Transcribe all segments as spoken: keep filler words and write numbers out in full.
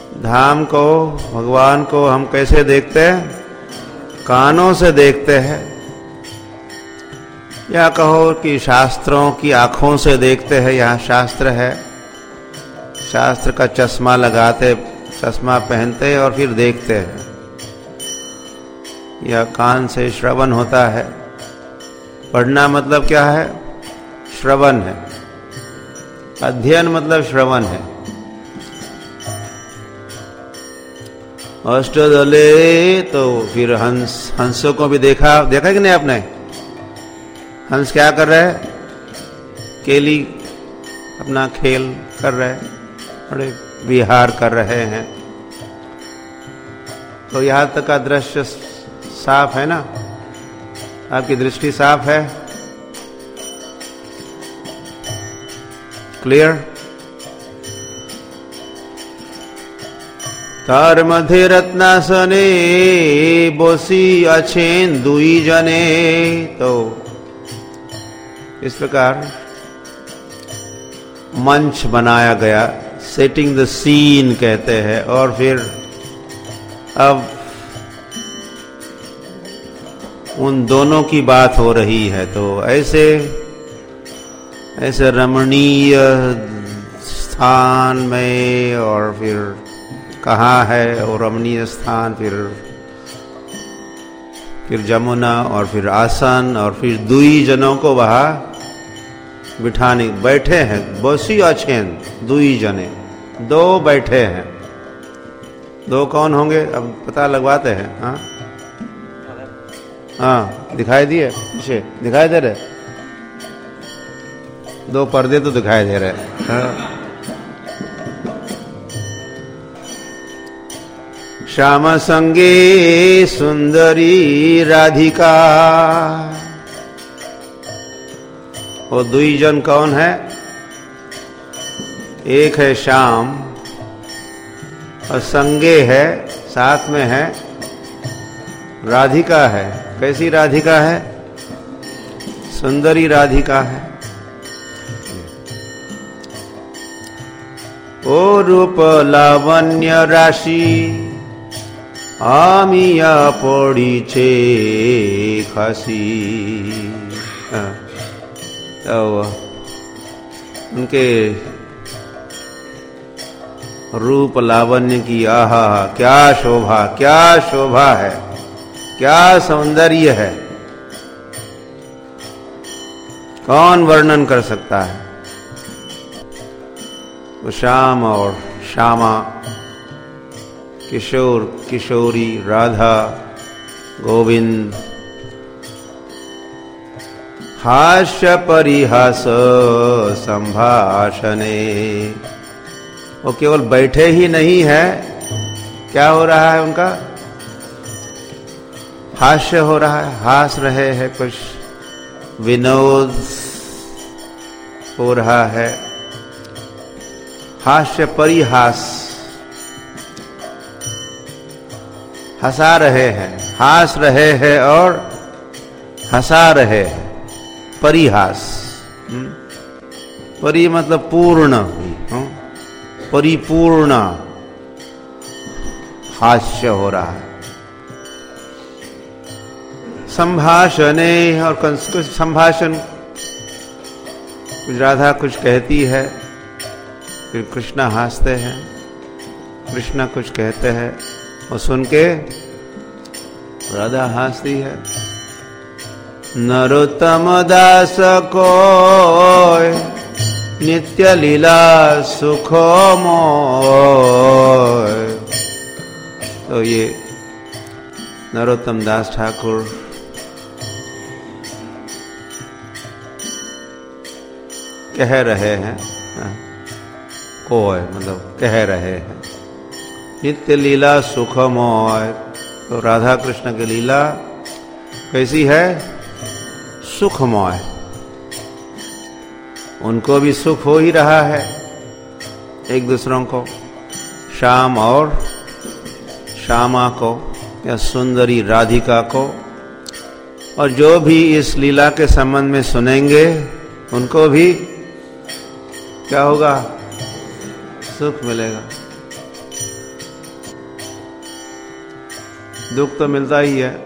धाम को, भगवान को हम कैसे देखते हैं? कानों से देखते हैं, या कहो कि शास्त्रों की आंखों से देखते हैं। यहाँ शास्त्र है, शास्त्र का चश्मा लगाते, चश्मा पहनते और फिर देखते हैं। यह कान से श्रवण होता है। पढ़ना मतलब क्या है? श्रवण है। अध्ययन मतलब श्रवण है। अष्टदले तो फिर हंस, हंसों को भी देखा देखा कि नहीं आपने? हंस क्या कर रहे हैं? केली अपना खेल कर रहे हैं, बड़े विहार कर रहे हैं। तो यहां तक का दृश्य साफ है ना? आपकी दृष्टि साफ है? क्लियर? तार मध्य रत्नासने बोसी अछेन दुई जने। तो इस प्रकार मंच बनाया गया, सेटिंग द सीन कहते हैं। और फिर अब उन दोनों की बात हो रही है। तो ऐसे ऐसे रमणीय स्थान में, और फिर कहाँ है वो रमणीय स्थान? फिर फिर जमुना, और फिर आसन, और फिर दुई जनों को वहां बिठाने बैठे हैं। बोसी अछेन दुई जने, दो बैठे हैं। दो कौन होंगे अब पता लगवाते हैं। हाँ हाँ, दिखाई दिए? पीछे दिखाई दे रहे? दो पर्दे तो दिखाई दे रहे। हाँ। श्याम संगे सुंदरी राधिका। वो दुई जन कौन है? एक है श्याम, और संगे है, साथ में है राधिका है। कैसी राधिका है? सुंदरी राधिका है। ओ रूप लावण्य राशि आमिया पड़ीचे खासी। तो उनके रूप लावण्य की आहा, क्या शोभा, क्या शोभा है, क्या सौंदर्य है, कौन वर्णन कर सकता है? तो श्याम और श्यामा, किशोर किशोरी, राधा गोविंद, हास्य परिहास संभाषणे। वो केवल बैठे ही नहीं है, क्या हो रहा है उनका? हास्य हो रहा है, हास रहे हैं, कुछ विनोद हो रहा है। हास्य परिहास, हंसा रहे हैं, हास रहे हैं और हंसा रहे हैं। परिहास, परि मतलब पूर्ण, परिपूर्ण हास्य हो रहा है। संभाषणे, और कुछ संभाषण, कुछ राधा कुछ कहती है, फिर कृष्ण हंसते हैं, कृष्ण कुछ कहते हैं, और सुन के राधा हंसती है। नरोत्तम दास को नित्य लीला सुखमोय। तो ये नरोत्तम दास ठाकुर कह रहे हैं, कोय मतलब कह रहे हैं, नित्य लीला सुखमोय। तो राधा कृष्ण की लीला कैसी है? सुखमय। उनको भी सुख हो ही रहा है, एक दूसरों को, श्याम और श्यामा को, या सुंदरी राधिका को, और जो भी इस लीला के संबंध में सुनेंगे उनको भी क्या होगा? सुख मिलेगा। दुख तो मिलता ही है।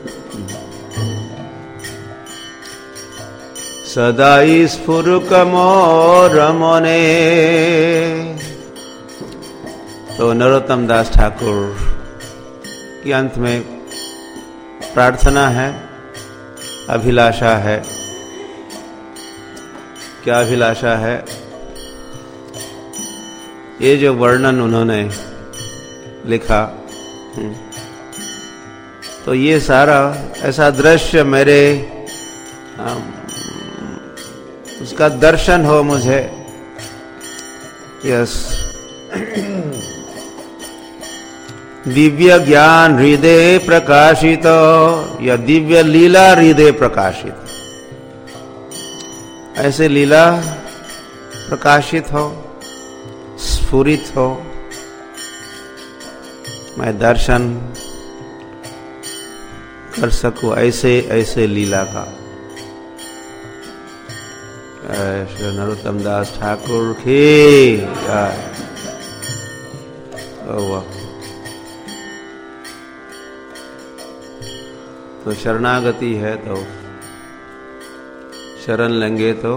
सदाई स्फुरुक मोर मने। तो नरोत्तम दास ठाकुर की अंत में प्रार्थना है, अभिलाषा है। क्या अभिलाषा है? ये जो वर्णन उन्होंने लिखा, तो ये सारा ऐसा दृश्य मेरे उसका दर्शन हो मुझे। यस, दिव्य ज्ञान हृदय प्रकाशित या दिव्य लीला हृदय प्रकाशित, ऐसे लीला प्रकाशित हो, स्फुरित हो, मैं दर्शन कर सकूं ऐसे ऐसे लीला का। श्री नरोत्तम दास ठाकुर की जय। तो शरणागति है तो शरण लेंगे तो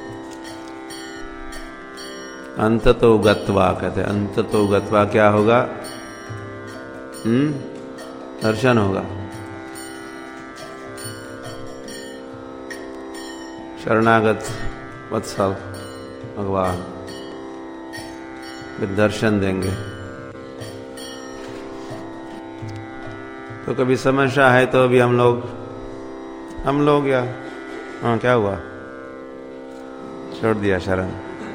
अंततो गत्वा, कहते हैं अंततो गत्वा क्या होगा? हम्म दर्शन होगा। शरणागत वत्सल भगवान फिर दर्शन देंगे। तो कभी समस्या है तो अभी हम लोग हम लोग या हाँ क्या हुआ, छोड़ दिया शरण।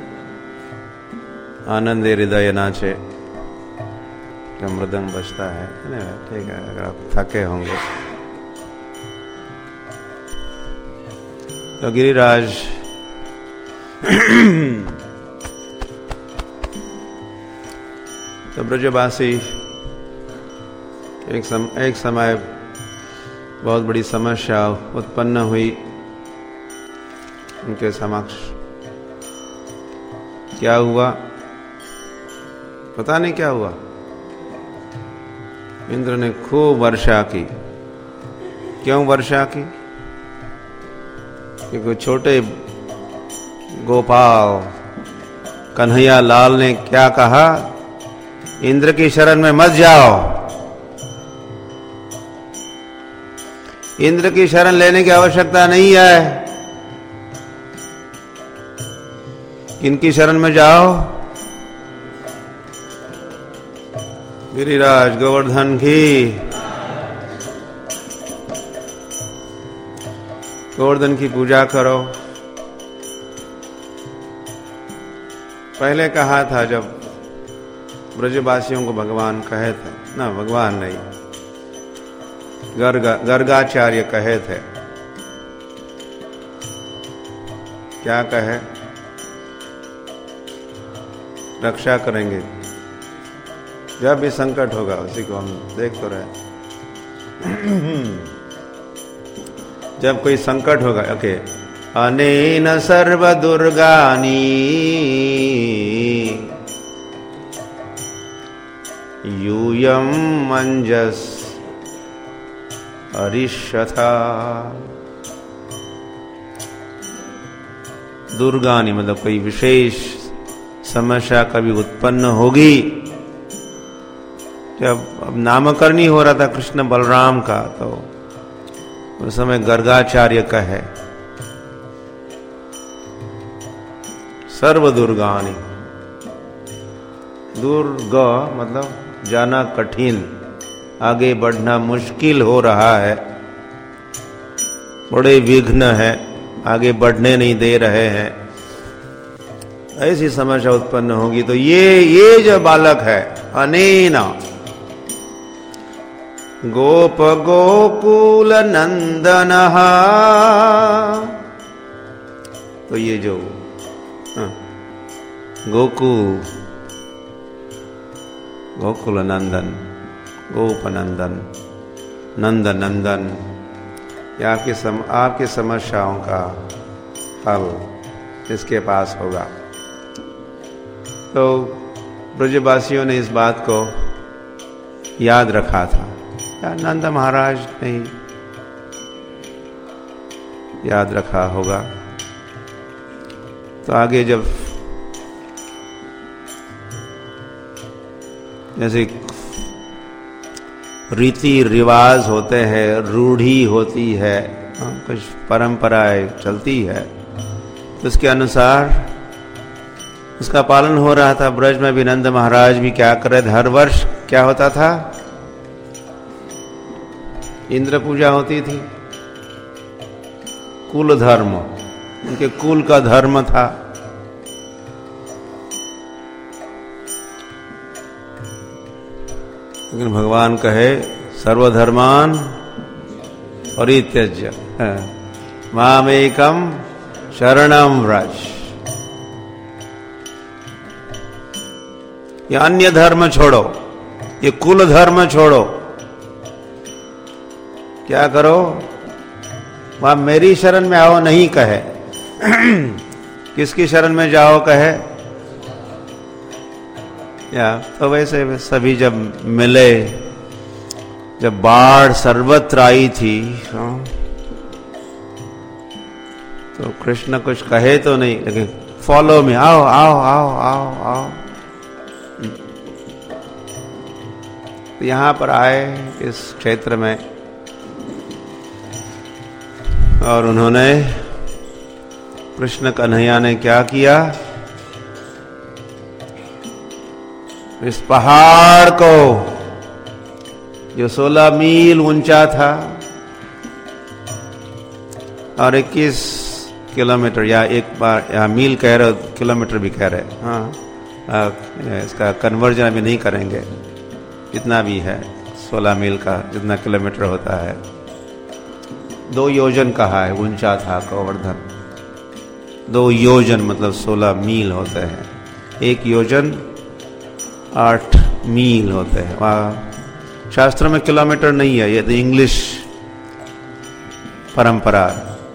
आनंद हृदय नाचे, जो मृदंग बजता है। ठीक है, अगर आप थके होंगे तो गिरिराज तो ब्रजवासी एक सम, एक समय बहुत बड़ी समस्या उत्पन्न हुई उनके समक्ष। क्या हुआ पता नहीं क्या हुआ। इंद्र ने खूब वर्षा की। क्यों वर्षा की? क्योंकि छोटे गोपाल कन्हैया लाल ने क्या कहा? इंद्र की शरण में मत जाओ। इंद्र की शरण लेने की आवश्यकता नहीं है। किनकी शरण में जाओ? गिरिराज गोवर्धन की। गोवर्धन की पूजा करो। पहले कहा था जब ब्रजवासियों को भगवान कहे थे ना, भगवान नहीं गर्गा गर्गाचार्य कहे थे। क्या कहे? रक्षा करेंगे जब भी संकट होगा। उसी को हम देख तो रहे। जब कोई संकट होगा, ओके, अनेन सर्व दुर्गानी यूयम मंजस अरिष्यथा। दुर्गानी मतलब कोई विशेष समस्या कभी उत्पन्न होगी। जब अब नामकरण हो रहा था कृष्ण बलराम का, तो उस समय गर्गाचार्य कहे सर्व दुर्गानी। दुर्ग मतलब जाना कठिन, आगे बढ़ना मुश्किल हो रहा है, बड़े विघ्न है, आगे बढ़ने नहीं दे रहे हैं, ऐसी समस्या उत्पन्न होगी। तो ये ये जो बालक है अनेना गोप गोकुल नंदनः, तो ये जो गोकुल गोकुल नंदन, गोप नंदन, नंद नंदन, ये आपकी सम, आपकी समस्याओं का हल इसके पास होगा। तो ब्रजवासियों ने इस बात को याद रखा था। या नंद महाराज ने ही याद रखा होगा। तो आगे जब जैसे रीति रिवाज होते हैं, रूढ़ी होती है, कुछ परंपराएं चलती है, तो उसके अनुसार उसका पालन हो रहा था। ब्रज में भी नंद महाराज भी क्या कर रहे थे, हर वर्ष क्या होता था, इंद्र पूजा होती थी। कुल धर्म, उनके कुल का धर्म था। लेकिन भगवान कहे सर्वधर्मान परित्यज्य मामेकम शरणम व्रज। ये अन्य धर्म छोड़ो, ये कुल धर्म छोड़ो, क्या करो, वहां मेरी शरण में आओ नहीं कहे। किसकी शरण में जाओ कहे, या तो वैसे सभी जब मिले, जब बाढ़ सर्वत्र आई थी, तो कृष्ण कुछ कहे तो नहीं, लेकिन फॉलो मी, आओ आओ आओ आओ आओ। तो यहां पर आए इस क्षेत्र में, और उन्होंने, कृष्ण कन्हैया ने क्या किया, इस पहाड़ को जो सोलह मील ऊंचा था और इक्कीस किलोमीटर, या एक बार या मील कह रहे, किलोमीटर भी कह रहे, हाँ, इसका कन्वर्जन अभी नहीं करेंगे, जितना भी है सोलह मील का जितना किलोमीटर होता है, दो योजन कहा है, ऊंचा था गोवर्धन। दो योजन मतलब सोलह मील होते हैं, एक योजन आठ मील होते हैं। वहाँ शास्त्रों में किलोमीटर नहीं है, ये तो इंग्लिश परंपरा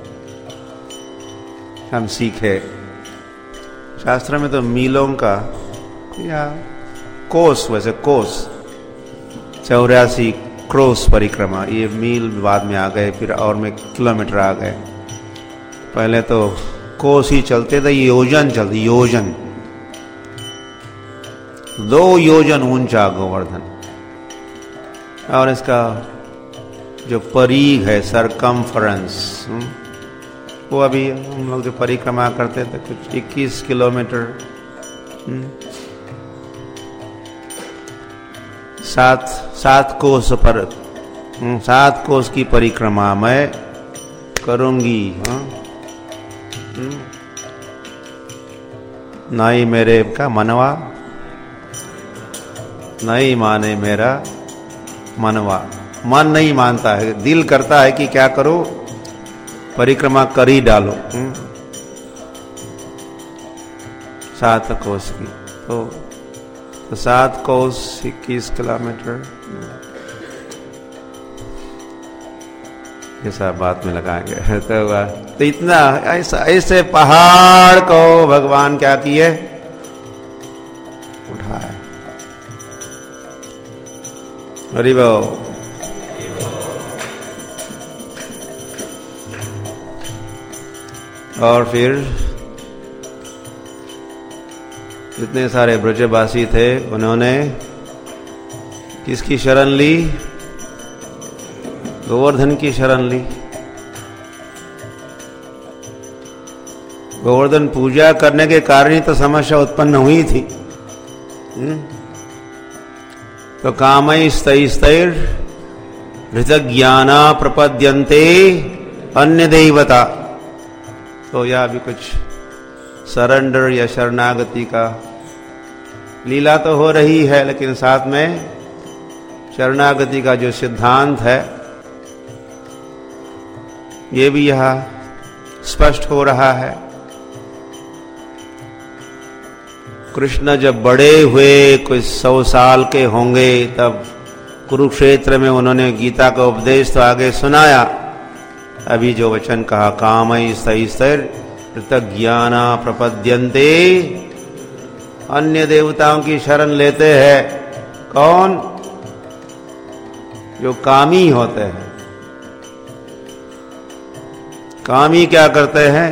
हम सीखे। शास्त्र में तो मीलों का या कोस, वैसे कोस चौरासी क्रोस परिक्रमा, ये मील बाद में आ गए, फिर और में किलोमीटर आ गए। पहले तो कोस ही चलते थे, योजन चलती, योजन, दो योजन ऊंचा गोवर्धन। और इसका जो परिघ है, सरकमफरेंस, वो अभी हम लोग जो परिक्रमा करते थे कुछ इक्कीस किलोमीटर, सात सात कोस पर, सात कोस की परिक्रमा मैं करूंगी। नाई मेरे का मनवा, नहीं माने मेरा मनवा। मन नहीं मानता है, दिल करता है कि क्या करो, परिक्रमा कर ही डालो। सात कोस की, तो, तो सात कोस इक्कीस किलोमीटर, ये सब बात में लगाएंगे। तो, तो इतना ऐसा, ऐसे पहाड़ को भगवान क्या किए, उठाए। हरि बोल। और फिर जितने सारे ब्रजवासी थे, उन्होंने किसकी शरण ली, गोवर्धन की शरण ली। गोवर्धन पूजा करने के कारण ही तो समस्या उत्पन्न हुई थी। तो कामैस्तैस्तैर हृतज्ञाना प्रपद्यन्ते अन्य देवता। तो यह भी कुछ सरेंडर या शरणागति का लीला तो हो रही है, लेकिन साथ में शरणागति का जो सिद्धांत है ये भी यह स्पष्ट हो रहा है। कृष्ण जब बड़े हुए, कुछ सौ साल के होंगे, तब कुरुक्षेत्र में उन्होंने गीता का उपदेश तो आगे सुनाया। अभी जो वचन कहा, कामैस्तैस्तैर हृतज्ञाना प्रपद्यन्ते, अन्य देवताओं की शरण लेते हैं। कौन? जो कामी होते हैं। कामी क्या करते हैं?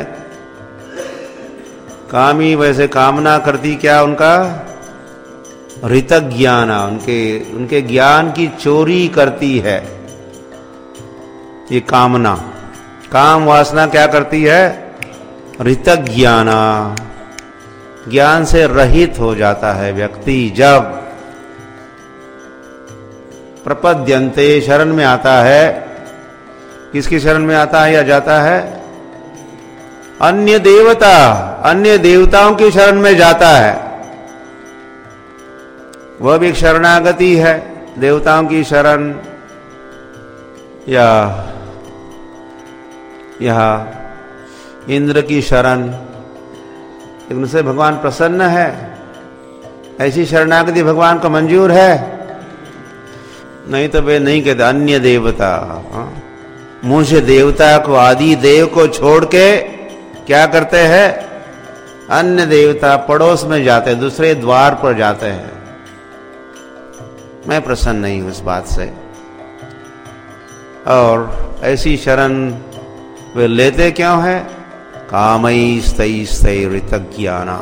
कामी वैसे कामना करती क्या? उनका ऋतक ज्ञान, उनके उनके ज्ञान की चोरी करती है ये कामना। काम वासना क्या करती है? ऋतक ज्ञान, ज्ञान से रहित हो जाता है व्यक्ति जब प्रपद्यन्ते शरण में आता है। किसकी शरण में आता है या जाता है? अन्य देवता, अन्य देवताओं की शरण में जाता है। वह भी एक शरणागति है, देवताओं की शरण, या यह इंद्र की शरण। लेकिन उनसे भगवान प्रसन्न है? ऐसी शरणागति भगवान को मंजूर है? नहीं तो वे नहीं कहते अन्य देवता। मुझ देवता को, आदि देव को छोड़ के क्या करते हैं? अन्य देवता पड़ोस में जाते हैं, दूसरे द्वार पर जाते हैं। मैं प्रसन्न नहीं हूं इस बात से। और ऐसी शरण वे लेते क्यों है? कामई स्तई स्तई ऋतक ज्ञाना।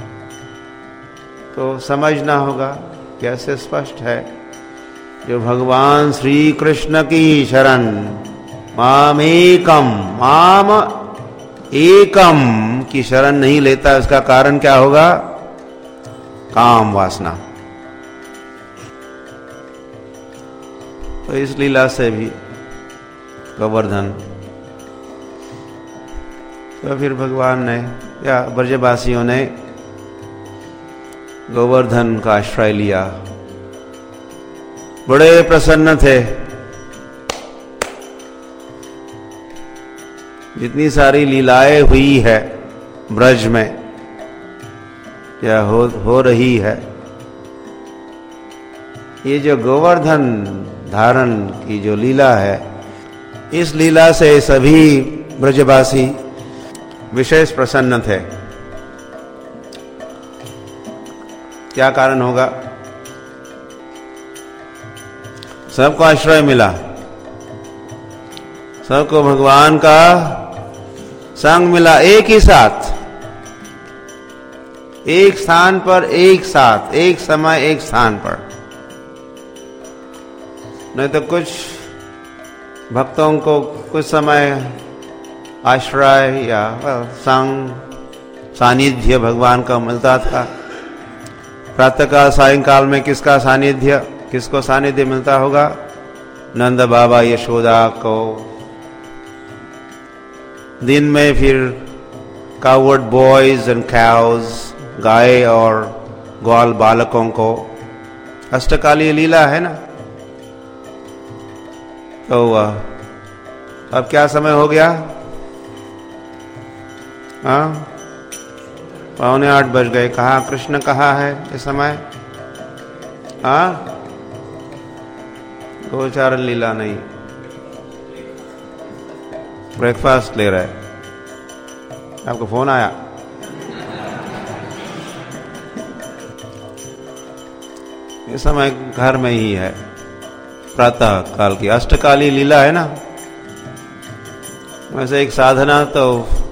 तो समझना होगा कैसे स्पष्ट है। जो भगवान श्री कृष्ण की शरण, माम एकम, माम एकम की शरण नहीं लेता, इसका कारण क्या होगा? काम वासना। तो इस लीला से भी गोवर्धन, तो फिर भगवान ने या ब्रजवासियों ने गोवर्धन का आश्रय लिया, बड़े प्रसन्न थे। जितनी सारी लीलाएं हुई है ब्रज में या हो, हो रही है, ये जो गोवर्धन धारण की जो लीला है, इस लीला से सभी ब्रजवासी विशेष प्रसन्न थे। क्या कारण होगा? सबको आश्रय मिला, सबको भगवान का संग मिला, एक ही साथ, एक स्थान पर, एक साथ, एक समय, एक स्थान पर। नहीं तो कुछ भक्तों को कुछ समय आश्रय या संग, सानिध्य भगवान का मिलता था। प्रातःकाल सायंकाल में किसका सानिध्य, किसको सानिध्य मिलता होगा? नंद बाबा यशोदा को। दिन में फिर कावर्ड बॉयज एंड काउज, गाय और ग्वाल बालकों को। अष्टकालीय लीला है ना। तो अब क्या समय हो गया? हाँ, पौने आठ बज गए। कहाँ कृष्ण कहाँ है इस समय? हाँ, गोचारण लीला नहीं, ब्रेकफास्ट ले रहे। आपको फोन आया? इस समय घर में ही है। प्रातः काल की अष्टकाली लीला है ना। वैसे एक साधना तो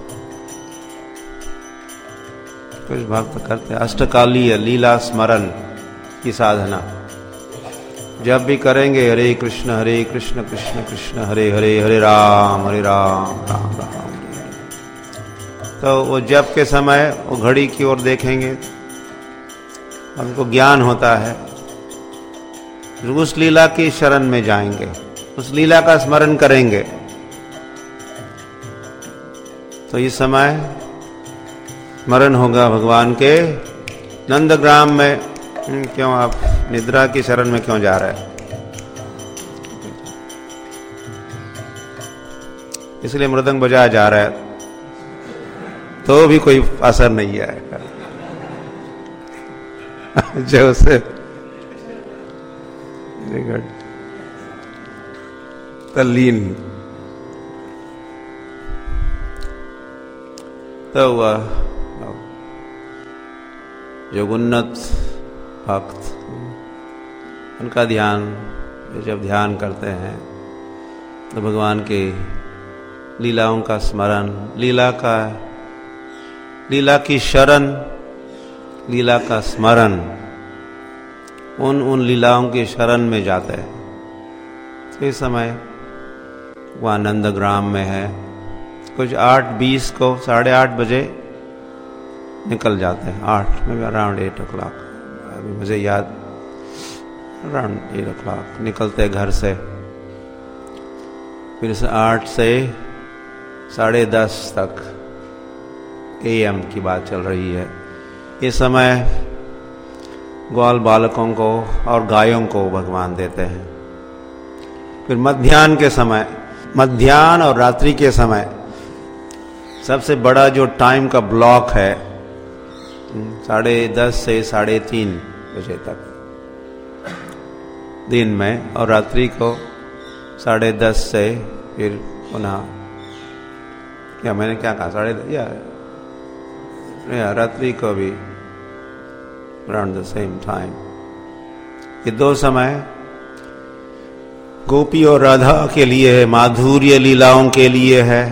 कुछ भक्त करते हैं, अष्टकालीय लीला स्मरण की साधना। जब भी करेंगे हरे कृष्ण हरे कृष्ण कृष्ण कृष्ण हरे हरे, हरे राम हरे राम राम राम। तो वो जप के समय वो घड़ी की ओर देखेंगे, उनको ज्ञान होता है, उस लीला की शरण में जाएंगे, उस लीला का स्मरण करेंगे। तो इस समय स्मरण होगा भगवान के नंदग्राम में। क्यों आप निद्रा की शरण में क्यों जा रहे हैं? इसलिए मृदंग बजाया जा रहा है, तो भी कोई असर नहीं आएगा। जो से तल्लीन तो वह जो उन्नत भक्त, उनका ध्यान जब ध्यान करते हैं तो भगवान के लीलाओं का स्मरण, लीला का लीला की शरण, लीला का स्मरण, उन उन लीलाओं के शरण में जाते हैं। इस समय वह नंदग्राम में है, कुछ आठ बीस को साढ़े आठ बजे निकल जाते हैं, आठ में अराउंड एट ओ क्लॉक, अभी मुझे याद, अराउंड एट ओ क्लॉक निकलते घर से। फिर से आठ से साढ़े दस तक ए एम की बात चल रही है। इस समय ग्वाल बालकों को और गायों को भगवान देते हैं। फिर मध्याह्न के समय, मध्याह्न और रात्रि के समय सबसे बड़ा जो टाइम का ब्लॉक है, साढ़े दस से साढ़े तीन बजे तक दिन में, और रात्रि को साढ़े दस से फिर पुनः, क्या मैंने क्या कहा, साढ़े या, या रात्रि को भी अराउंड द सेम टाइम। ये दो समय गोपी और राधा के लिए है, माधुर्य लीलाओं के लिए है।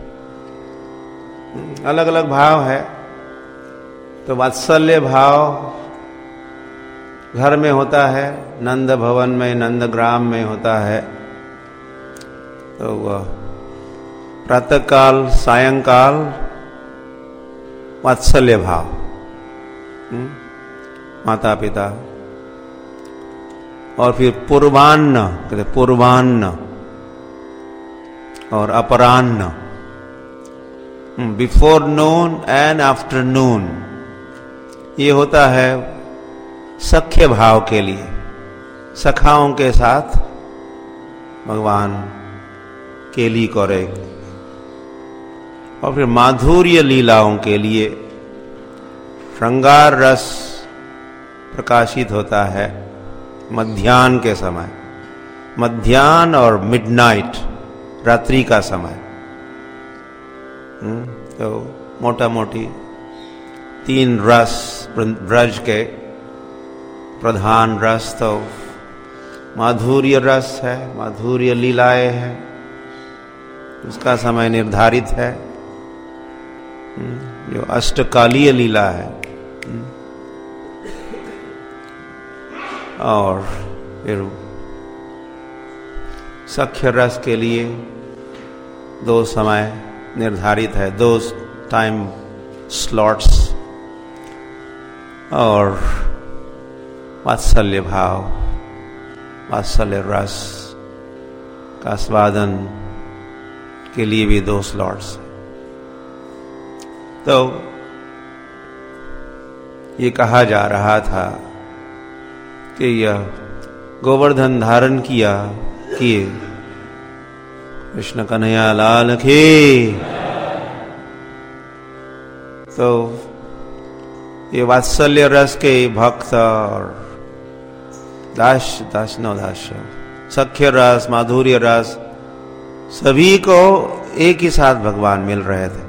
अलग अलग भाव है। तो वात्सल्य भाव घर में होता है, नंद भवन में, नंदग्राम में होता है। तो वह प्रातःकाल सायंकाल वात्सल्य भाव, माता पिता, और फिर पूर्वान्न, कहते पूर्वान्न और अपराह्न, बिफोर नून एंड आफ्टरनून, ये होता है सख्य भाव के लिए, सखाओं के साथ भगवान केली करे। और फिर माधुर्य लीलाओं के लिए श्रृंगार रस प्रकाशित होता है मध्याह्न के समय, मध्याह्न और मिडनाइट, रात्रि का समय। तो मोटा मोटी तीन रस ब्रज के प्रधान रस तो माधुर्य रस है, माधुर्य लीलाएं है, उसका समय निर्धारित है, जो अष्टकालीय लीला है। और फिर सख्य रस के लिए दो समय निर्धारित है, दो टाइम स्लॉट्स। और वात्सल्य भाव, वात्सल्य रस का स्वादन के लिए भी दो स्लॉट्स। तो ये कहा जा रहा था कि यह गोवर्धन धारण किया किए कृष्ण कन्हैया लाल की। तो ये वात्सल्य रस के भक्त और दास दास नो दास सख्य रस, माधुर्य रस, सभी को एक ही साथ भगवान मिल रहे थे।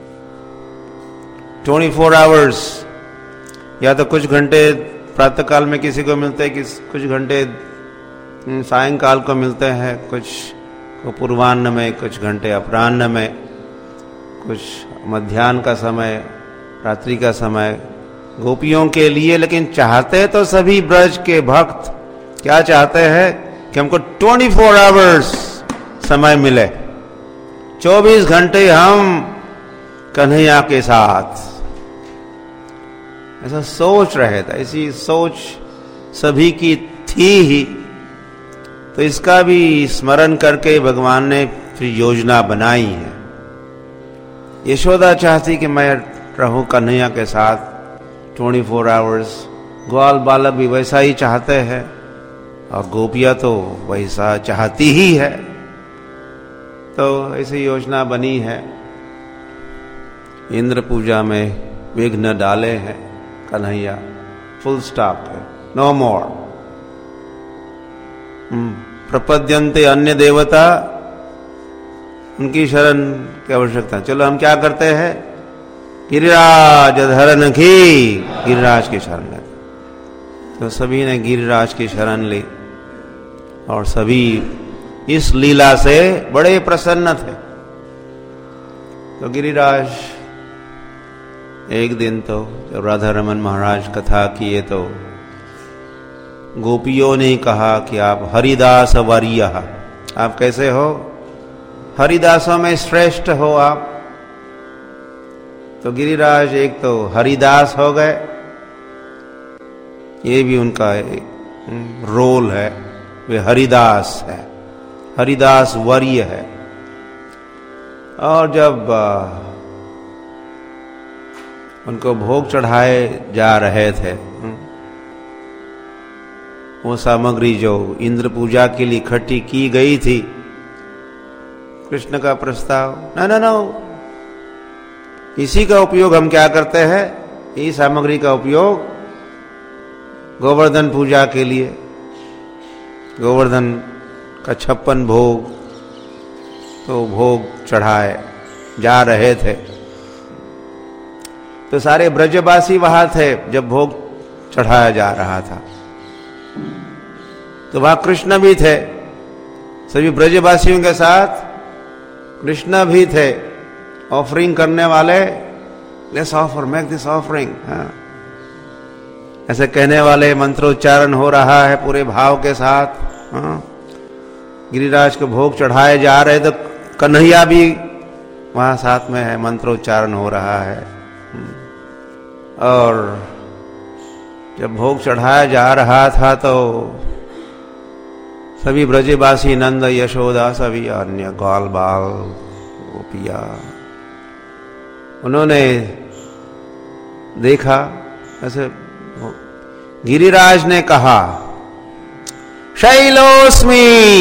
चौबीस आवर्स, या तो कुछ घंटे प्रातःकाल में किसी को मिलते हैं, कुछ घंटे सायंकाल को मिलते हैं, कुछ को पूर्वाह्न में, कुछ घंटे अपराह्न में, कुछ मध्याह्न का समय, रात्रि का समय गोपियों के लिए। लेकिन चाहते तो सभी ब्रज के भक्त क्या चाहते हैं कि हमको चौबीस आवर्स समय मिले, चौबीस घंटे हम कन्हैया के साथ, ऐसा सोच रहे थे, ऐसी सोच सभी की थी ही। तो इसका भी स्मरण करके भगवान ने फिर योजना बनाई है। यशोदा चाहती कि मैं रहूं कन्हैया के साथ चौबीस आवर्स, ग्वाल बालक भी वैसा ही चाहते हैं, और गोपियां तो वैसा चाहती ही है। तो ऐसी योजना बनी है। इंद्र पूजा में विघ्न डाले हैं कन्हैया, फुल स्टॉप है, नो मोर। प्रपद्यन्ते अन्य देवता, उनकी शरण की आवश्यकता। चलो हम क्या करते हैं, गिरिराज धरन की, गिरिराज की शरण लेते। तो सभी ने गिरिराज की शरण ली। और सभी इस लीला से बड़े प्रसन्न थे। तो गिरिराज एक दिन तो जब राधा रमन महाराज कथा किए तो गोपियों ने कहा कि आप हरिदास वर्य, आप कैसे हो, हरिदासों में श्रेष्ठ हो आप। तो गिरिराज एक तो हरिदास हो गए, ये भी उनका एक रोल है, वे हरिदास है, हरिदास वर्य है। और जब उनको भोग चढ़ाए जा रहे थे, वो सामग्री जो इंद्र पूजा के लिए इकट्ठी की गई थी, कृष्ण का प्रस्ताव, ना ना ना इसी का उपयोग हम क्या करते हैं, इस सामग्री का उपयोग गोवर्धन पूजा के लिए, गोवर्धन का छप्पन भोग तो भोग चढ़ाए जा रहे थे। तो सारे ब्रजवासी वहां थे जब भोग चढ़ाया जा रहा था, तो वहां कृष्ण भी थे, सभी ब्रजवासियों के साथ कृष्ण भी थे, ऑफरिंग करने वाले, let's offer, make this offering, ऐसे कहने वाले, मंत्रोच्चारण हो रहा है पूरे भाव के साथ। हाँ, गिरिराज को भोग चढ़ाए जा रहे तो कन्हैया भी वहां साथ में है, मंत्रोच्चारण हो रहा है। और जब भोग चढ़ाया जा रहा था तो सभी ब्रजवासी, नंद, यशोदा, सभी अन्य ग्वाल बाल गोपिया, उन्होंने देखा ऐसे। गिरिराज ने कहा शैलोस्मि,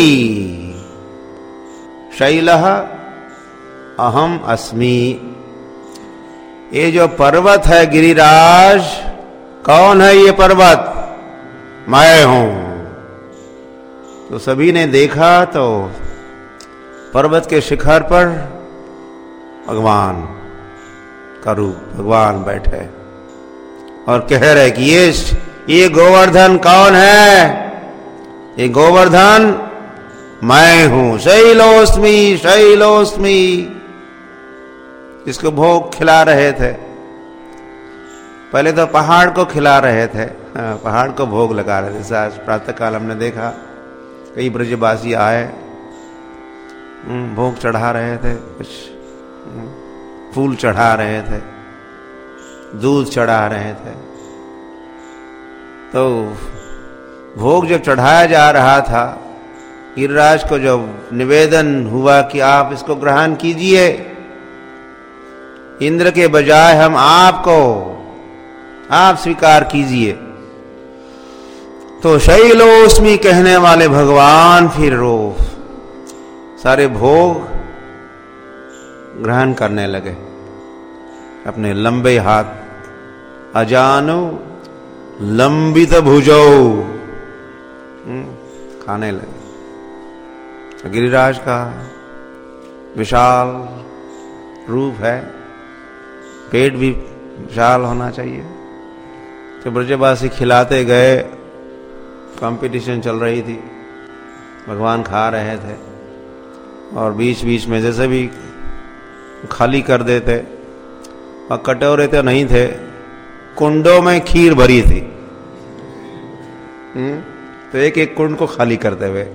शैलः अहम अस्मि, ये जो पर्वत है गिरिराज, कौन है ये पर्वत, मैं हूं। तो सभी ने देखा तो पर्वत के शिखर पर भगवान का रूप, भगवान बैठे और कह रहे कि ये ये गोवर्धन कौन है, ये गोवर्धन मैं हूं, शैलोस्मि शैलोस्मि। इसको भोग खिला रहे थे, पहले तो पहाड़ को खिला रहे थे, पहाड़ को भोग लगा रहे थे। आज प्रातः काल हमने देखा कई ब्रजवासी आए, भोग चढ़ा रहे थे, कुछ फूल चढ़ा रहे थे, दूध चढ़ा रहे थे। तो भोग जब चढ़ाया जा रहा था, गिरिराज को जब निवेदन हुआ कि आप इसको ग्रहण कीजिए, इंद्र के बजाय हम आपको, आप स्वीकार कीजिए, तो शैलोस्मि कहने वाले भगवान फिर रो सारे भोग ग्रहण करने लगे, अपने लंबे हाथ, अजानो लंबित भुजौ खाने लगे। गिरिराज का विशाल रूप है, पेट भी विशाल होना चाहिए। तो ब्रजवासी खिलाते गए, कंपटीशन चल रही थी, भगवान खा रहे थे और बीच बीच में जैसे भी खाली कर देते, और कटोरे तो नहीं थे, कुंडों में खीर भरी थी, तो एक एक कुंड को खाली करते हुए,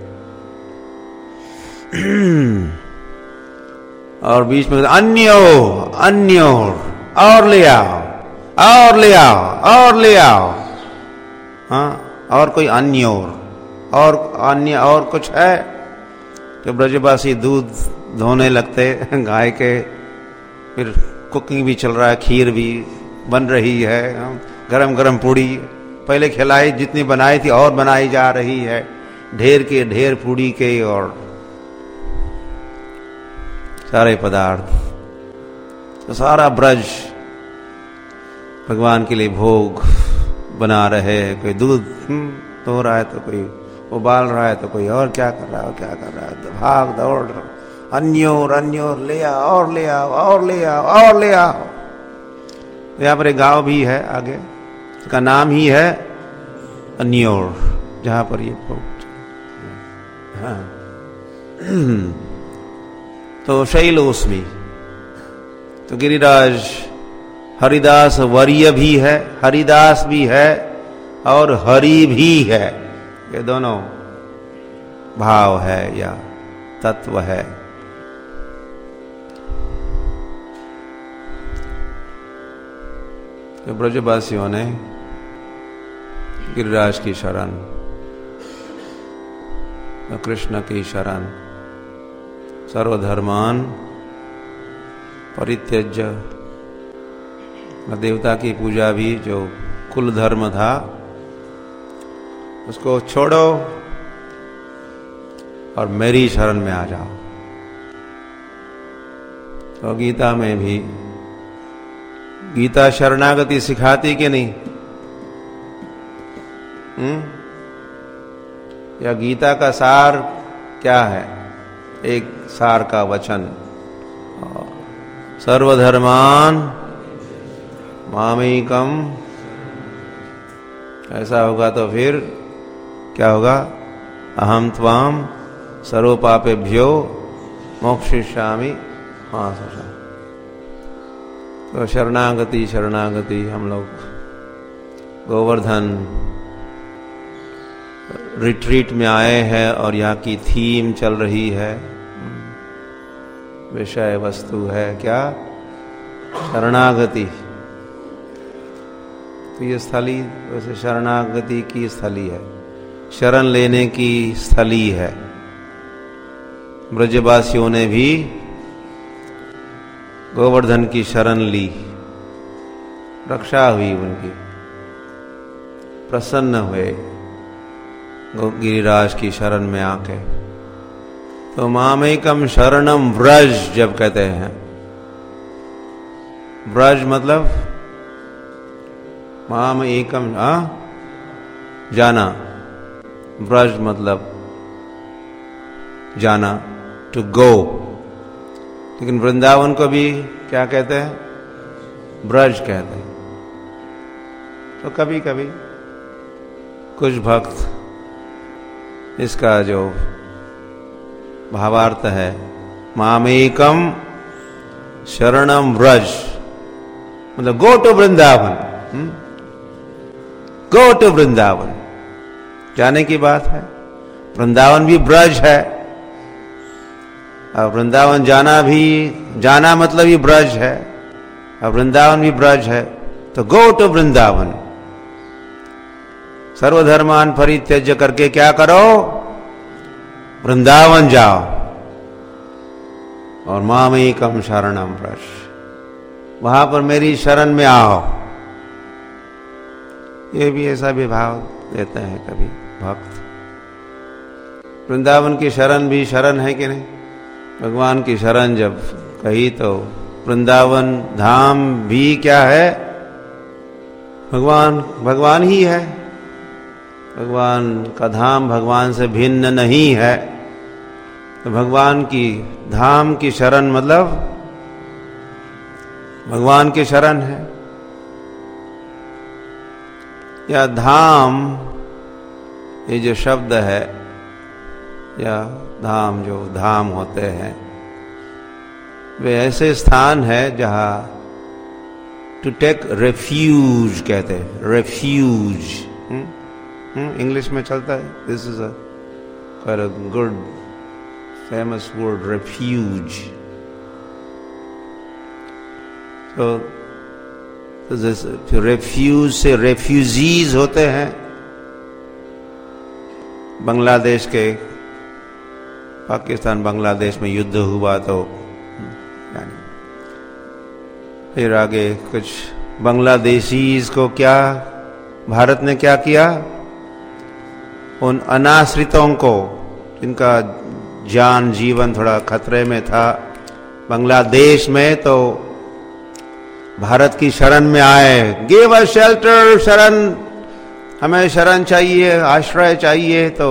और बीच में अन्यो अन्यो और ले आओ, और ले आओ, और ले आओ, हाँ, और कोई अन्य और अन्य और कुछ है। तो ब्रजवासी दूध धोने लगते गाय के, फिर कुकिंग भी चल रहा है, खीर भी बन रही है, गरम गरम पूड़ी पहले खिलाई, जितनी बनाई थी और बनाई जा रही है, ढेर के ढेर पूड़ी के, और सारे पदार्थ। तो सारा ब्रज भगवान के लिए भोग बना रहे हैं, कोई दूध धो रहा है तो कोई उबाल रहा है तो कोई और क्या कर रहा है, क्या कर रहा है, तो भाग दौड़, अन्योर अन्योर ले आओ, और ले आओ, और ले आओ, और ले आओ। यहाँ पर एक गांव भी है आगे, उसका नाम ही है अन्योर, जहां पर ये भोग। हाँ। तो शैलोस्मी, तो गिरिराज हरिदास वर्य भी है, हरिदास भी है और हरि भी है। ये दोनों भाव है या तत्व है। तो ब्रजवासियों ने गिरिराज की शरण, कृष्ण की शरण, सर्वधर्मान परित्यज्य, देवता की पूजा भी जो कुल धर्म था उसको छोड़ो और मेरी शरण में आ जाओ। तो गीता में भी, गीता शरणागति सिखाती कि नहीं? हम्म? या गीता का सार क्या है? एक सार का वचन, सर्वधर्मान मामेकम। ऐसा होगा तो फिर क्या होगा? अहम त्वाम सर्वपापेभ्यो मोक्षयिष्यामि मा शुचः। तो शरणागति शरणागति हम लोग गोवर्धन रिट्रीट में आए हैं और यहाँ की थीम चल रही है, विषय वस्तु है क्या? शरणागति। तो ये स्थली वैसे शरणागति की स्थली है, शरण लेने की स्थली है। ब्रजवासियों ने भी गोवर्धन की शरण ली, रक्षा हुई उनकी, प्रसन्न हुए गिरिराज की शरण में आके। तो मामेकम शरणम व्रज जब कहते हैं, व्रज मतलब माम एकम, आ जाना, व्रज मतलब जाना, टू गो। लेकिन वृंदावन को भी क्या कहते हैं? ब्रज कहते हैं। तो कभी कभी कुछ भक्त इसका जो भावार्थ है, मामेकम शरणम व्रज, मतलब go to Vrindavan, go to Vrindavan, जाने की बात है। वृंदावन भी ब्रज है, और वृंदावन जाना भी, जाना मतलब ही ब्रज है, और वृंदावन भी ब्रज है। तो गो टू वृंदावन, सर्वधर्मान परित्यज्य करके क्या करो? वृंदावन जाओ और मामेकम शरणम व्रज, वहां पर मेरी शरण में आओ। ये भी ऐसा भी भाव देते हैं कभी भक्त। वृंदावन की शरण भी शरण है कि नहीं? भगवान की शरण जब कही तो वृंदावन धाम भी क्या है? भगवान भगवान ही है। भगवान का धाम भगवान से भिन्न नहीं है। तो भगवान की धाम की शरण मतलब भगवान की शरण है। या धाम, ये जो शब्द है, या धाम, जो धाम होते हैं, वे ऐसे स्थान है जहां टू टेक रेफ्यूज कहते हैं। रेफ्यूज इंग्लिश में चलता है। This is a quite a good famous word, refuge. तो तो जैसे रेफ्यूज से रेफ्यूजीज होते हैं। बांग्लादेश के, पाकिस्तान बांग्लादेश में युद्ध हुआ तो यानी फिर आगे कुछ बांग्लादेशीज को क्या भारत ने क्या किया? उन अनाश्रितों को, जिनका जान जीवन थोड़ा खतरे में था बांग्लादेश में, तो भारत की शरण में आए। गिव अस शेल्टर, शरण, हमें शरण चाहिए, आश्रय चाहिए। तो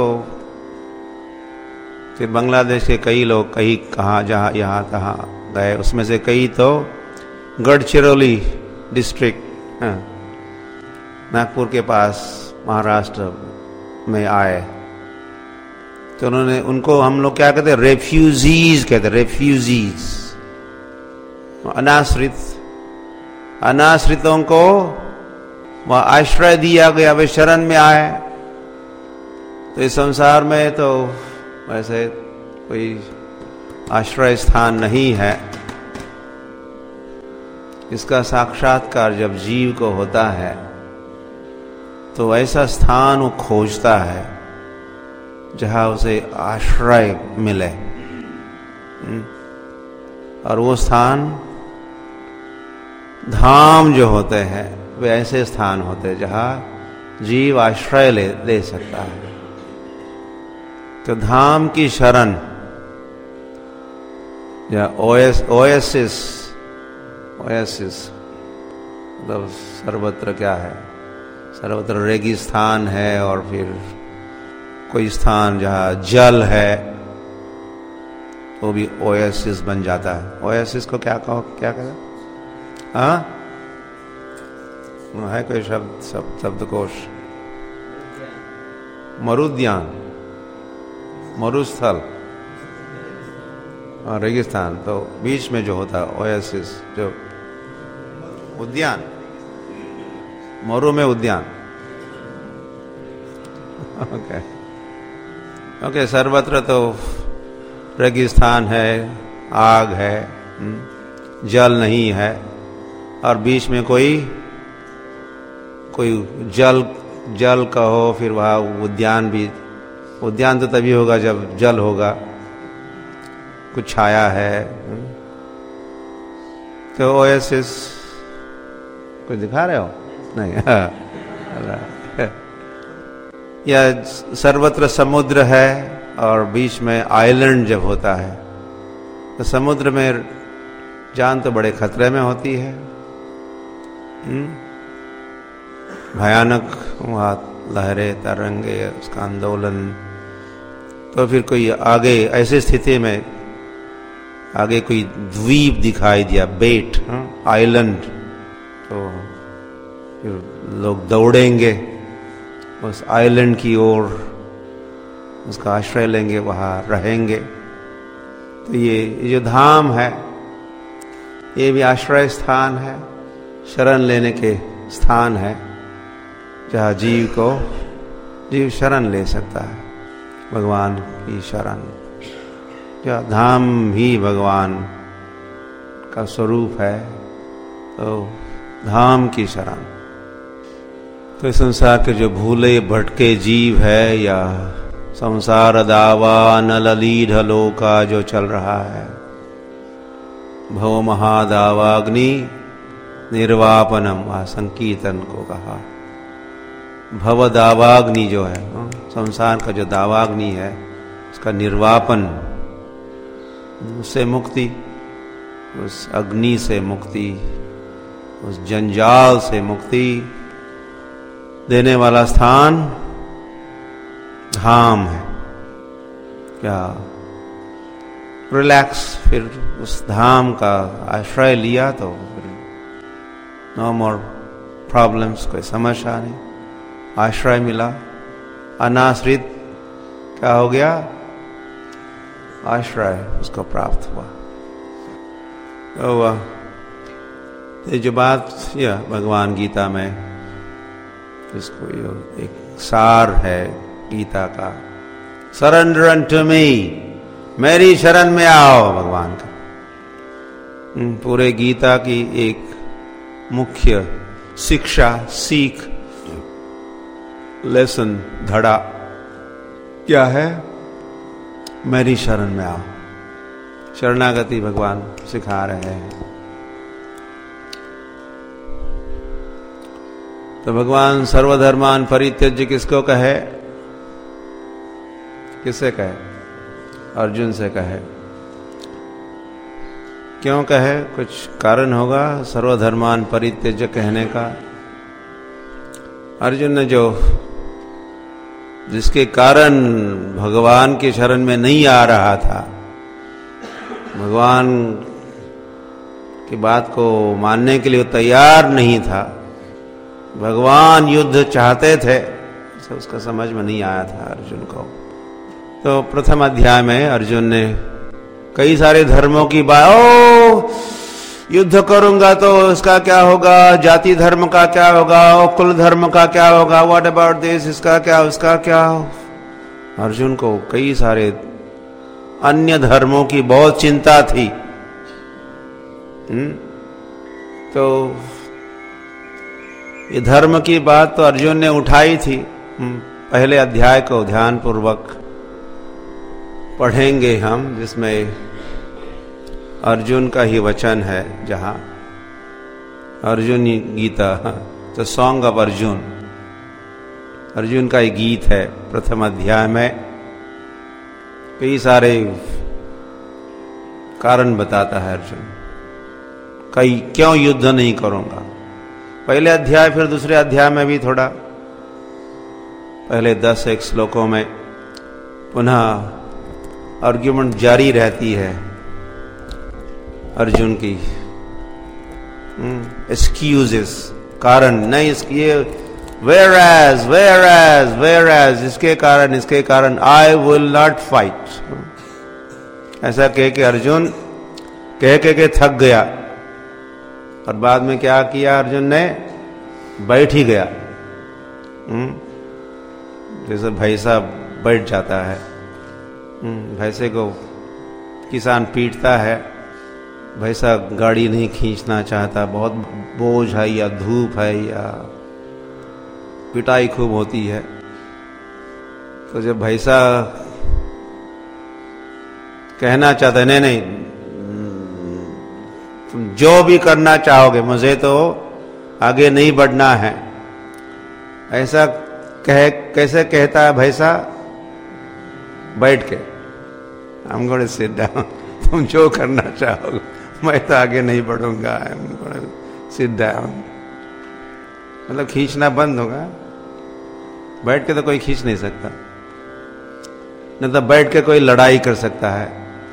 फिर बांग्लादेश के कई लोग कहीं कहाँ जहाँ यहाँ तहाँ गए। उसमें से कई तो गढ़चिरौली डिस्ट्रिक्ट, नागपुर के पास महाराष्ट्र में आए। तो उन्होंने उनको हम लोग क्या कहते हैं, रेफ्यूजीज कहते हैं, रेफ्यूजीज, अनाश्रित। अनाश्रितों को वह आश्रय दिया गया, वे शरण में आए। तो इस संसार में तो वैसे कोई आश्रय स्थान नहीं है। इसका साक्षात्कार जब जीव को होता है तो ऐसा स्थान वो खोजता है जहां उसे आश्रय मिले। और वो स्थान धाम जो होते हैं वे ऐसे स्थान होते हैं जहां जीव आश्रय ले ले सकता है। तो धाम की शरण या ओएस ओएसिस ओएसिस मतलब सर्वत्र क्या है, सर्वत्र रेगिस्तान है और फिर कोई स्थान जहां जल है वो भी ओएसिस बन जाता है। ओएसिस को क्या कहो, क्या कहते, हाँ है कोई शब्द, शब्द शब्दकोश? मरुद्यान, मरुस्थल और रेगिस्तान, तो बीच में जो होता है ओएसिस, जो उद्यान, मरु में उद्यान। ओके ओके सर्वत्र तो रेगिस्तान है, आग है, जल नहीं है, और बीच में कोई कोई जल जल कहो, फिर वहाँ उद्यान भी। उद्यान तो तभी होगा जब जल होगा, कुछ छाया है। तो ओएसिस कुछ दिखा रहे हो? नहीं। या सर्वत्र समुद्र है और बीच में आइलैंड जब होता है तो समुद्र में जान तो बड़े खतरे में होती है, भयानक वहाँ लहरें, तरंगे, उसका आंदोलन। तो फिर कोई आगे ऐसी स्थिति में आगे कोई द्वीप दिखाई दिया, बेट, आइलैंड, तो फिर लोग दौड़ेंगे उस आइलैंड की ओर, उसका आश्रय लेंगे, वहाँ रहेंगे। तो ये जो धाम है ये भी आश्रय स्थान है, शरण लेने के स्थान है जहाँ जीव को जीव शरण ले सकता है, भगवान की शरण। क्या धाम ही भगवान का स्वरूप है, तो धाम की शरण। तो संसार के जो भूले भटके जीव है या संसार दावा नललीढ़ लोका जो चल रहा है, भव महादावाग्नि निर्वापनम, वह संकीर्तन को कहा। भव दावाग्नि जो है, संसार का जो दावाग्नि है उसका निर्वापन, उससे मुक्ति, उस अग्नि से मुक्ति, उस जंजाल से मुक्ति देने वाला स्थान धाम है। क्या रिलैक्स, फिर उस धाम का आश्रय लिया तो नो मोर प्रॉब्लम्स, कोई समस्या नहीं, आश्रय मिला। अनाश्रित क्या हो गया, आश्रय उसको प्राप्त हुआ। तो ये जो बात यह भगवान गीता में, इसको एक सार है गीता का, सरेंडर अनटू मी, मेरी शरण में आओ, भगवान का पूरे गीता की एक मुख्य शिक्षा, सीख, लेसन, धड़ा क्या है, मेरी शरण में आओ। शरणागति भगवान सिखा रहे हैं। तो भगवान सर्वधर्मान परित्यज्य किसको कहे, किससे कहे, अर्जुन से कहे। क्यों कहे, कुछ कारण होगा सर्वधर्मान परित्यज्य कहने का। अर्जुन ने जो जिसके कारण भगवान के शरण में नहीं आ रहा था, भगवान की बात को मानने के लिए तैयार नहीं था, भगवान युद्ध चाहते थे, उसका समझ में नहीं आया था अर्जुन को। तो प्रथम अध्याय में अर्जुन ने कई सारे धर्मों की बात, ओ युद्ध करूंगा तो इसका क्या होगा, जाति धर्म का क्या होगा, ओ कुल धर्म का क्या होगा, व्हाट अबाउट दिस, इसका क्या उसका क्या। अर्जुन को कई सारे अन्य धर्मों की बहुत चिंता थी। हुँ? तो ये धर्म की बात तो अर्जुन ने उठाई थी। पहले अध्याय को ध्यान पूर्वक पढ़ेंगे हम, जिसमें अर्जुन का ही वचन है, जहां Arjun Gita, the song of Arjun, Arjun का एक गीत है प्रथम अध्याय में। कई सारे कारण बताता है अर्जुन, कई क्यों युद्ध नहीं करूंगा। पहले अध्याय फिर दूसरे अध्याय में भी थोड़ा, पहले दस एक श्लोकों में पुनः आर्ग्यूमेंट जारी रहती है अर्जुन की। एक्सक्यूजेस, कारण नहीं, ये whereas whereas whereas इसके कारण इसके कारण आई विल नॉट फाइट, ऐसा कह के अर्जुन कह के, के थक गया। और बाद में क्या किया अर्जुन ने, बैठ ही गया। जैसे भैंसा बैठ जाता है, भैंसे को किसान पीटता है, भैंसा गाड़ी नहीं खींचना चाहता, बहुत बोझ है या धूप है या पिटाई खूब होती है। तो जब भैंसा कहना चाहता है नहीं नहीं तुम जो भी करना चाहोगे, मुझे तो आगे नहीं बढ़ना है, ऐसा कह कैसे कहता है भैंसा, बैठ के, I am going to sit down, तुम जो करना चाहोगे, मैं तो आगे नहीं बढ़ूंगा, I am going to sit down. मतलब खींचना बंद होगा, बैठ के तो कोई खींच नहीं सकता, नहीं तो बैठ के कोई लड़ाई कर सकता है।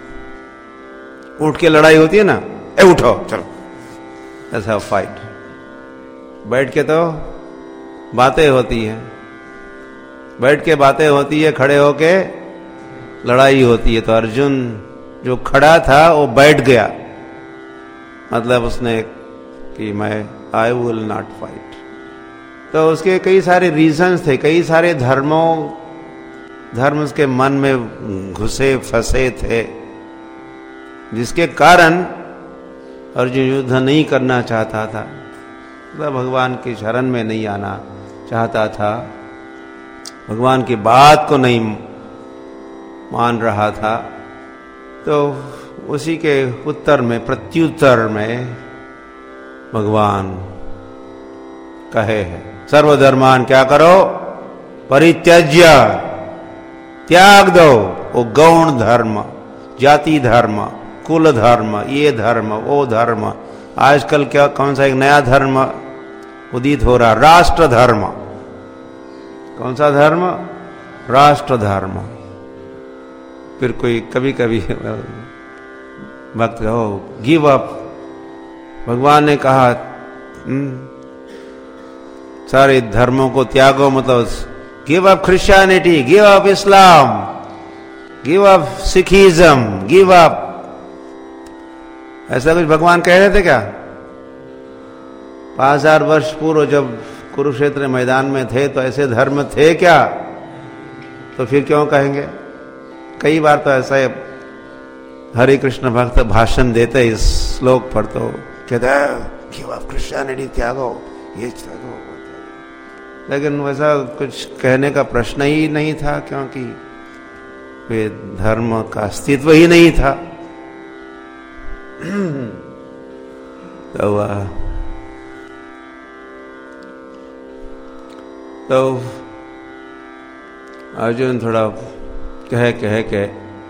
उठ के लड़ाई होती है ना, ए उठो चलो, ऐसा फाइट। बैठ के तो बातें होती है, बैठ के बातें होती है, खड़े होके लड़ाई होती है। तो अर्जुन जो खड़ा था वो बैठ गया, मतलब उसने कि मैं आई विल नॉट फाइट। तो उसके कई सारे रीजंस थे, कई सारे धर्मों धर्म उसके मन में घुसे फंसे थे, जिसके कारण अर्जुन युद्ध नहीं करना चाहता था, मतलब भगवान के शरण में नहीं आना चाहता था, भगवान की बात को नहीं मान रहा था। तो उसी के उत्तर में, प्रत्युत्तर में भगवान कहे है, सर्वधर्मान क्या करो, परित्यज्य, त्याग दो वो गौण धर्म, जाति धर्म, कुल धर्म, ये धर्म वो धर्म। आजकल क्या कौन सा एक नया धर्म उदित हो रहा, राष्ट्र धर्म। कौन सा धर्म, राष्ट्र धर्म। फिर कोई कभी कभी भक्त हो गिव अप, भगवान ने कहा सारे धर्मों को त्यागो, मतलब give up Christianity, give up Islam, give up Sikhism, give up, ऐसा कुछ भगवान कह रहे थे क्या? पांच हजार वर्ष पूर्व जब कुरुक्षेत्र मैदान में थे तो ऐसे धर्म थे क्या? तो फिर क्यों कहेंगे? कई बार तो ऐसा हरे कृष्ण भक्त भाषण देते इस श्लोक पर, तो कहते हैं गिव अप क्रिश्चियनिटी, त्यागो ये त्यागो, लेकिन वैसा कुछ कहने का प्रश्न ही नहीं था, क्योंकि वे धर्म का अस्तित्व ही नहीं था। तो तो अर्जुन थोड़ा कह कह के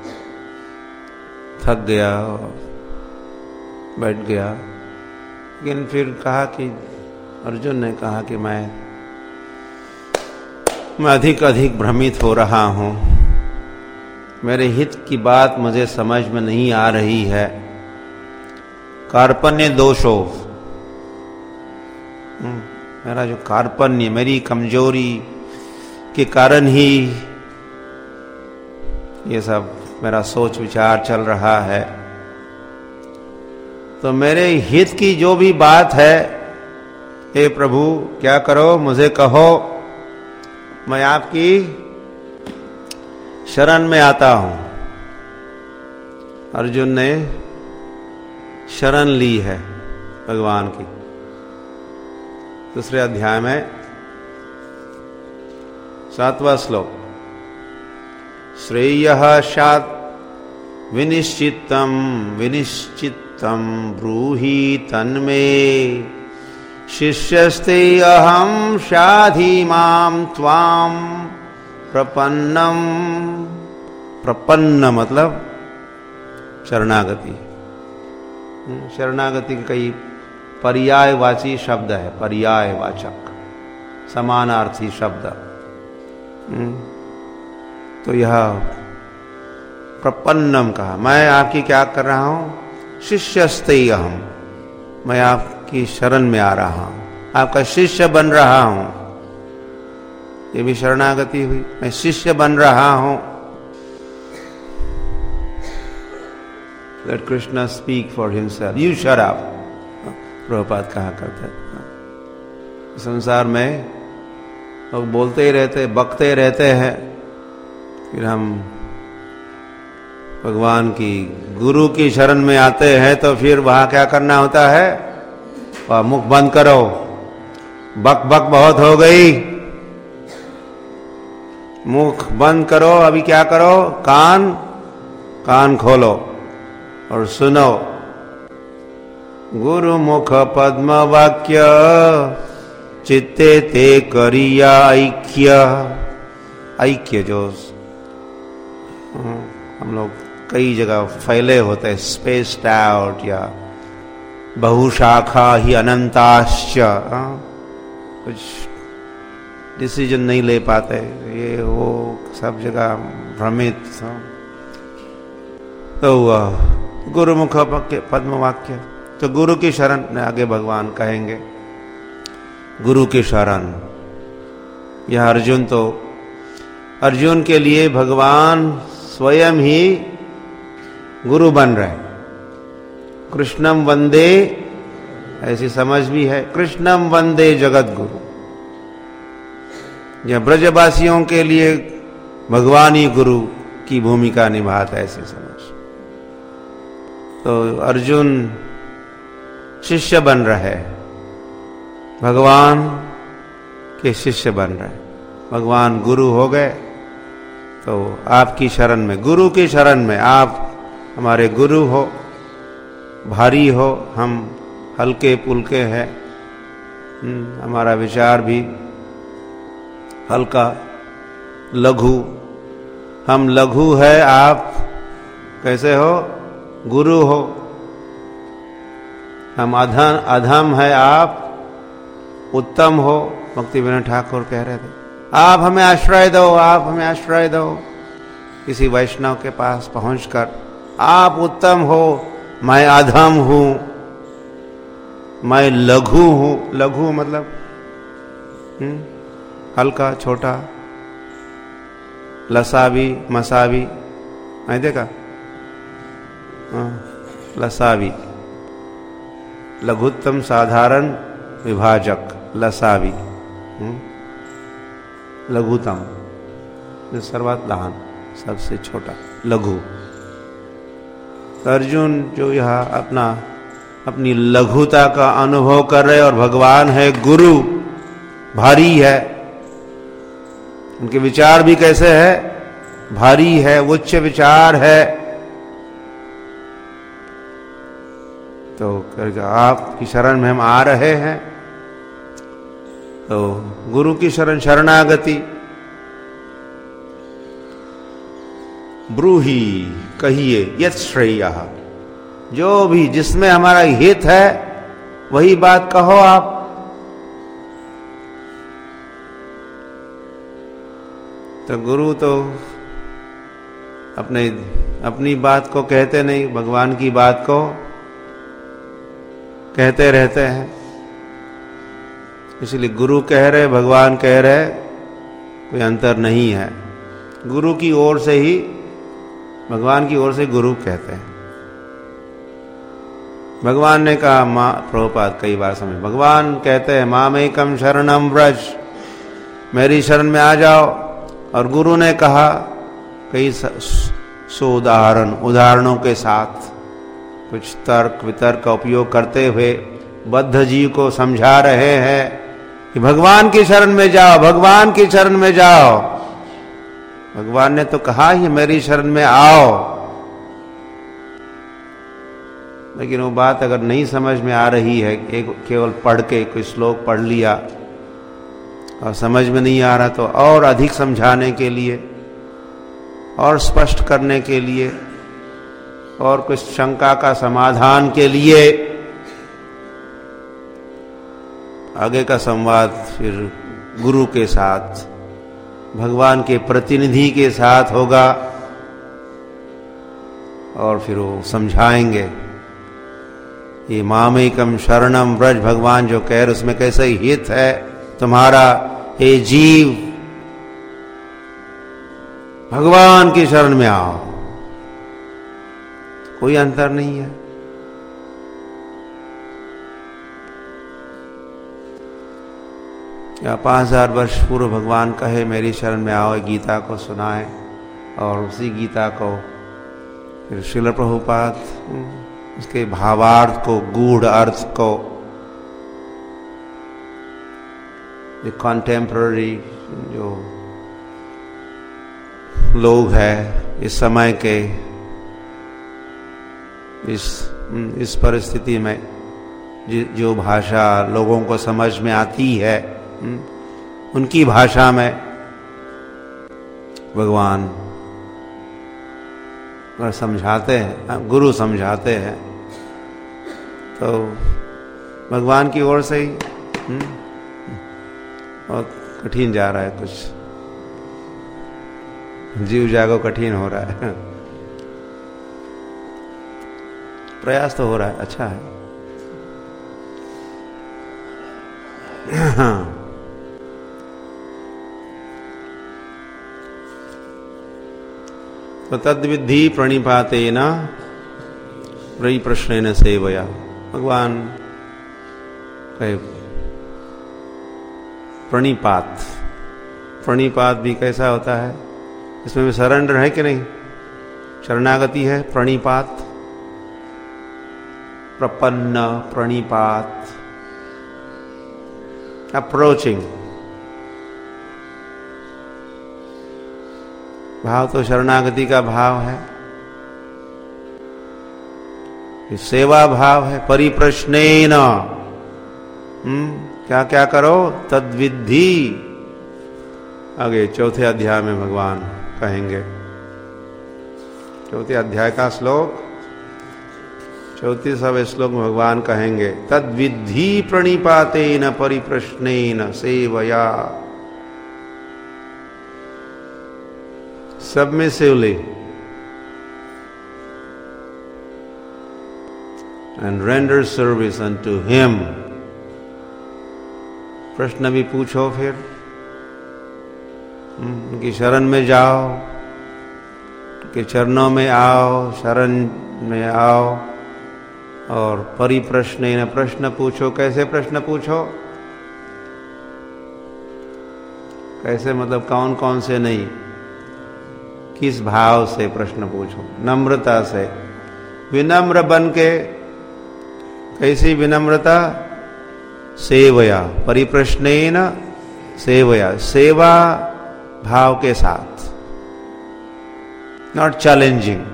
थक गया और बैठ गया, लेकिन फिर कहा कि अर्जुन ने कहा कि मैं मैं अधिक अधिक भ्रमित हो रहा हूं, मेरे हित की बात मुझे समझ में नहीं आ रही है। कार्पण्य दोषो, मेरा जो कार्पण्य, मेरी कमजोरी के कारण ही ये सब मेरा सोच विचार चल रहा है। तो मेरे हित की जो भी बात है, हे प्रभु क्या करो, मुझे कहो, मैं आपकी शरण में आता हूं। अर्जुन ने शरण ली है भगवान की। दूसरे अध्याय में सातवां श्लोक, श्रेयः शात् विनिश्चितम विनिश्चितम ब्रूहि तन्मे शिष्यस्ते अहम शाधि माम त्वाम प्रपन्नम। प्रपन्न मतलब शरणागति। शरणागति का कई पर्यायवाची शब्द है, पर्यायवाचक, समानार्थी शब्द। तो यह प्रपन्नम कहा, मैं आपकी क्या कर रहा हूं, शिष्यस्ते अहम, मैं आपकी शरण में आ रहा हूं, आपका शिष्य बन रहा हूं। ये भी शरणागति हुई, मैं शिष्य बन रहा हूं। Let Krishna speak for himself. You shut up. Prabhupada कहा करते हैं। संसार में लोग बोलते ही रहते, बकते रहते हैं, फिर हम भगवान की गुरु की शरण में आते हैं तो फिर वहां क्या करना होता है, वह मुख बंद करो, बक बक बहुत हो गई, मुख बंद करो, अभी क्या करो, कान कान खोलो और सुनो। गुरु मुख पद्म वाक्य चित्ते ते करिया ऐक्य। ऐक्य जो हम लोग कई जगह फैले होते हैं, स्पेस्ड आउट या बहुशाखा ही अनंताश्च, कुछ डिसीजन नहीं ले पाते, ये वो सब जगह भ्रमित। तो गुरुमुख पद्म वाक्य, तो गुरु की शरण, आगे भगवान कहेंगे गुरु की शरण। यह अर्जुन, तो अर्जुन के लिए भगवान स्वयं ही गुरु बन रहे। कृष्णम वंदे, ऐसी समझ भी है, कृष्णम वंदे जगत गुरु। यह ब्रजवासियों के लिए भगवान ही गुरु की भूमिका निभाता है, ऐसी समझ। तो अर्जुन शिष्य बन रहे, भगवान के शिष्य बन रहे, भगवान गुरु हो गए। तो आपकी शरण में, गुरु की शरण में, आप हमारे गुरु हो, भारी हो, हम हल्के पुल्के हैं, हमारा विचार भी हल्का लघु, हम लघु है, आप कैसे हो, गुरु हो। हम अधम अधम है, आप उत्तम हो। भक्ति विनोद ठाकुर कह रहे थे, आप हमें आश्रय दो, आप हमें आश्रय दो। किसी वैष्णव के पास पहुंचकर, आप उत्तम हो, मैं अधम हूं, मैं लघु हूं। लघु मतलब हुँ? हल्का, छोटा, लसावी, मसावी, मैं देखा लसावी, लघुत्तम साधारण विभाजक, लसावी, लघुतम सर्वात लहान, सबसे छोटा, लघु। अर्जुन जो यह अपना अपनी लघुता का अनुभव कर रहे, और भगवान है गुरु, भारी है, उनके विचार भी कैसे है, भारी है, उच्च विचार है। तो आपकी शरण में हम आ रहे हैं, तो गुरु की शरण, शरणागति। ब्रूहि, कहिए, यत् श्रेयः, जो भी जिसमें हमारा हित है वही बात कहो आप। तो गुरु तो अपने अपनी बात को कहते नहीं, भगवान की बात को कहते रहते हैं। इसलिए गुरु कह रहे, भगवान कह रहे, कोई अंतर नहीं है। गुरु की ओर से ही भगवान की ओर से गुरु कहते हैं। भगवान ने कहा, मां प्रभुपाद कई बार समझ, भगवान कहते हैं मामेकम शरणम व्रज, मेरी शरण में आ जाओ। और गुरु ने कहा कई सो उदाहरण उदाहरणों के साथ कुछ तर्क वितर्क का उपयोग करते हुए बद्ध जीव को समझा रहे हैं कि भगवान की शरण में जाओ, भगवान की शरण में जाओ। भगवान ने तो कहा ही मेरी शरण में आओ, लेकिन वो बात अगर नहीं समझ में आ रही है, एक केवल पढ़ के कोई श्लोक पढ़ लिया और समझ में नहीं आ रहा, तो और अधिक समझाने के लिए और स्पष्ट करने के लिए और कुछ शंका का समाधान के लिए आगे का संवाद फिर गुरु के साथ, भगवान के प्रतिनिधि के साथ होगा और फिर वो समझाएंगे ये मामेकम शरणम व्रज, भगवान जो कह रहे उसमें कैसे हित है तुम्हारा, हे जीव भगवान की शरण में आओ। कोई अंतर नहीं है। या पांच हजार वर्ष पूर्व भगवान कहे मेरी शरण में आओ, गीता को सुनाए और उसी गीता को फिर श्रील प्रभुपाद उसके भावार्थ को, गूढ़ अर्थ को, कॉन्टेम्पररी जो लोग हैं इस समय के, इस इस परिस्थिति में जो भाषा लोगों को समझ में आती है, उनकी भाषा में भगवान अगर समझाते हैं, गुरु समझाते हैं, तो भगवान की ओर से ही बहुत कठिन जा रहा है, कुछ जीव जागो कठिन हो रहा है। प्रयास तो हो रहा है, अच्छा है। हाँ, तो तद्विद्धि प्रणिपातेन परिप्रश्नेन सेवया। भगवान कहे प्रणिपात, प्रणिपात भी कैसा होता है, इसमें भी सरेंडर है कि नहीं, शरणागति है। प्रणिपात, प्रपन्न, प्रणिपात, अप्रोचिंग भाव तो शरणागति का भाव है, सेवा भाव है। परिप्रश्नेन, हम्म क्या क्या करो, तद्विद्धि। आगे चौथे अध्याय में भगवान कहेंगे, चौथे अध्याय का श्लोक, चौतीसवें श्लोक में भगवान कहेंगे तद्विद्धि प्रणिपातेन परिप्रश्नेन सेवया। Submissively and render service unto him। प्रश्न भी पूछो, फिर उनकी शरण में जाओ, उनके चरणों में आओ, शरण में आओ और परिप्रश्न, प्रश्न पूछो। कैसे प्रश्न पूछो, कैसे मतलब कौन कौन से नहीं, किस भाव से प्रश्न पूछो, नम्रता से, विनम्र बन के। कैसी विनम्रता, सेवया, परिप्रश्नेन सेवया, सेवा भाव के साथ, नॉट चैलेंजिंग।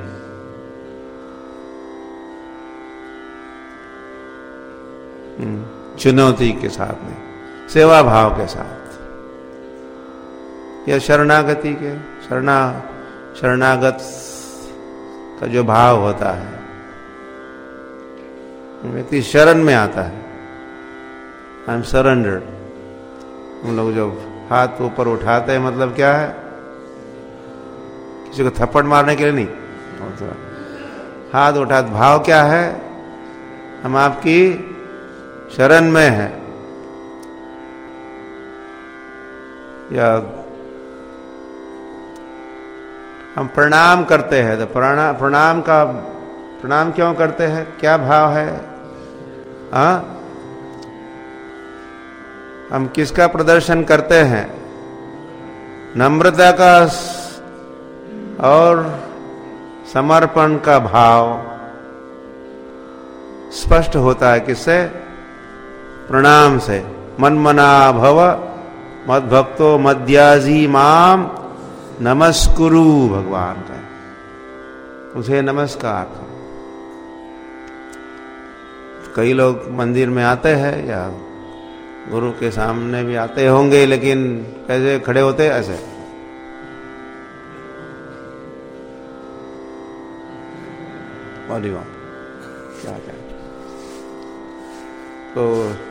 चुनौती के साथ नहीं, सेवा भाव के साथ, या शरणागति के, शरणा शरणागत का जो भाव होता है, व्यक्ति शरण में आता है, आई एम सरेंडर्ड। हम लोग जो हाथ ऊपर उठाते हैं मतलब क्या है, किसी को थप्पड़ मारने के लिए नहीं, हाथ उठा, भाव क्या है, हम आपकी शरण में हैं। या हम प्रणाम करते हैं तो प्रणाम प्रणाम का प्रणाम क्यों करते हैं, क्या भाव है? हाँ, हम किसका प्रदर्शन करते हैं? नम्रता का और समर्पण का भाव स्पष्ट होता है। किससे? प्रणाम से। मन्मना भव मद्भक्तो मद्याजी माम नमस्कुरु, भगवान का उसे नमस्कार करो। कई लोग मंदिर में आते हैं या गुरु के सामने भी आते होंगे, लेकिन कैसे खड़े होते? ऐसे। क्या क्या तो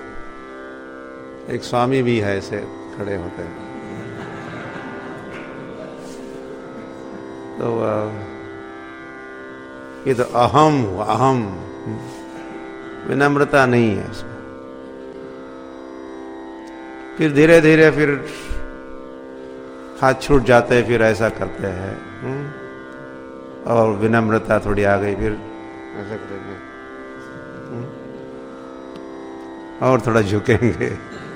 एक स्वामी भी है, ऐसे खड़े होते हैं। तो ये तो अहम हुआ, अहम, विनम्रता नहीं है इसमें। फिर धीरे धीरे फिर हाथ छूट जाते, फिर ऐसा करते हैं, और विनम्रता थोड़ी आ गई, फिर ऐसा करेंगे और थोड़ा झुकेंगे,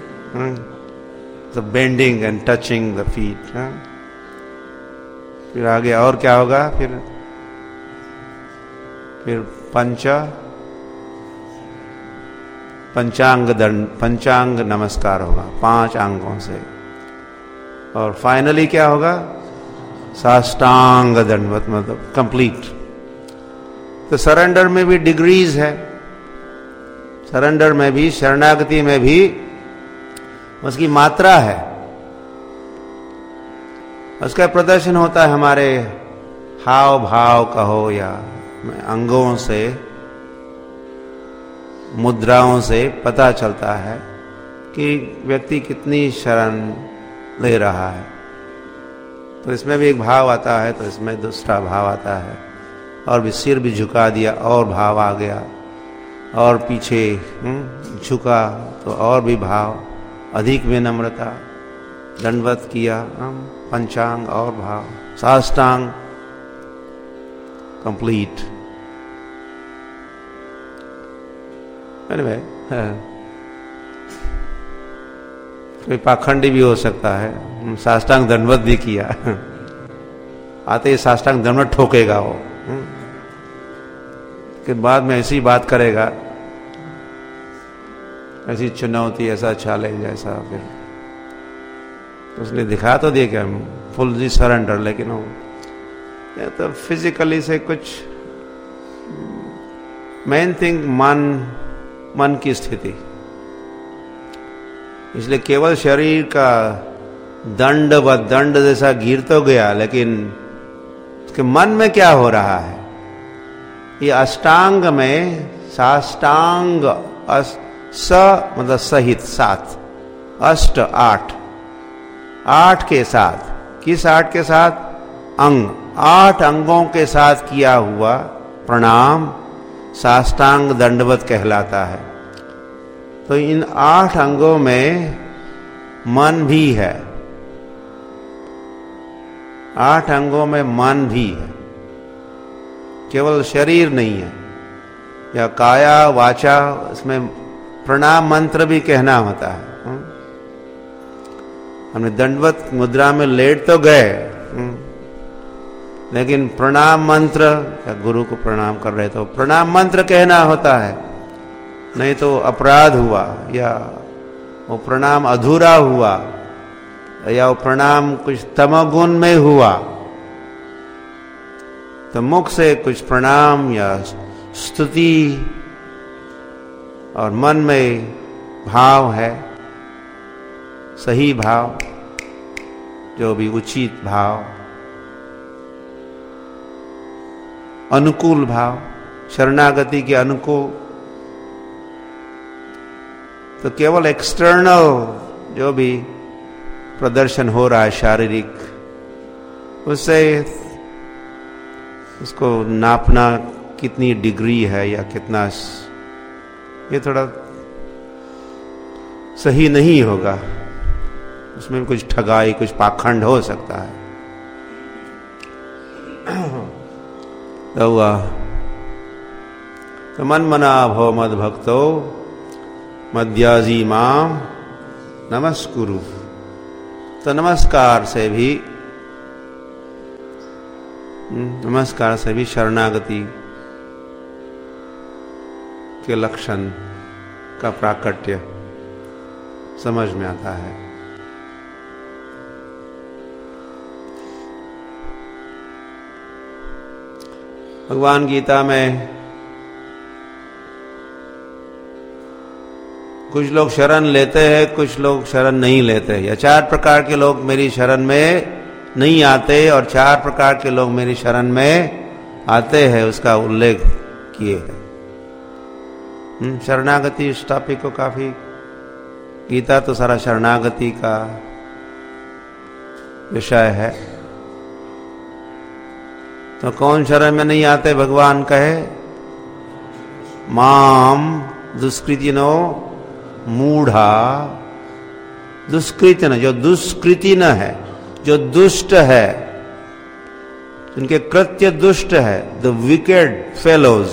तो bending and touching the feet. फिर आगे और क्या होगा? फिर फिर पंच पंचांग दंड, पंचांग नमस्कार होगा पांच अंगों से। और फाइनली क्या होगा? साष्टांग दंडवत, मतलब कंप्लीट। तो सरेंडर में भी डिग्रीज है, सरेंडर में भी, शरणागति में भी उसकी मात्रा है, उसका प्रदर्शन होता है हमारे हाव भाव कहो या अंगों से, मुद्राओं से पता चलता है कि व्यक्ति कितनी शरण ले रहा है। तो इसमें भी एक भाव आता है, तो इसमें दूसरा भाव आता है, और भी सिर भी झुका दिया और भाव आ गया, और पीछे झुका तो और भी भाव, अधिक विनम्रता, दंडवत किया, पंचांग और भाव, साष्टांग कंप्लीट। एनीवे, कोई पाखंडी भी हो सकता है, साष्टांग दंडवत भी किया, आते ही साष्टांग दंडवत ठोकेगा वो, कि बाद में ऐसी बात करेगा, ऐसी चुनौती, ऐसा चैलेंज, जैसा फिर उसने दिखा तो दिया क्या फुल्ली सरेंडर, लेकिन वो तो फिजिकली से कुछ, मेन थिंग मन, मन की स्थिति। इसलिए केवल शरीर का दंड व दंड जैसा गिर तो गया, लेकिन उसके मन में क्या हो रहा है? ये अष्टांग में साष्टांग, स मतलब सहित, सात, अष्ट आठ, आठ के साथ, किस आठ के साथ? अंग, आठ अंगों के साथ किया हुआ प्रणाम साष्टांग दंडवत कहलाता है। तो इन आठ अंगों में मन भी है, आठ अंगों में मन भी है, केवल शरीर नहीं है। या काया वाचा, इसमें प्रणाम मंत्र भी कहना होता है। हमने दंडवत मुद्रा में लेट तो गए, लेकिन प्रणाम मंत्र, या गुरु को प्रणाम कर रहे तो प्रणाम मंत्र कहना होता है, नहीं तो अपराध हुआ, या वो प्रणाम अधूरा हुआ, या वो प्रणाम कुछ तमोगुण में हुआ। तो मुख से कुछ प्रणाम या स्तुति, और मन में भाव है, सही भाव, जो भी उचित भाव, अनुकूल भाव, शरणागति के अनुकूल। तो केवल एक्सटर्नल जो भी प्रदर्शन हो रहा है शारीरिक, उससे उसको नापना कितनी डिग्री है या कितना, ये थोड़ा सही नहीं होगा। उसमें कुछ ठगाई, कुछ पाखंड हो सकता है। तो हुआ तो मन मना भव मद भक्तो मद्याजी माम नमस्कुरु। तो नमस्कार से भी नमस्कार से भी शरणागति के लक्षण का प्राकट्य समझ में आता है। भगवान गीता में कुछ लोग शरण लेते हैं, कुछ लोग शरण नहीं लेते। या चार प्रकार के लोग मेरी शरण में नहीं आते और चार प्रकार के लोग मेरी शरण में आते हैं, उसका उल्लेख किए हैं। शरणागति इस टॉपिक को काफी, गीता तो सारा शरणागति का विषय है। तो कौन शरण में नहीं आते? भगवान कहे माम दुष्कृतिनो मूढ़ा। दुष्कृतिन, जो दुष्कृति न है, जो दुष्ट है, उनके कृत्य दुष्ट है, द विकेड फेलोज,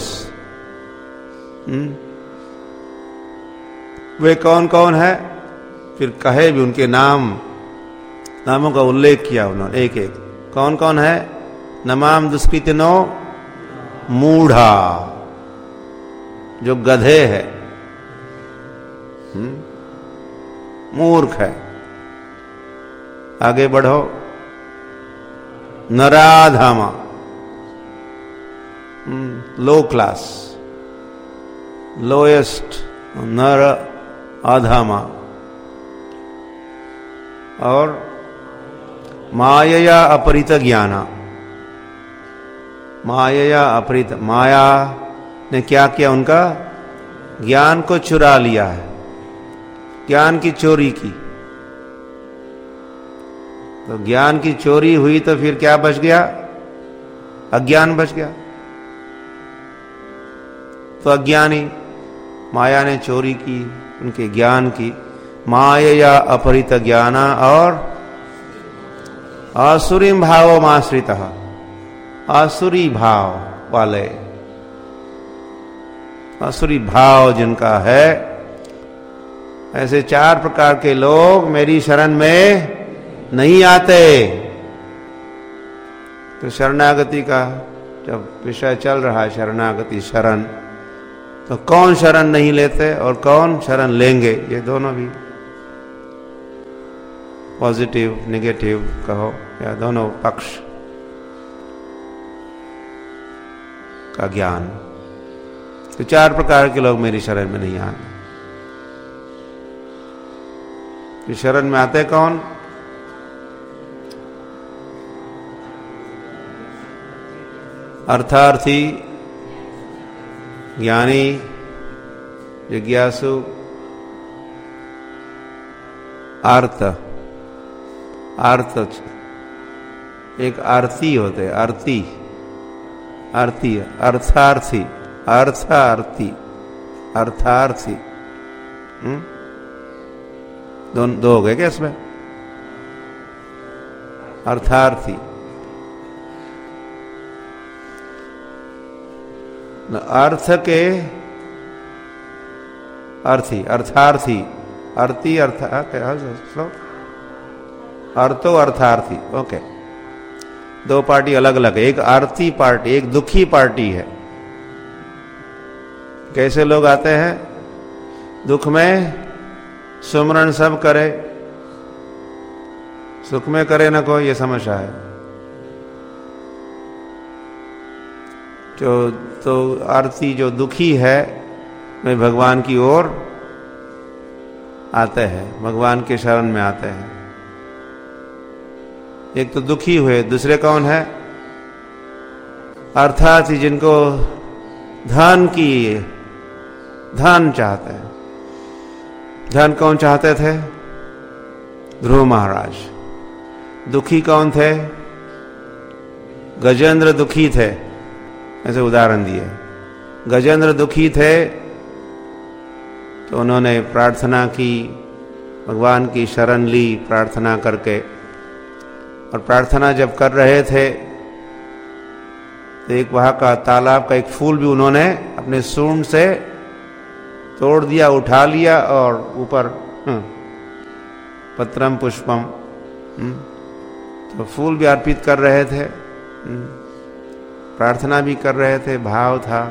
वे कौन कौन है? फिर कहे भी उनके नाम, नामों का उल्लेख किया उन्होंने एक एक। कौन कौन है? नमाम दुष्कृतिनो मूढ़ा, जो गधे है, मूर्ख है। आगे बढ़ो, नराधामा, लो क्लास, लोएस्ट, नर आधामा। और मायया अपरित ज्ञाना, मायया अपरित, माया ने क्या किया? उनका ज्ञान को चुरा लिया है, ज्ञान की चोरी की। तो ज्ञान की चोरी हुई तो फिर क्या बच गया? अज्ञान बच गया। तो अज्ञानी, माया ने चोरी की उनके ज्ञान की। मायया अपहृत ज्ञाना और आसुरीम भावो माश्रितः, आसुरी भाव वाले, आसुरी भाव जिनका है, ऐसे चार प्रकार के लोग मेरी शरण में नहीं आते। तो शरणागति का जब विषय चल रहा है, शरणागति शरण, तो कौन शरण नहीं लेते और कौन शरण लेंगे, ये दोनों भी पॉजिटिव नेगेटिव कहो या दोनों पक्ष का ज्ञान। तो चार प्रकार के लोग मेरी शरण में नहीं आए। तो शरण में आते कौन? अर्थार्थी, ज्ञानी, जिज्ञासु, आर्त, आर्त, एक आरती होते, आरती, आरती, अर्थार्थी, अर्थार्थी, अर्थार्थी। हम्म दो, दो हो गए क्या इसमें? अर्थार्थी, अर्थ के अर्थी, अर्थार्थी, अर्थी, अर्थ, अर्थो अर्थार्थी। ओके, दो पार्टी अलग अलग है। एक आरती पार्टी, एक दुखी पार्टी है। कैसे लोग आते हैं? दुख में सुमरण सब करे, सुख में करे ना कोई, ये समस्या है। जो तो आरती जो दुखी है वे भगवान की ओर आते हैं, भगवान के शरण में आते हैं। एक तो दुखी हुए, दूसरे कौन है? अर्थात जिनको धन की, धन चाहते हैं। धन कौन चाहते थे? ध्रुव महाराज। दुखी कौन थे? गजेंद्र दुखी थे, ऐसे उदाहरण दिए। गजेंद्र दुखी थे तो उन्होंने प्रार्थना की, भगवान की शरण ली प्रार्थना करके। और प्रार्थना जब कर रहे थे तो एक वहां का तालाब का एक फूल भी उन्होंने अपने सूंड से तोड़ दिया, उठा लिया और ऊपर पत्रम पुष्पम, तो फूल भी अर्पित कर रहे थे, प्रार्थना भी कर रहे थे, भाव था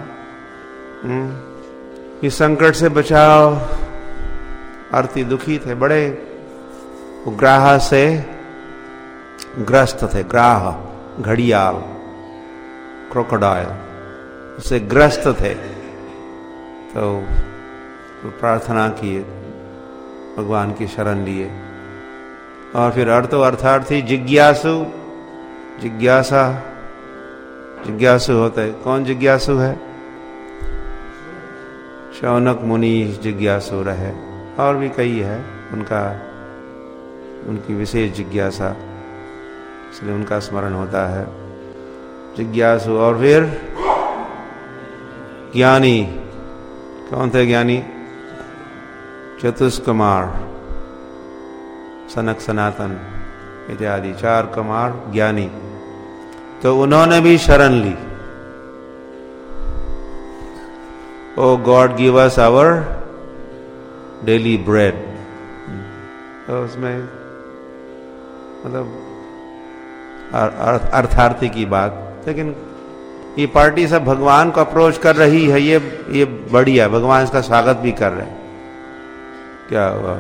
इस संकट से बचाओ। आरती दुखी थे, बड़े ग्राह से ग्रस्त थे, ग्राह घड़ियाल, क्रोकोडाइल, उससे ग्रस्त थे। तो, तो प्रार्थना किए, भगवान की शरण लिए। और फिर अर्थो अर्थार्थी जिज्ञासु, जिज्ञासा, जिज्ञासु होते हैं। कौन जिज्ञासु है? शौनक मुनि जिज्ञासु रहे, और भी कई है उनका, उनकी विशेष जिज्ञासा, इसलिए उनका स्मरण होता है, जिज्ञासु। और फिर ज्ञानी, कौन थे ज्ञानी? चतुष्कुमार, सनक सनातन इत्यादि चार कुमार ज्ञानी। तो उन्होंने भी शरण ली। Oh God give us our daily bread. तो उसमें मतलब अर्थार्थी की बात, लेकिन ये पार्टी सब भगवान को अप्रोच कर रही है, ये ये बढ़िया, भगवान इसका स्वागत भी कर रहे हैं। क्या हुआ?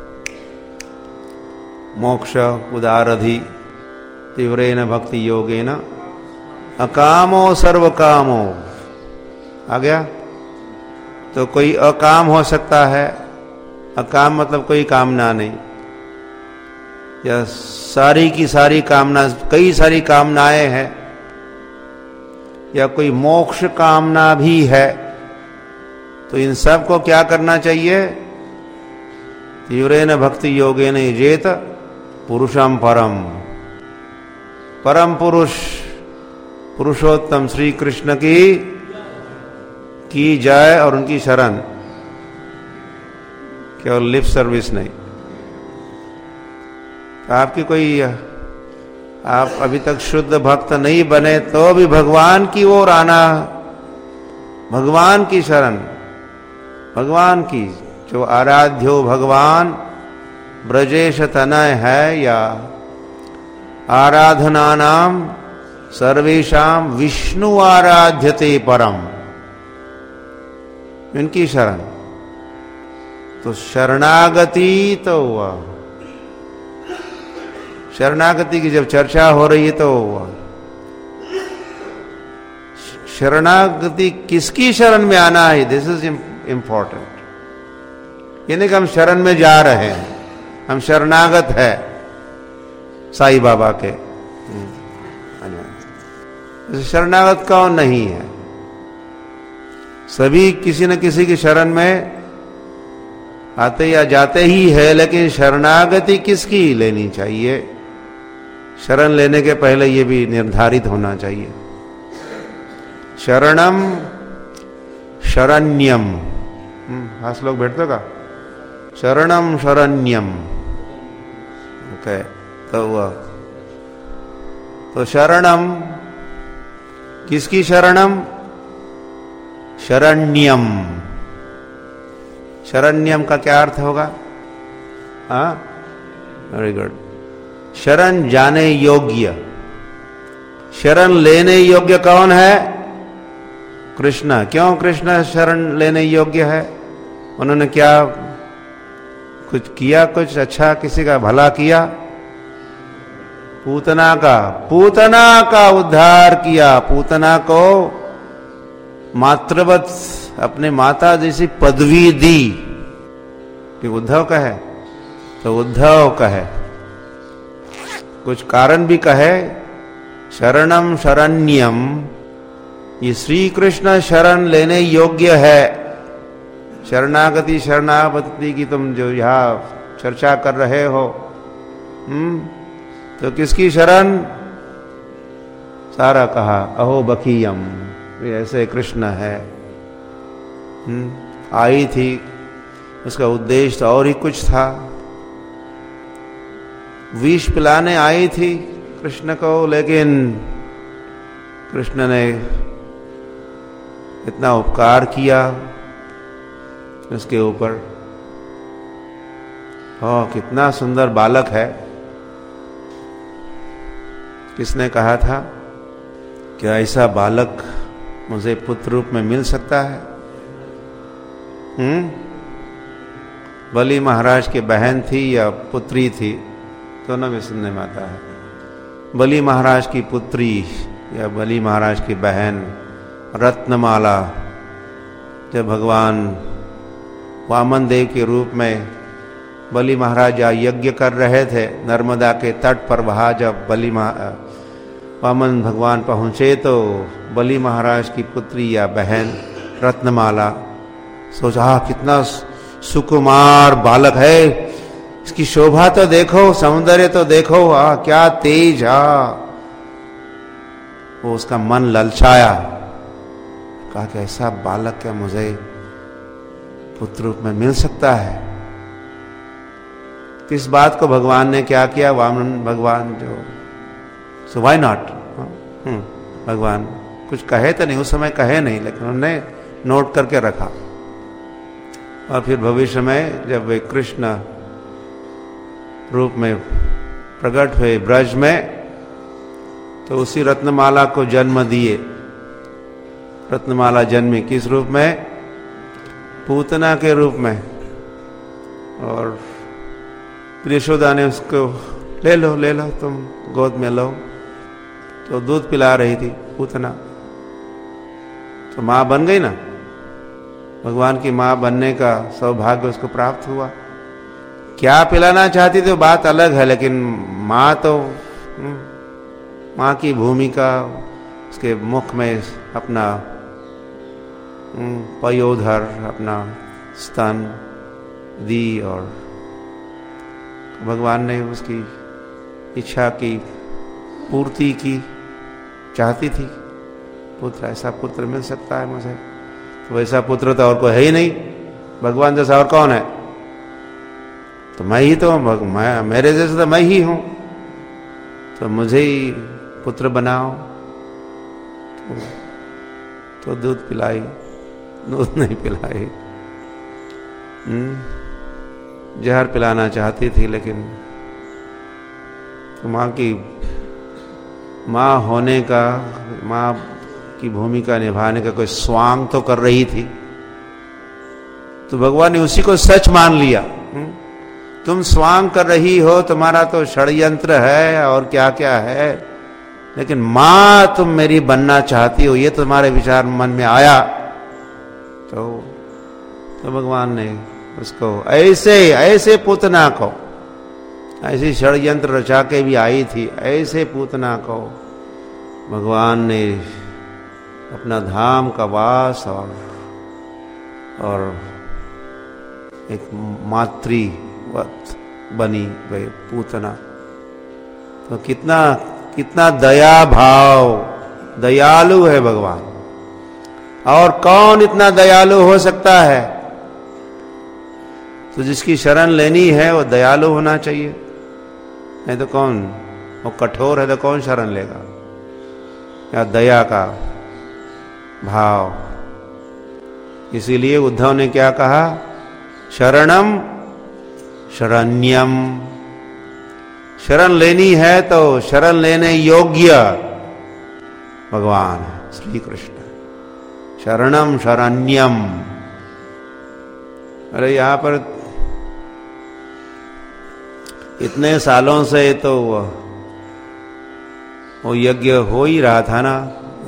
मोक्ष उदारधि तीव्रेन भक्ति योगेन अकामो सर्व कामो। आ गया? तो कोई अकाम हो सकता है, अकाम मतलब कोई कामना नहीं, या सारी की सारी कामना, कई सारी कामनाएं हैं, या कोई मोक्ष कामना भी है। तो इन सब को क्या करना चाहिए? तीव्रेन भक्ति योगेन युजेत पुरुषम परम। परम पुरुष, पुरुषोत्तम श्री कृष्ण की की जाए और उनकी शरण, केवल लिप सर्विस नहीं। आपकी कोई, आप अभी तक शुद्ध भक्त नहीं बने तो भी भगवान की ओर आना, भगवान की शरण, भगवान की, जो आराध्यो भगवान ब्रजेश तनय है, या आराधना नाम सर्वेशाम विष्णु आराध्यते परम, इनकी शरण। तो शरणागति, तो हुआ शरणागति की जब चर्चा हो रही है तो शरणागति किसकी शरण में आना है, दिस इज इंपॉर्टेंट। ये नहीं कि हम शरण में जा रहे हैं, हम शरणागत है साईं बाबा के। शरणागत कौन नहीं है? सभी किसी न किसी की शरण में आते या जाते ही है, लेकिन शरणागति किसकी लेनी चाहिए? शरण लेने के पहले ये भी निर्धारित होना चाहिए, शरणम शरण्यम। हाँ, श्लोक बैठते का शरणम शरण्यम। ओके, तो वह तो शरणम किसकी? शरणम शरण्यम। शरण्यम का क्या अर्थ होगा? हाँ, वेरी गुड। शरण जाने योग्य, शरण लेने योग्य कौन है? कृष्ण। क्यों कृष्ण शरण लेने योग्य है? उन्होंने क्या कुछ किया? कुछ अच्छा, किसी का भला किया? पूतना का पूतना का उद्धार किया, पूतना को मातृवत अपने माता जैसी पदवी दी। कि उद्धव कहे तो उद्धव कहे, कुछ कारण भी कहे। शरणम शरण्यम, ये श्री कृष्ण शरण लेने योग्य है। शरणागति शरणागति की तुम जो यहाँ चर्चा कर रहे हो, हम्म तो किसकी शरण? सारा कहा अहो बकीयम, ऐसे कृष्ण है। हम्म आई थी, उसका उद्देश्य तो और ही कुछ था। विष पिलाने आई थी कृष्ण को, लेकिन कृष्ण ने इतना उपकार किया उसके ऊपर। ओह, कितना सुंदर बालक है। किसने कहा था क्या ऐसा बालक मुझे पुत्र रूप में मिल सकता है? हम्म बलि महाराज की बहन थी या पुत्री थी, दोनों में सुनने में आता है। बलि महाराज की पुत्री या बलि महाराज की बहन रत्नमाला जब भगवान वामन देव के रूप में बलि महाराज यज्ञ कर रहे थे नर्मदा के तट पर, वहाँ जब बलि वामन भगवान पहुँचे तो बलि महाराज की पुत्री या बहन रत्नमाला सोचा, हाँ कितना सुकुमार बालक है, इसकी शोभा तो देखो, सौंदर्य तो देखो, हाँ क्या तेज, हाँ। वो उसका मन ललचाया, कहा कि ऐसा बालक क्या मुझे पुत्र रूप में मिल सकता है? इस बात को भगवान ने क्या किया, वामन भगवान जो सो व्हाई नॉट, भगवान कुछ कहे तो नहीं, उस समय कहे नहीं, लेकिन उन्होंने नोट करके रखा। और फिर भविष्य में जब वे कृष्ण रूप में प्रकट हुए ब्रज में, तो उसी रत्नमाला को जन्म दिए। रत्नमाला जन्मी किस रूप में? पूतना के रूप में। और यशोदा ने उसको ले लो ले लो तुम गोद में लो, तो दूध पिला रही थी पूतना, तो माँ बन गई ना। भगवान की माँ बनने का सौभाग्य उसको प्राप्त हुआ। क्या पिलाना चाहती तो बात अलग है, लेकिन माँ तो माँ की भूमिका, उसके मुख में अपना पयोधर, अपना स्तन दी, और भगवान ने उसकी इच्छा की पूर्ति की, चाहती थी पुत्र, ऐसा पुत्र मिल सकता है मुझे, तो वैसा पुत्र तो और कोई है ही नहीं, भगवान जैसा और कौन है? तो मैं ही तो, मैं मेरे जैसे तो मैं ही हूं, तो मुझे ही पुत्र बनाओ। तो, तो दूध पिलाई, दूध नहीं पिलाई, जहर पिलाना चाहती थी, लेकिन तो माँ की माँ होने का, माँ की भूमिका निभाने का कोई स्वांग तो कर रही थी, तो भगवान ने उसी को सच मान लिया। तुम स्वांग कर रही हो, तुम्हारा तो षड्यंत्र है और क्या क्या है, लेकिन माँ तुम मेरी बनना चाहती हो, ये तुम्हारे विचार मन में आया, तो, तो भगवान ने उसको ऐसे ऐसे पूतना को, ऐसी षड्यंत्र रचा के भी आई थी, ऐसे पूतना को भगवान ने अपना धाम का वास और और एक मातृवत बनी वे पूतना। तो कितना कितना दया भाव, दयालु है भगवान। और कौन इतना दयालु हो सकता है? तो जिसकी शरण लेनी है वो दयालु होना चाहिए, नहीं तो कौन, वो कठोर है तो कौन शरण लेगा? या दया का भाव। इसीलिए उद्धव ने क्या कहा? शरणम शरण्यम। शरण लेनी है तो शरण लेने योग्य भगवान श्री कृष्ण। शरणम शरण्यम। अरे यहां पर इतने सालों से तो वो यज्ञ हो ही रहा था ना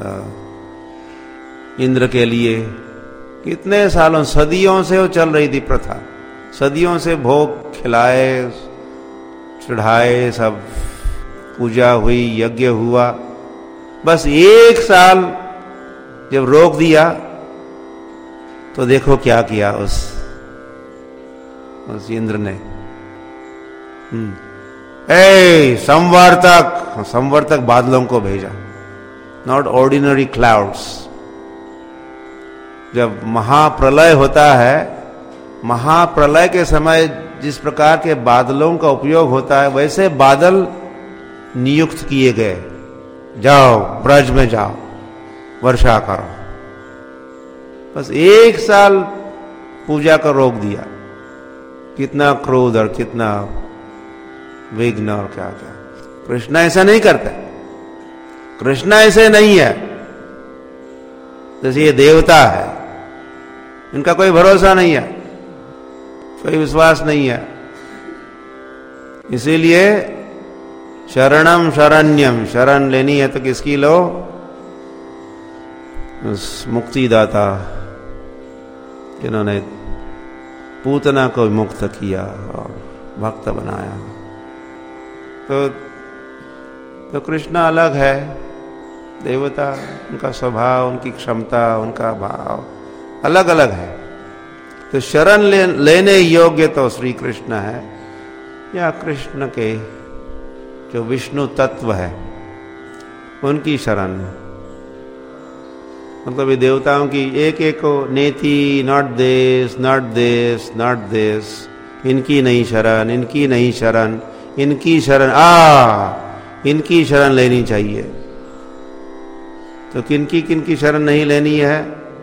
इंद्र के लिए। कितने सालों, सदियों से वो चल रही थी प्रथा। सदियों से भोग खिलाए, चढ़ाए, सब पूजा हुई, यज्ञ हुआ। बस एक साल जब रोक दिया तो देखो क्या किया उस उस इंद्र ने। ए संवर्तक, संवर्तक बादलों को भेजा, नॉट ऑर्डिनरी क्लाउड्स। जब महाप्रलय होता है, महाप्रलय के समय जिस प्रकार के बादलों का उपयोग होता है, वैसे बादल नियुक्त किए गए। जाओ ब्रज में जाओ, वर्षा करो। बस एक साल पूजा का रोक दिया, कितना क्रोध और कितना विघ्न और क्या क्या। कृष्ण ऐसा नहीं करता, कृष्ण ऐसे नहीं है। जैसे ये देवता है, इनका कोई भरोसा नहीं है, कोई विश्वास नहीं है। इसीलिए शरणम शरण्यम, शरण लेनी है तो किसकी लो? उस मुक्तिदाता जिन्होंने पूतना को मुक्त किया और भक्त बनाया। तो तो कृष्ण अलग है, देवता, उनका स्वभाव, उनकी क्षमता, उनका भाव अलग अलग है। तो शरण ले, लेने योग्य तो श्री कृष्ण है, या कृष्ण के जो विष्णु तत्व है उनकी शरण। मतलब ये देवताओं की एक एक को नेति, not this, not this, not this, इनकी नहीं शरण, इनकी नहीं शरण, इनकी शरण, आ इनकी शरण लेनी चाहिए। तो किनकी किनकी शरण नहीं लेनी है?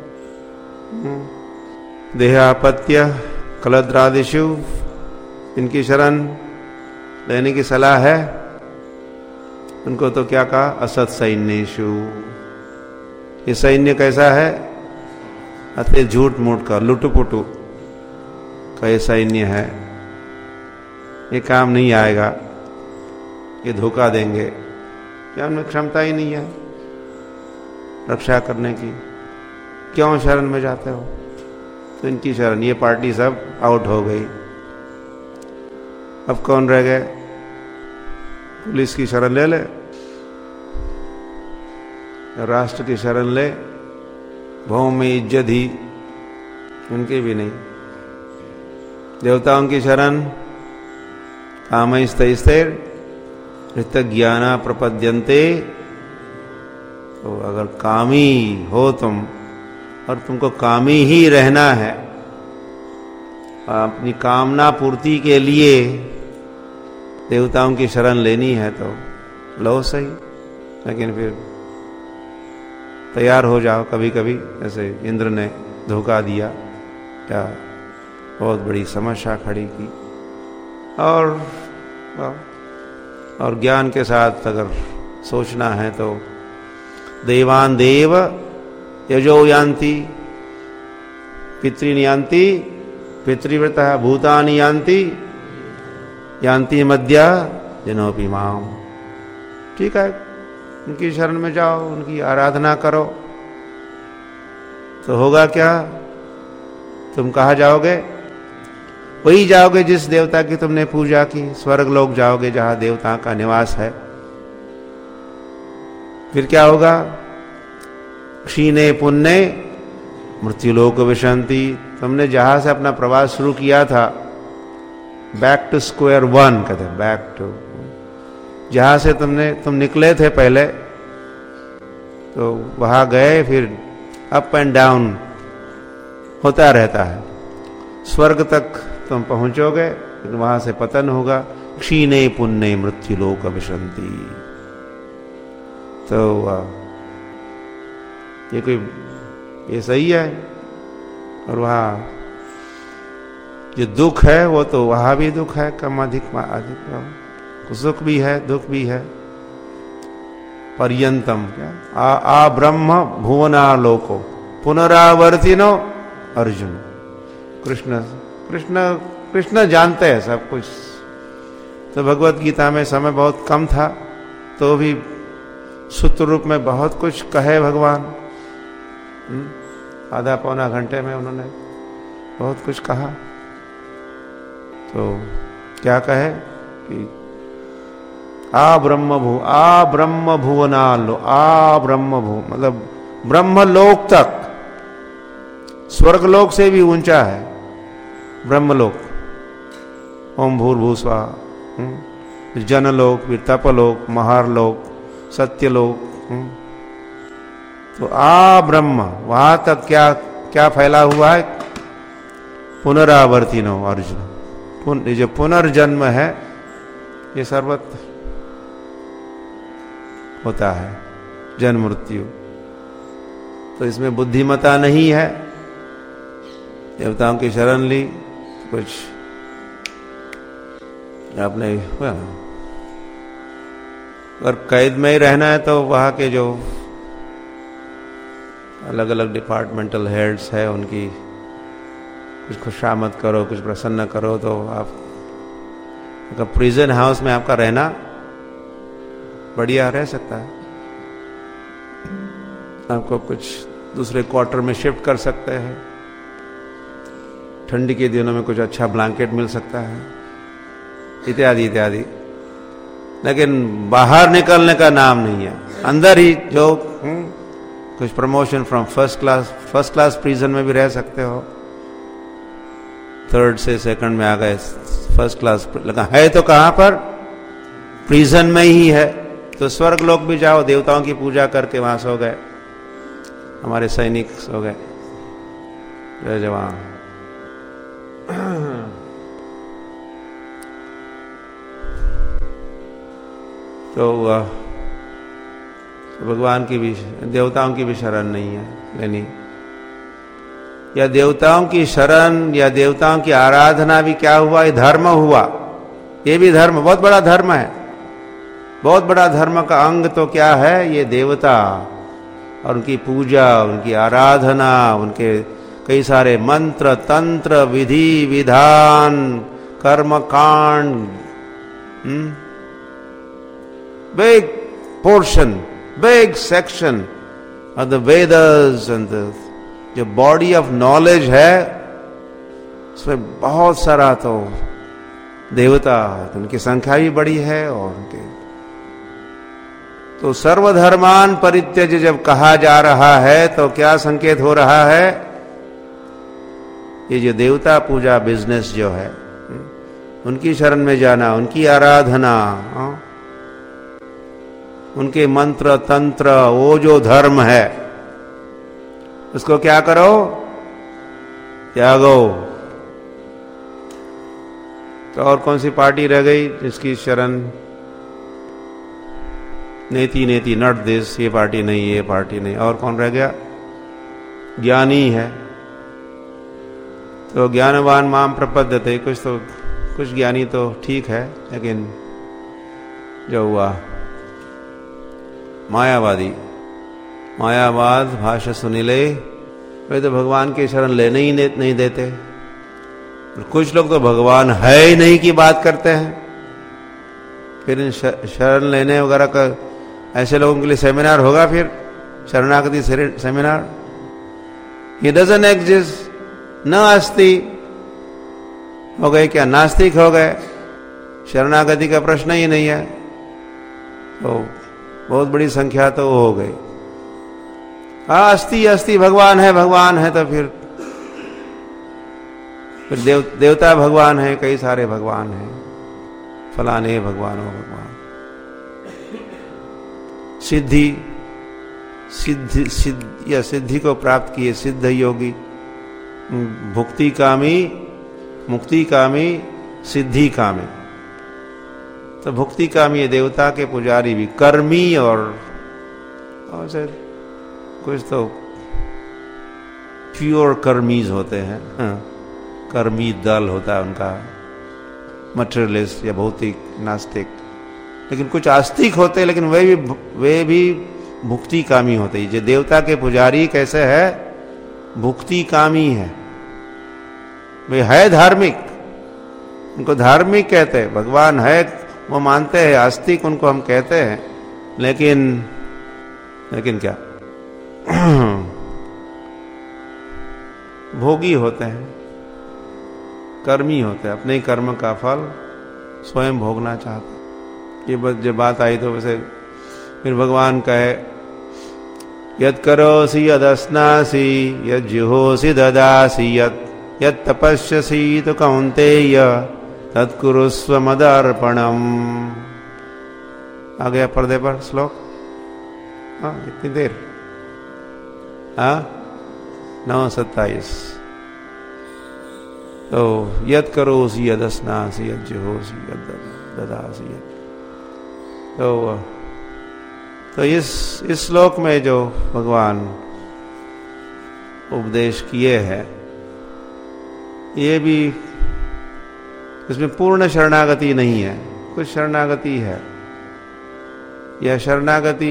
देहापत्य कलद्रादिषु, इनकी शरण लेने की सलाह है। उनको तो क्या कहा? असत सैन्येषु। ये सैन्य कैसा है? अति झूठ मूठ का, लुटुपुटु का ये सैन्य है। ये काम नहीं आएगा, ये धोखा देंगे, क्या उनमें क्षमता ही नहीं है रक्षा करने की, क्यों शरण में जाते हो? तो इनकी शरण, ये पार्टी सब आउट हो गई। अब कौन रह गए? पुलिस की शरण ले ले, राष्ट्र की शरण ले, भौम इज्जत ही उनकी भी नहीं। देवताओं की शरण, कामैस्तैस्तेर ऋतज्ञाना प्रपद्यन्ते। तो अगर कामी हो तुम और तुमको कामी ही रहना है, अपनी कामना पूर्ति के लिए देवताओं की शरण लेनी है तो लो सही, लेकिन फिर तैयार हो जाओ। कभी कभी जैसे इंद्र ने धोखा दिया, क्या बहुत बड़ी समस्या खड़ी की। और और ज्ञान के साथ अगर सोचना है तो देवान देव यजो यान्ति, पितृन यान्ति पितृव्रतः, भूतानि यान्ति यान्ति मद्या जनोपि माम। ठीक है, उनकी शरण में जाओ, उनकी आराधना करो, तो होगा क्या? तुम कहाँ जाओगे? वही जाओगे जिस देवता की तुमने पूजा की, स्वर्ग लोक जाओगे जहां देवता का निवास है। फिर क्या होगा? क्षीणे पुण्य मृत्युलोक विशंति। तुमने जहां से अपना प्रवास शुरू किया था, बैक टू स्क्वायर वन कहते हैं, बैक टू, जहां से तुमने तुम निकले थे पहले, तो वहां गए, फिर अप एंड डाउन होता रहता है। स्वर्ग तक तुम पहुंचोगे, लेकिन वहां से पतन होगा। क्षीणे पुण्य मृत्युलोक विशंति। तो ये कोई ये सही है? और वहां जो दुख है वो तो वहां भी दुख है, कम अधिक अधिक सुख भी है, दुख भी है। पर्यंतम क्या? आ, आ ब्रह्म भुवनालोको पुनरावर्तिनो अर्जुन। कृष्ण कृष्ण कृष्ण जानते हैं सब कुछ। तो भगवत गीता में समय बहुत कम था, तो भी सूत्र रूप में बहुत कुछ कहे भगवान। आधा पौना घंटे में उन्होंने बहुत कुछ कहा। तो क्या कहे कि आ ब्रह्म भू आ ब्रह्म भुवनालो, आ ब्रह्म भू मतलब ब्रह्मलोक तक, स्वर्गलोक से भी ऊंचा है ब्रह्मलोक। ओम भूर्भुवस्वाहा, जनलोक, फिर तपलोक, महारलोक, सत्यलोक। तो आ ब्रह्म, वहां तक क्या क्या फैला हुआ है? पुनरावर्तिनो अर्जुन। पुन, जो पुनर्जन्म है ये सर्वत्र होता है, जन्म मृत्यु। तो इसमें बुद्धिमता नहीं है। देवताओं की शरण ली, कुछ आपने, अगर कैद में ही रहना है तो वहाँ के जो अलग अलग डिपार्टमेंटल हेड्स है उनकी कुछ खुशामद करो, कुछ प्रसन्न करो, तो आप अगर प्रिजन हाउस में आपका रहना बढ़िया रह सकता है। आपको कुछ दूसरे क्वार्टर में शिफ्ट कर सकते हैं, ठंडी के दिनों में कुछ अच्छा ब्लैंकेट मिल सकता है, इत्यादि इत्यादि। लेकिन बाहर निकलने का नाम नहीं है। अंदर ही जो हुँ, कुछ promotion from first class, first class prison में भी रह सकते हो, थर्ड से सेकंड में आ गए, फर्स्ट क्लास लगा है तो कहां पर? प्रिजन में ही है। तो स्वर्ग लोक भी जाओ, देवताओं की पूजा करके वहां सो गए, हमारे सैनिक सो गए, जय जवान। तो भगवान की भी, देवताओं की भी शरण नहीं है लेनी, या देवताओं की शरण या देवताओं की आराधना भी क्या हुआ? ये धर्म हुआ। ये भी धर्म, बहुत बड़ा धर्म है। बहुत बड़ा धर्म का अंग तो क्या है? ये देवता और उनकी पूजा, उनकी आराधना, उनके कई सारे मंत्र, तंत्र, विधि, विधान, कर्म कांड, big portion, big section of the Vedas and the जो बॉडी ऑफ नॉलेज है उसमें बहुत सारा तो देवता, तो उनकी संख्या भी बड़ी है। और उनके तो सर्वधर्मान परित्यज्य जब कहा जा रहा है तो क्या संकेत हो रहा है? ये जो देवता पूजा बिजनेस जो है, उनकी शरण में जाना, उनकी आराधना, उनके मंत्र तंत्र, वो जो धर्म है उसको क्या करो? त्यागो। तो और कौन सी पार्टी रह गई जिसकी शरण नेति नेति नॉट दिस, ये पार्टी नहीं, ये पार्टी नहीं। और कौन रह गया? ज्ञानी है तो ज्ञानवान माम प्रपद्यते। कुछ तो कुछ ज्ञानी तो ठीक है, लेकिन जो हुआ मायावादी, मायावाद भाषा सुनिले, वे तो भगवान की शरण लेने ही नहीं देते। कुछ लोग तो भगवान है ही नहीं की बात करते हैं। फिर इन शरण लेने वगैरह का ऐसे लोगों के लिए सेमिनार होगा, फिर शरणागति सेमिनार। ही डजंट एग्जिस्ट, न अस्ति हो गए, क्या नास्तिक हो गए? शरणागति का प्रश्न ही नहीं है। तो बहुत बड़ी संख्या तो हो गई। हाँ, अस्ति अस्ति, भगवान है भगवान है, तो फिर फिर देव, देवता भगवान है, कई सारे भगवान हैं, फलाने भगवान हो भगवान। सिद्धि सिद्धि सिद्ध या सिद्धि को प्राप्त किए सिद्ध योगी, भुक्ति कामी, मुक्ति कामी, सिद्धि कामी। तो भुक्ति कामी ये देवता के पुजारी भी, कर्मी और, और से कुछ तो प्योर कर्मीज होते हैं। हाँ, कर्मी दल होता है उनका, मटेरियलिस्ट या भौतिक नास्तिक। लेकिन कुछ आस्तिक होते हैं, लेकिन वे भी वे भी भुक्ति कामी होते हैं। जो देवता के पुजारी कैसे है? भुक्ति कामी है। वे है धार्मिक, उनको धार्मिक कहते हैं। भगवान है वो मानते हैं, आस्तिक उनको हम कहते हैं, लेकिन लेकिन क्या भोगी होते हैं, कर्मी होते हैं, अपने कर्म का फल स्वयं भोगना चाहते हैं। ये जब बात आई तो वैसे फिर भगवान कहे, यद करोसि यदस्नासि यद जिहोसि ददासि यद यद तपस्यसि तो कौन्तेय तत्कुरुस्व मदर्पणम। आ गया पर्दे पर श्लोक? हाँ, इतनी देर? हाँ, नौ सत्ताईस। तो यद करोसि यद स्नासि यद जिहोसि यद ददासि यद। तो तो इस इस श्लोक में जो भगवान उपदेश किए हैं, ये भी इसमें पूर्ण शरणागति नहीं है, कुछ शरणागति है। यह शरणागति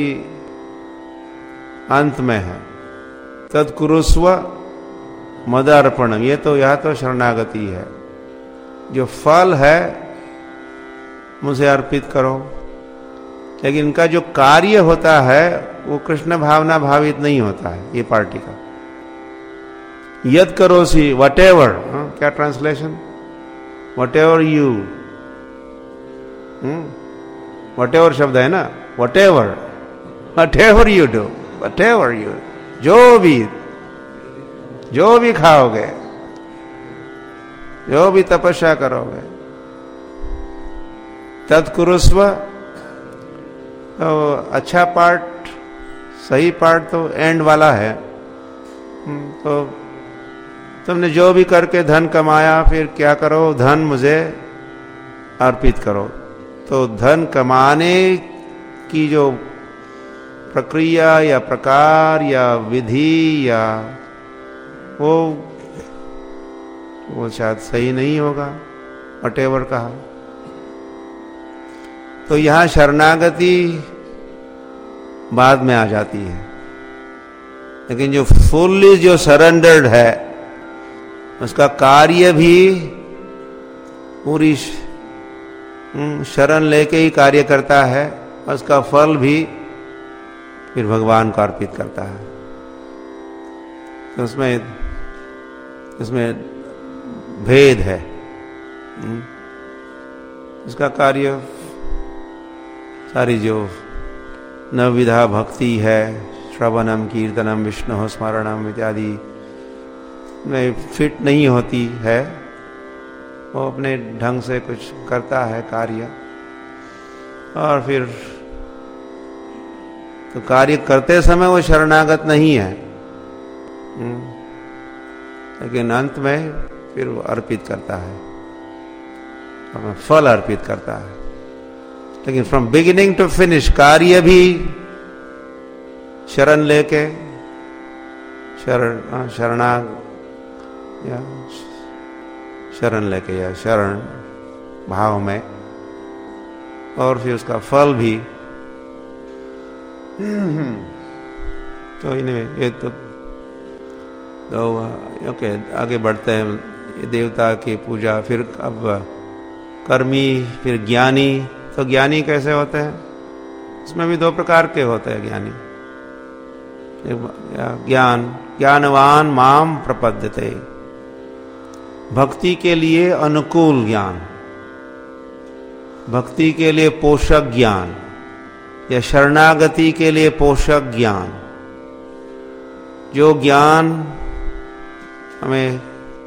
अंत में है। तत्कुरुस्व मदार्पणम, ये तो यह तो शरणागति है। जो फल है मुझे अर्पित करो, लेकिन इनका जो कार्य होता है वो कृष्ण भावना भावित नहीं होता है। ये पार्टी का यद करो सी वट एवर, क्या translation, whatever you, whatever शब्द है ना, whatever, whatever you do, whatever you, जो भी जो भी खाओगे, जो भी तपस्या करोगे, तत्कुरुस्व। तो अच्छा पार्ट, सही पार्ट तो एंड वाला है। तो तुमने जो भी करके धन कमाया, फिर क्या करो, धन मुझे अर्पित करो। तो धन कमाने की जो प्रक्रिया या प्रकार या विधि या वो वो शायद सही नहीं होगा, वटेवर कहा। तो यहां शरणागति बाद में आ जाती है, लेकिन जो फुल्ली जो सरेंडर्ड है उसका कार्य भी पूरी शरण लेके ही कार्य करता है, उसका फल भी फिर भगवान को अर्पित करता है। तो उसमें इसमें भेद है। इसका कार्य सारी जो नवविधा भक्ति है, श्रवणम कीर्तनम विष्णु स्मरणम इत्यादि में फिट नहीं होती है। वो अपने ढंग से कुछ करता है कार्य, और फिर तो कार्य करते समय वो शरणागत नहीं है, लेकिन अंत में फिर वो अर्पित करता है, अपना फल अर्पित करता है। लेकिन फ्रॉम बिगिनिंग टू फिनिश कार्य भी शरण लेके, शरण शरणा या शरण लेके या शरण भाव में, और फिर उसका फल भी। तो इन्हें ये तो तो ओके आगे बढ़ते हैं। देवता की पूजा, फिर अब कर्मी, फिर ज्ञानी। तो ज्ञानी कैसे होते हैं? इसमें भी दो प्रकार के होते हैं ज्ञानी। ज्ञान, ज्ञानवान माम प्रपद्यते, भक्ति के लिए अनुकूल ज्ञान, भक्ति के लिए पोषक ज्ञान, या शरणागति के लिए पोषक ज्ञान। जो ज्ञान हमें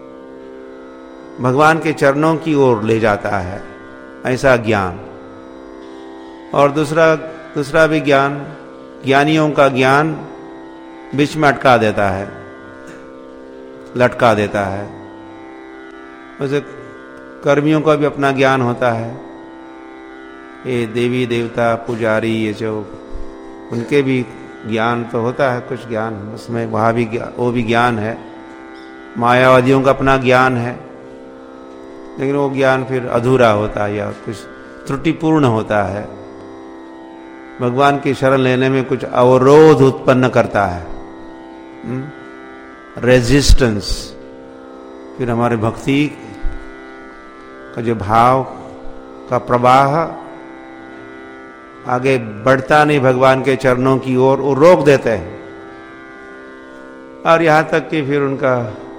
भगवान के चरणों की ओर ले जाता है, ऐसा ज्ञान। और दूसरा दूसरा भी ज्ञान, ज्ञानियों का ज्ञान बीच में अटका देता है, लटका देता है। वैसे कर्मियों का भी अपना ज्ञान होता है। ये देवी देवता पुजारी, ये जो उनके भी ज्ञान तो होता है, कुछ ज्ञान उसमें, वहाँ भी वो भी ज्ञान है। मायावादियों का अपना ज्ञान है, लेकिन वो ज्ञान फिर अधूरा होता है या कुछ त्रुटिपूर्ण होता है, भगवान की शरण लेने में कुछ अवरोध उत्पन्न करता है, रेजिस्टेंस। फिर हमारे भक्ति का जो भाव का प्रवाह आगे बढ़ता नहीं भगवान के चरणों की ओर, वो रोक देते हैं। और यहां तक कि फिर उनका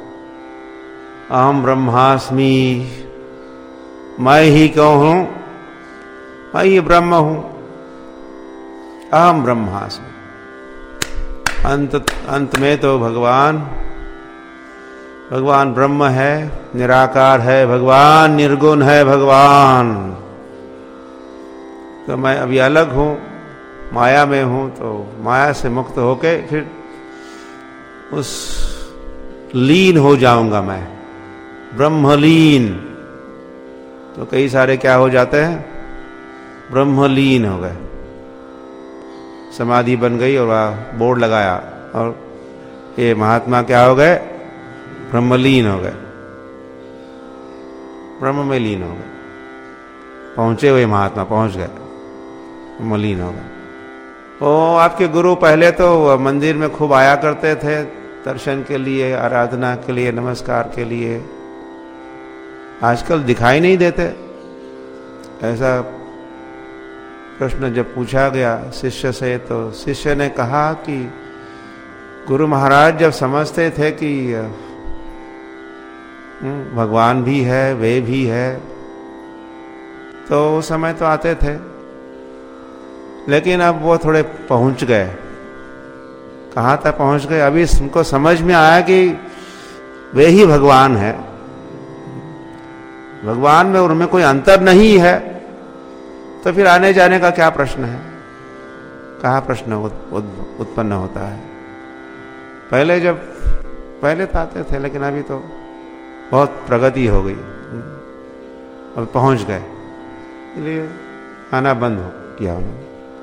अहम ब्रह्मास्मि, मैं ही क्यों हूं, मैं ही ब्रह्म हूं, अहम ब्रह्मास्मि। अंत अंत में तो भगवान भगवान ब्रह्म है, निराकार है भगवान, निर्गुण है भगवान। तो मैं अभी अलग हूं, माया में हूं, तो माया से मुक्त होके फिर उस लीन हो जाऊंगा मैं, ब्रह्मलीन। तो कई सारे क्या हो जाते हैं, ब्रह्मलीन हो गए, समाधि बन गई और वह बोर्ड लगाया और ये महात्मा क्या हो गए? ब्रह्मलीन हो गए, ब्रह्म में लीन हो गए, पहुंचे हुए महात्मा पहुंच गए, ब्रह्मलीन हो गए। ओ आपके गुरु पहले तो मंदिर में खूब आया करते थे दर्शन के लिए, आराधना के लिए, नमस्कार के लिए, आजकल दिखाई नहीं देते। ऐसा प्रश्न जब पूछा गया शिष्य से, तो शिष्य ने कहा कि गुरु महाराज जब समझते थे कि भगवान भी है, वे भी है, तो उस समय तो आते थे, लेकिन अब वो थोड़े पहुंच गए। कहाँ तक पहुंच गए? अभी उनको समझ में आया कि वे ही भगवान है, भगवान में और उनमें कोई अंतर नहीं है, तो फिर आने जाने का क्या प्रश्न है? कहाँ प्रश्न उत्पन्न होता है? पहले जब पहले तो आते थे, लेकिन अभी तो बहुत प्रगति हो गई, अब पहुंच गए, इसलिए आना बंद हो किया उन्होंने।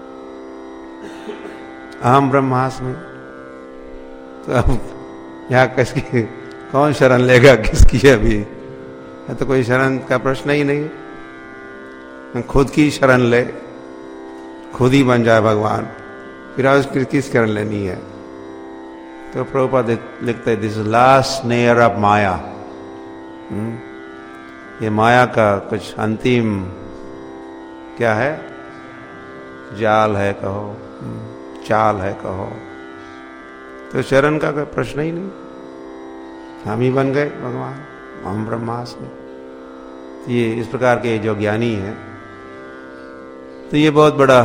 अहम ब्रह्मास्मि, तो अब यहाँ किसकी कौन शरण लेगा किसकी? अभी है तो कोई शरण का प्रश्न ही नहीं, खुद की शरण ले, खुद ही बन जाए भगवान, फिर आज किस शरण लेनी है? तो प्रभुपाद लिखते हैं, this last snare of Maya, ये माया का कुछ अंतिम क्या है? जाल है कहो, चाल है कहो, तो शरण का कोई प्रश्न ही नहीं, हम ही बन गए भगवान, हम ब्रह्मास्मि। ये इस प्रकार के जो ज्ञानी है, तो ये बहुत बड़ा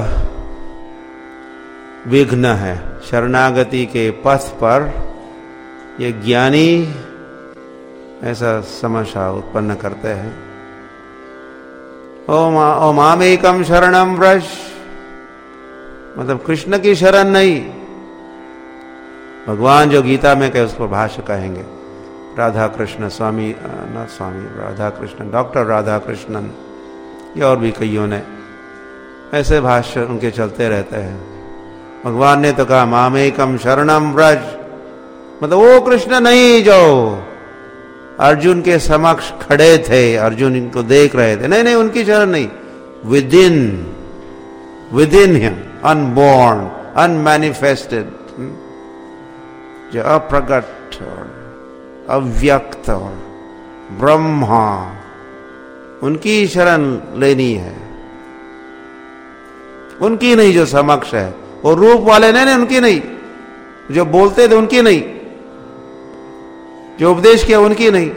विघ्न है शरणागति के पथ पर। ये ज्ञानी ऐसा समस्या उत्पन्न करते हैं। ओ मा ओ मामेकम शरणम व्रज, मतलब कृष्ण की शरण नहीं, भगवान जो गीता में कहे उसको भाष्य कहेंगे, राधा कृष्ण स्वामी, न स्वामी राधा कृष्ण, डॉक्टर राधा कृष्णन, ये और भी कईयों ने ऐसे भाष्य उनके चलते रहते हैं। भगवान ने तो कहा मामेकम शरणम व्रज, मतलब वो कृष्ण नहीं जो अर्जुन के समक्ष खड़े थे, अर्जुन इनको देख रहे थे, नहीं नहीं उनकी शरण नहीं, within within him, unborn, unmanifested, जो अप्रगट और अव्यक्त और ब्रह्मा, उनकी शरण लेनी है, उनकी नहीं जो समक्ष है। और रूप वाले नहीं नहीं उनकी नहीं, जो बोलते थे उनकी नहीं, जो उपदेश किया उनकी नहीं,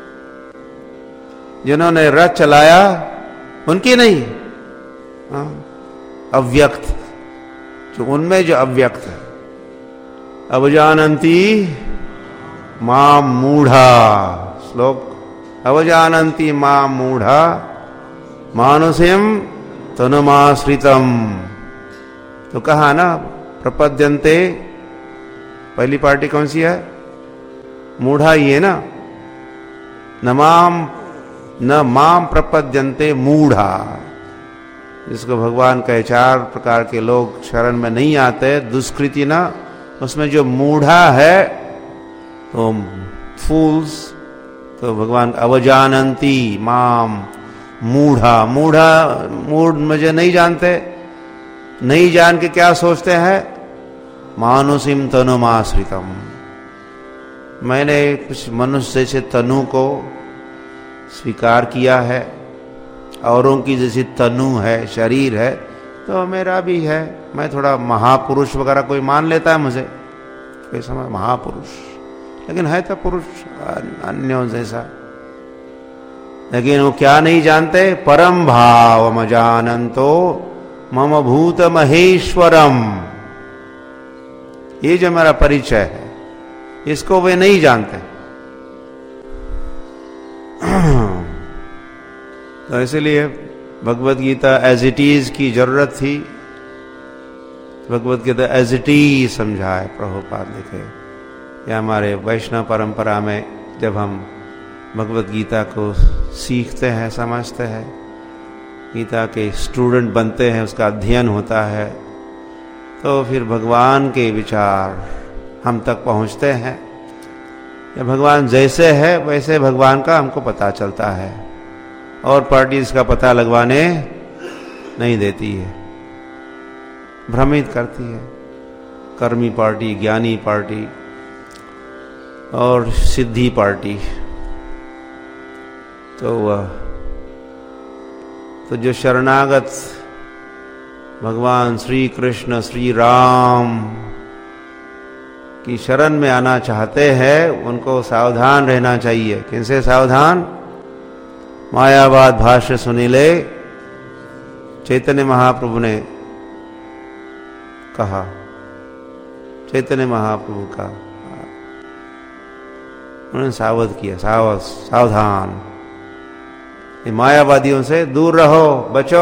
जिन्होंने रथ चलाया उनकी नहीं, हाँ, अव्यक्त, जो उनमें जो अव्यक्त है। अवजानंती मां मूढ़ा, श्लोक, अवजानंती मां मूढ़ा मानुषिम तनुमाश्रितम। तो कहा ना प्रपद्यन्ते, पहली पार्टी कौन सी है? मूढ़ा ही है ना, न माम न माम प्रपद्यन्ते मूढ़ा, जिसको भगवान कहे चार प्रकार के लोग शरण में नहीं आते, दुष्कृति ना, उसमें जो मूढ़ा है तो फूल्स, तो भगवान अवजानंती माम मूढ़ा, मूढ़ा मूढ़ मुझे नहीं जानते, नहीं जान के क्या सोचते हैं? मानुषिम तनुमाश्रितम, मैंने कुछ मनुष्य जैसे तनु को स्वीकार किया है, औरों की जैसी तनु है, शरीर है, तो मेरा भी है, मैं थोड़ा महापुरुष वगैरह कोई मान लेता है मुझे, कोई समझ महापुरुष, लेकिन है तो पुरुष अन्यों जैसा। लेकिन वो क्या नहीं जानते? परम भाव जानंतो मम भूत महेश्वरम, ये जो मेरा परिचय है, इसको वे नहीं जानते। तो इसलिए Bhagavad Gita as it is की जरूरत थी, Bhagavad Gita as it is समझाए प्रभुपाद लिखे। या हमारे वैष्णव परंपरा में जब हम भगवत गीता को सीखते हैं, समझते हैं, गीता के स्टूडेंट बनते हैं, उसका अध्ययन होता है, तो फिर भगवान के विचार हम तक पहुंचते हैं। या भगवान जैसे है वैसे भगवान का हमको पता चलता है, और पार्टी इसका पता लगवाने नहीं देती है, भ्रमित करती है। कर्मी पार्टी, ज्ञानी पार्टी और सिद्धि पार्टी। तो वह तो जो शरणागत भगवान श्री कृष्ण श्री राम की शरण में आना चाहते हैं, उनको सावधान रहना चाहिए। किनसे सावधान? मायावाद भाष्य सुनीले चैतन्य महाप्रभु ने कहा, चैतन्य महाप्रभु का उन्होंने सावध किया, सावध सावधान, ये मायावादियों से दूर रहो, बचो।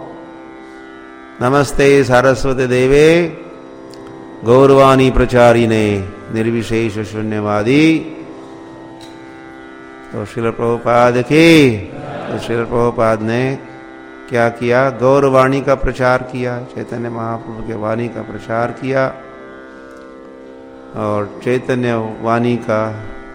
नमस्ते सारस्वती देवे गौरवाणी प्रचारिणे निर्विशेष शून्यवादी। तो श्रील प्रभुपाद की तो श्रील प्रभुपाद ने क्या किया? गौरवाणी का प्रचार किया, चैतन्य महाप्रभु के वाणी का प्रचार किया, और चैतन्य वाणी का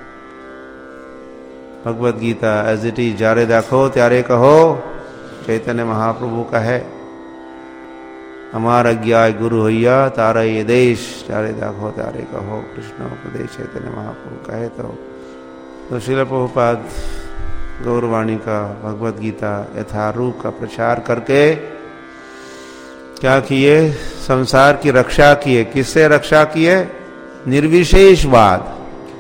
Bhagavad Gita as it is जारे देखो त्यारे कहो, चैतन्य महाप्रभु का है। हमारा ज्ञाय गुरु होइया तारा ये देश, चारे देखो त्यारे कहो, कृष्ण उपदेश चैतन्य महाप्रभु का है। तो, तो श्रील प्रभुपाद गौरवाणी का भगवत गीता यथारूप का प्रचार करके क्या किए? संसार की रक्षा किए। किससे रक्षा किए? निर्विशेषवाद।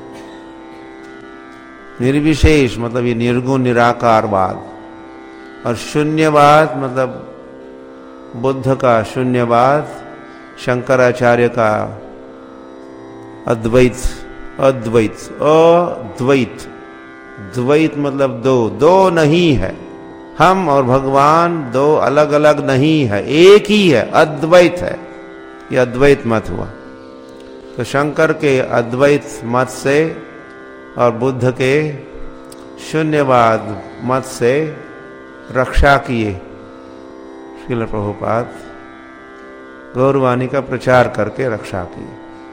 निर्विशेष मतलब ये निर्गुण निराकारवाद, और शून्यवाद मतलब बुद्ध का शून्यवाद, शंकराचार्य का अद्वैत। अद्वैत अद्वैत द्वैत मतलब दो, दो नहीं है। हम और भगवान दो अलग अलग नहीं है, एक ही है, अद्वैत है। यह अद्वैत मत हुआ। तो शंकर के अद्वैत मत से और बुद्ध के शून्यवाद मत से रक्षा किए श्रील प्रभुपाद, गौरवाणी का प्रचार करके रक्षा किए।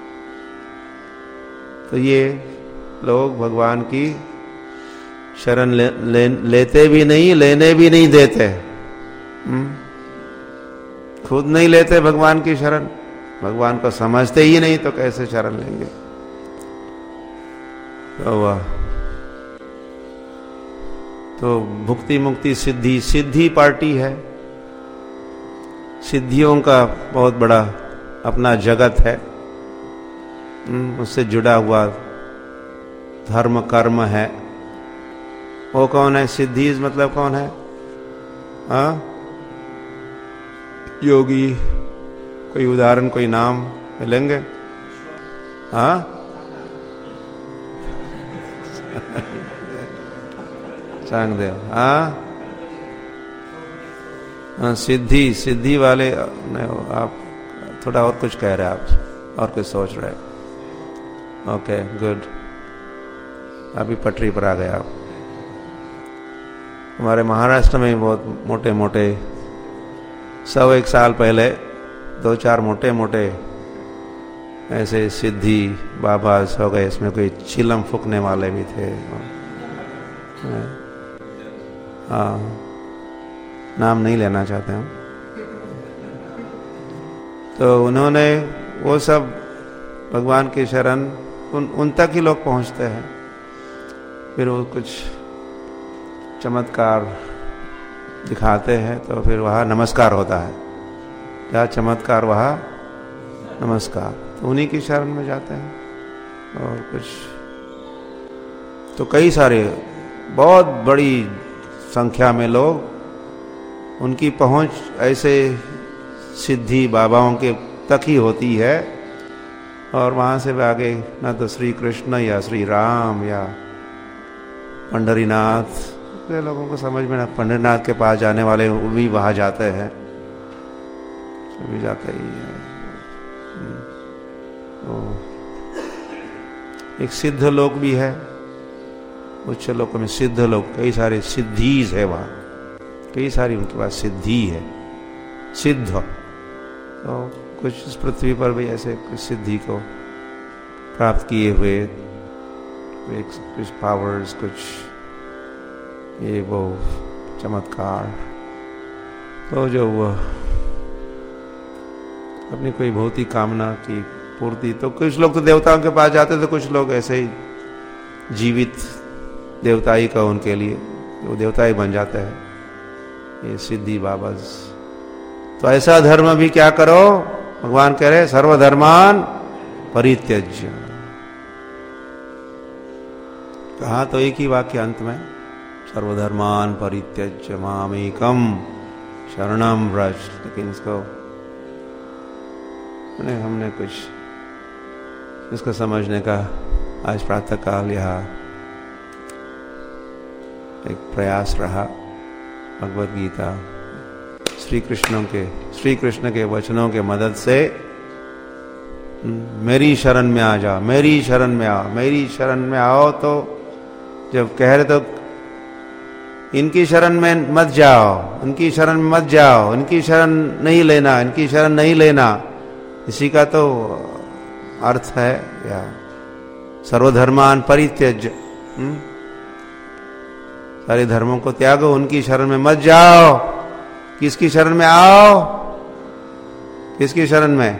तो ये लोग भगवान की शरण ले, ले, लेते भी नहीं, लेने भी नहीं देते। हुँ? खुद नहीं लेते भगवान की शरण, भगवान को समझते ही नहीं, तो कैसे शरण लेंगे? तो वह तो भुक्ति मुक्ति सिद्धि सिद्धि पार्टी है। सिद्धियों का बहुत बड़ा अपना जगत है, उससे जुड़ा हुआ धर्म कर्म है। वो कौन है? सिद्धि मतलब कौन है? हाँ, योगी। कोई उदाहरण, कोई नाम मिलेंगे? हाँ, सांगदेव। हाँ, सिद्धि सिद्धि वाले नहीं, आप थोड़ा और कुछ कह रहे हैं, आप और कुछ सोच रहे हैं। ओके, गुड, अभी पटरी पर आ गया आप। हमारे महाराष्ट्र में बहुत मोटे मोटे सौ एक साल पहले दो चार मोटे मोटे ऐसे सिद्धि बाबा हो गए। इसमें कोई चिलम फूकने वाले भी थे। हाँ, नाम नहीं लेना चाहते हम। तो उन्होंने वो सब भगवान की शरण उन उन तक ही लोग पहुंचते हैं। फिर वो कुछ चमत्कार दिखाते हैं, तो फिर वहाँ नमस्कार होता है। क्या चमत्कार? वहाँ नमस्कार। तो उन्हीं की शरण में जाते हैं। और कुछ तो कई सारे बहुत बड़ी संख्या में लोग, उनकी पहुंच ऐसे सिद्धि बाबाओं के तक ही होती है, और वहाँ से आगे ना तो श्री कृष्ण या श्री राम या पंढरीनाथ, ये लोगों को समझ में ना। पंढरीनाथ के पास जाने वाले वो भी वहाँ जाते हैं, सभी जाते ही है। तो एक सिद्ध लोक भी है, उच्च लोकों में सिद्ध लोक, कई सारे सिद्धीज है वहाँ, कई सारी उनके पास सिद्धि है, सिद्ध। तो कुछ इस पृथ्वी पर भी ऐसे कुछ सिद्धि को प्राप्त किए हुए कुछ पावर्स, कुछ ये वो चमत्कार, तो जो वो अपनी कोई भौतिक कामना की पूर्ति, तो कुछ लोग तो देवताओं के पास जाते थे, कुछ लोग ऐसे ही जीवित देवता ही का उनके लिए वो देवता ही बन जाता है, ये सिद्धि बाबा। तो ऐसा धर्म भी क्या करो, भगवान कह रहे सर्वधर्मान परित्यज्य। कहा तो एक ही वाक्य अंत में, सर्वधर्मान परित्यज्य मामेकम शरणम व्रज। लेकिन इसको मैंने हमने कुछ इसको समझने का आज प्रातः काल यहाँ एक प्रयास रहा। भगवद गीता श्री कृष्णों के श्री कृष्ण के वचनों के मदद से मेरी शरण में आ जाओ, मेरी शरण में आओ, मेरी शरण में आओ। तो जब कह रहे तो इनकी शरण में मत जाओ, इनकी शरण में मत जाओ, इनकी शरण नहीं लेना, इनकी शरण नहीं लेना, इसी का तो अर्थ है या सर्वधर्मान परित्यज्य, सारे धर्मों को त्यागो, उनकी शरण में मत जाओ। किसकी शरण में आओ, किसकी शरण में,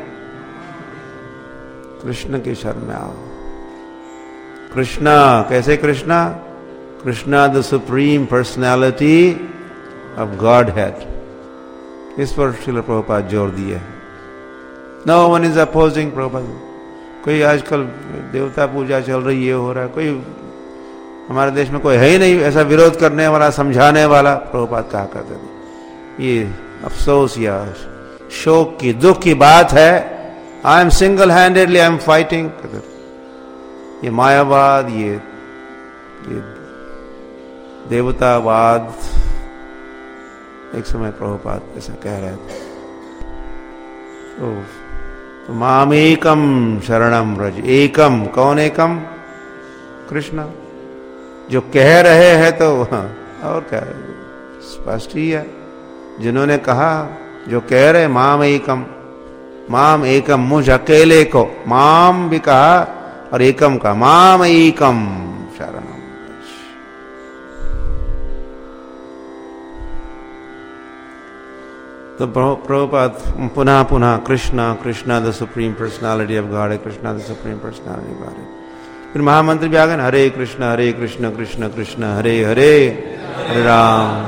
कृष्ण की शरण में आओ। कृष्णा, कैसे Krishna, Krishna the supreme personality of Godhead. इस पर श्रील प्रभुपाद जोर दिए। No one is opposing Prabhupada. कोई आजकल देवता पूजा चल रही है, हो रहा है, कोई हमारे देश में कोई है ही नहीं ऐसा विरोध करने वाला, समझाने वाला। प्रभुपाद कहा करते थे ये अफसोस या शोक की, दुख की बात है। I am single handedly I am fighting. ये मायावाद, ये ये देवतावाद, एक समय प्रभुपाद ऐसा कह रहे थे। तो, तो मामेकम शरणम व्रज। एकम, कौन एकम, कृष्ण। जो कह रहे हैं तो और क्या, स्पष्ट ही है। जिन्होंने कहा, जो कह रहे माम एकम, माम एकम, मुझ अकेले को, माम भी कहा और एकम का, माम एकम शरणम। तो प्रभुपाद पुनः पुनः Krishna Krishna the supreme personality of God, Krishna the supreme personality of God. फिर महामंत्र भी आ गए, हरे कृष्ण हरे कृष्ण कृष्ण कृष्ण हरे हरे, हरे राम।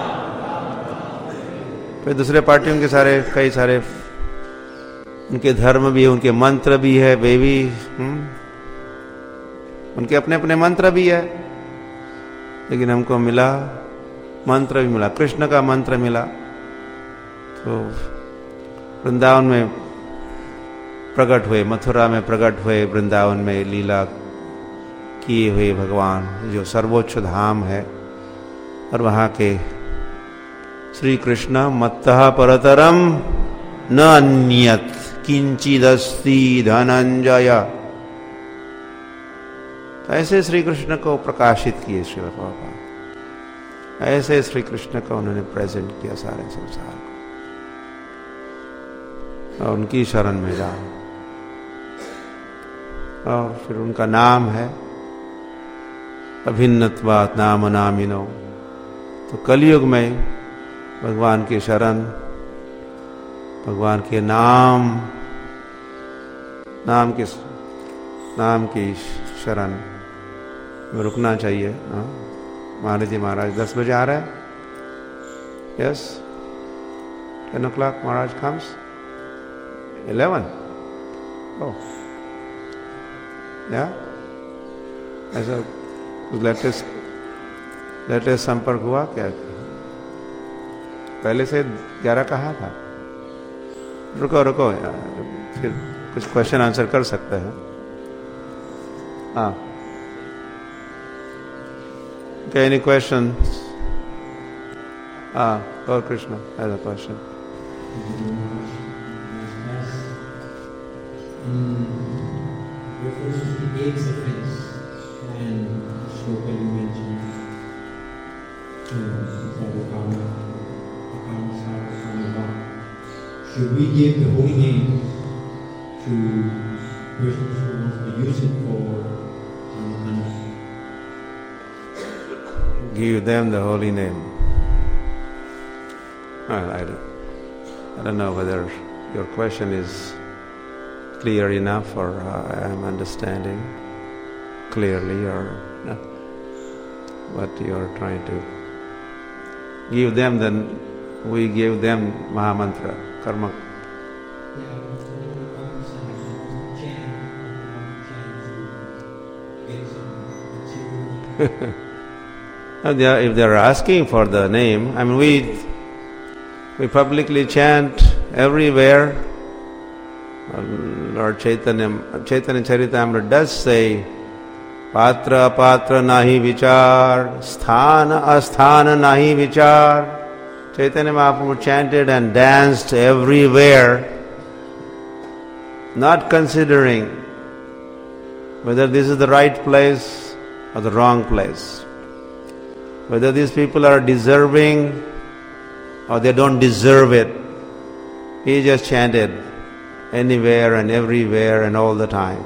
फिर दूसरे पार्टियों के सारे कई सारे उनके धर्म भी है, उनके मंत्र भी है, वे भी हुँ? उनके अपने अपने मंत्र भी है। लेकिन हमको मिला, मंत्र भी मिला, कृष्ण का मंत्र मिला। तो वृंदावन में प्रकट हुए, मथुरा में प्रकट हुए, वृंदावन में लीला किए हुए भगवान, जो सर्वोच्च धाम है। और वहां के श्री कृष्ण मत्तः परतरम न अन्यत किंचिदस्ति धनंजय। ऐसे श्री कृष्ण को प्रकाशित किए श्री प्रभुपाद। ऐसे श्री कृष्ण को उन्होंने प्रेजेंट किया सारे संसार को। और उनकी शरण में जाओ। और फिर उनका नाम है अभिन्नत्वात् नाम नामिनो। तो कलयुग में भगवान की शरण, भगवान के नाम, नाम की नाम की शरण में रुकना चाहिए। महाराज जी, महाराज दस बजे आ रहा है। Yes, ten o'clock Maharaj comes. Eleven, oh या ऐसा लेटेस्ट लेटेस्ट संपर्क हुआ क्या? पहले से ग्यारह कहा था। रुको रुको यार, फिर कुछ क्वेश्चन आंसर कर सकते हैं। हाँ, okay, any questions? Ah, Lord Krishna has a question. Refers to the takes offense, and Shloka you mentioned, you know, should we give the holy name to persons who want to use it for money. Give them the holy name. Well, I don't, I don't know whether your question is clear enough or uh, I am understanding clearly or not. What you are trying to give them, then we give them Mahamantra, Karma. And they are, if they are asking for the name, I mean we we publicly chant everywhere. Lord Chaitanya, Chaitanya Charitamrita does say, Patra patra nahi vichar, sthana asthana nahi vichar. Chaitanya Mahaprabhu chanted and danced everywhere, not considering whether this is the right place or the wrong place, whether these people are deserving or they don't deserve it. He just chanted anywhere and everywhere and all the time.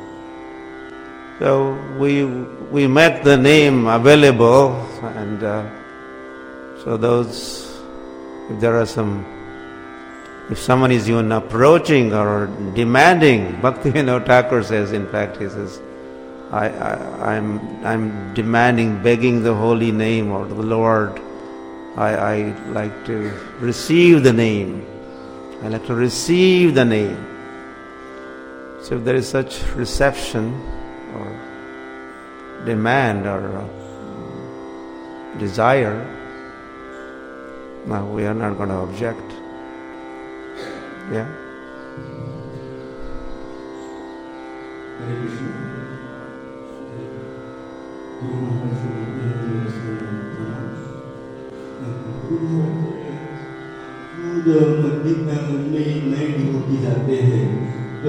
So we we met the name available, and uh, so those, if there are some, if someone is even approaching or demanding, Bhaktivinoda Thakur says, in fact, he says, I, I, I'm I'm demanding, begging the holy name or the Lord. I, I like to receive the name. I like to receive the name. So if there is such reception or demand or uh, desire, no, we are not going to object. Yeah? Hare Krishna. Guru Maharaj जब मंदिर में नए devotee जाते हैं तो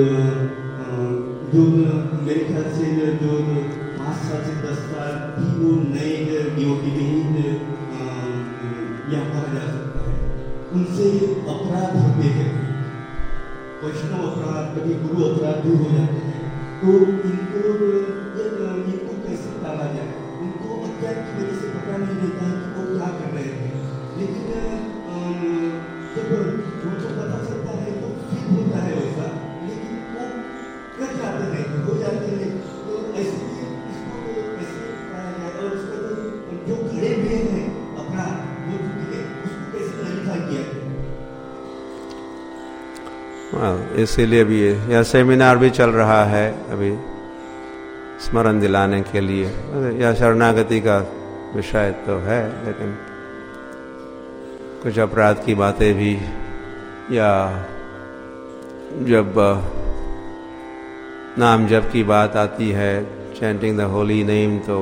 जो मेरे ख्याल से जो पाँच साल से दस साल भी वो नए डिवोटी नहीं यहाँ कहा जा सकता है, उनसे अपराध होते हैं, वैष्णव अपराध, कभी गुरु अपराध भी हो जाते हैं। तो इनको इनको कैसे टाला जाए? उनको अज्ञान की वजह से पता नहीं रहता है कि वो क्या कर रहे हैं, लेकिन जब उनको पता चलता है तो फिर होता है वैसा, लेकिन वो कर जाते हैं, हो जाते हैं। तो ऐसे इसको कैसे पाया जाए? और उसका जो खड़े हुए हैं अपराध वो उसको कैसे नलिफाई किया जाए? well, इसीलिए भी यह सेमिनार भी चल रहा है अभी, स्मरण दिलाने के लिए। यह शरणागति का विषय तो है, लेकिन कुछ अपराध की बातें भी, या जब नाम जप की बात आती है, चैंटिंग द होली नेम, तो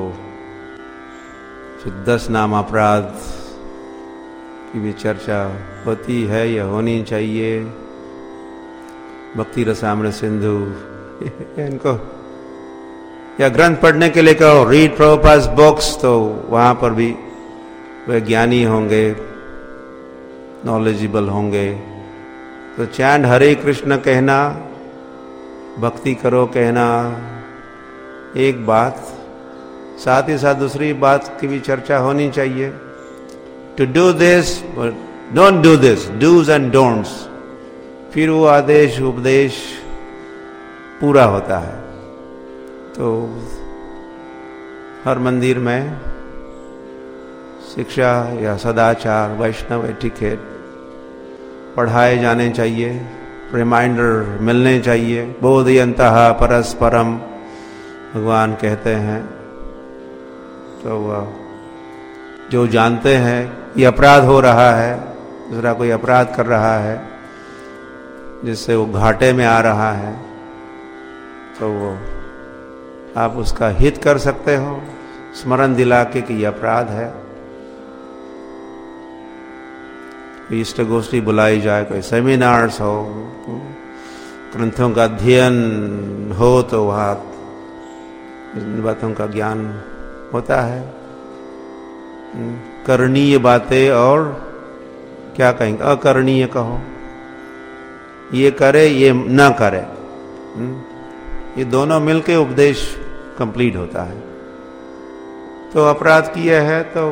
दस नाम अपराध की भी चर्चा होती है या होनी चाहिए। भक्ति रसामृत सिंधु इनको या ग्रंथ पढ़ने के लिए कहो, रीड प्रभुपाद बुक्स, तो वहाँ पर भी वे ज्ञानी होंगे, नॉलेजेबल होंगे। तो चैंट हरे कृष्ण कहना, भक्ति करो कहना एक बात, साथ ही साथ दूसरी बात की भी चर्चा होनी चाहिए। To do this, don't do this, do's and don'ts, फिर वो आदेश उपदेश पूरा होता है। तो हर मंदिर में शिक्षा या सदाचार, वैष्णव एटिकेट पढ़ाए जाने चाहिए, रिमाइंडर मिलने चाहिए। बोधयन्तः परस्परम भगवान कहते हैं। तो जो जानते हैं ये अपराध हो रहा है, दूसरा कोई अपराध कर रहा है जिससे वो घाटे में आ रहा है, तो वो आप उसका हित कर सकते हो, स्मरण दिला के कि ये अपराध है। इष्ट गोष्ठी बुलाई जाए, कोई सेमिनार्स हो, ग्रंथों का अध्ययन हो, तो वहाँ इन बातों का ज्ञान होता है। करणीय बातें और क्या कहेंगे, अकरणीय कहो, ये करे ये न करे, ये दोनों मिलके उपदेश कंप्लीट होता है। तो अपराध किया है तो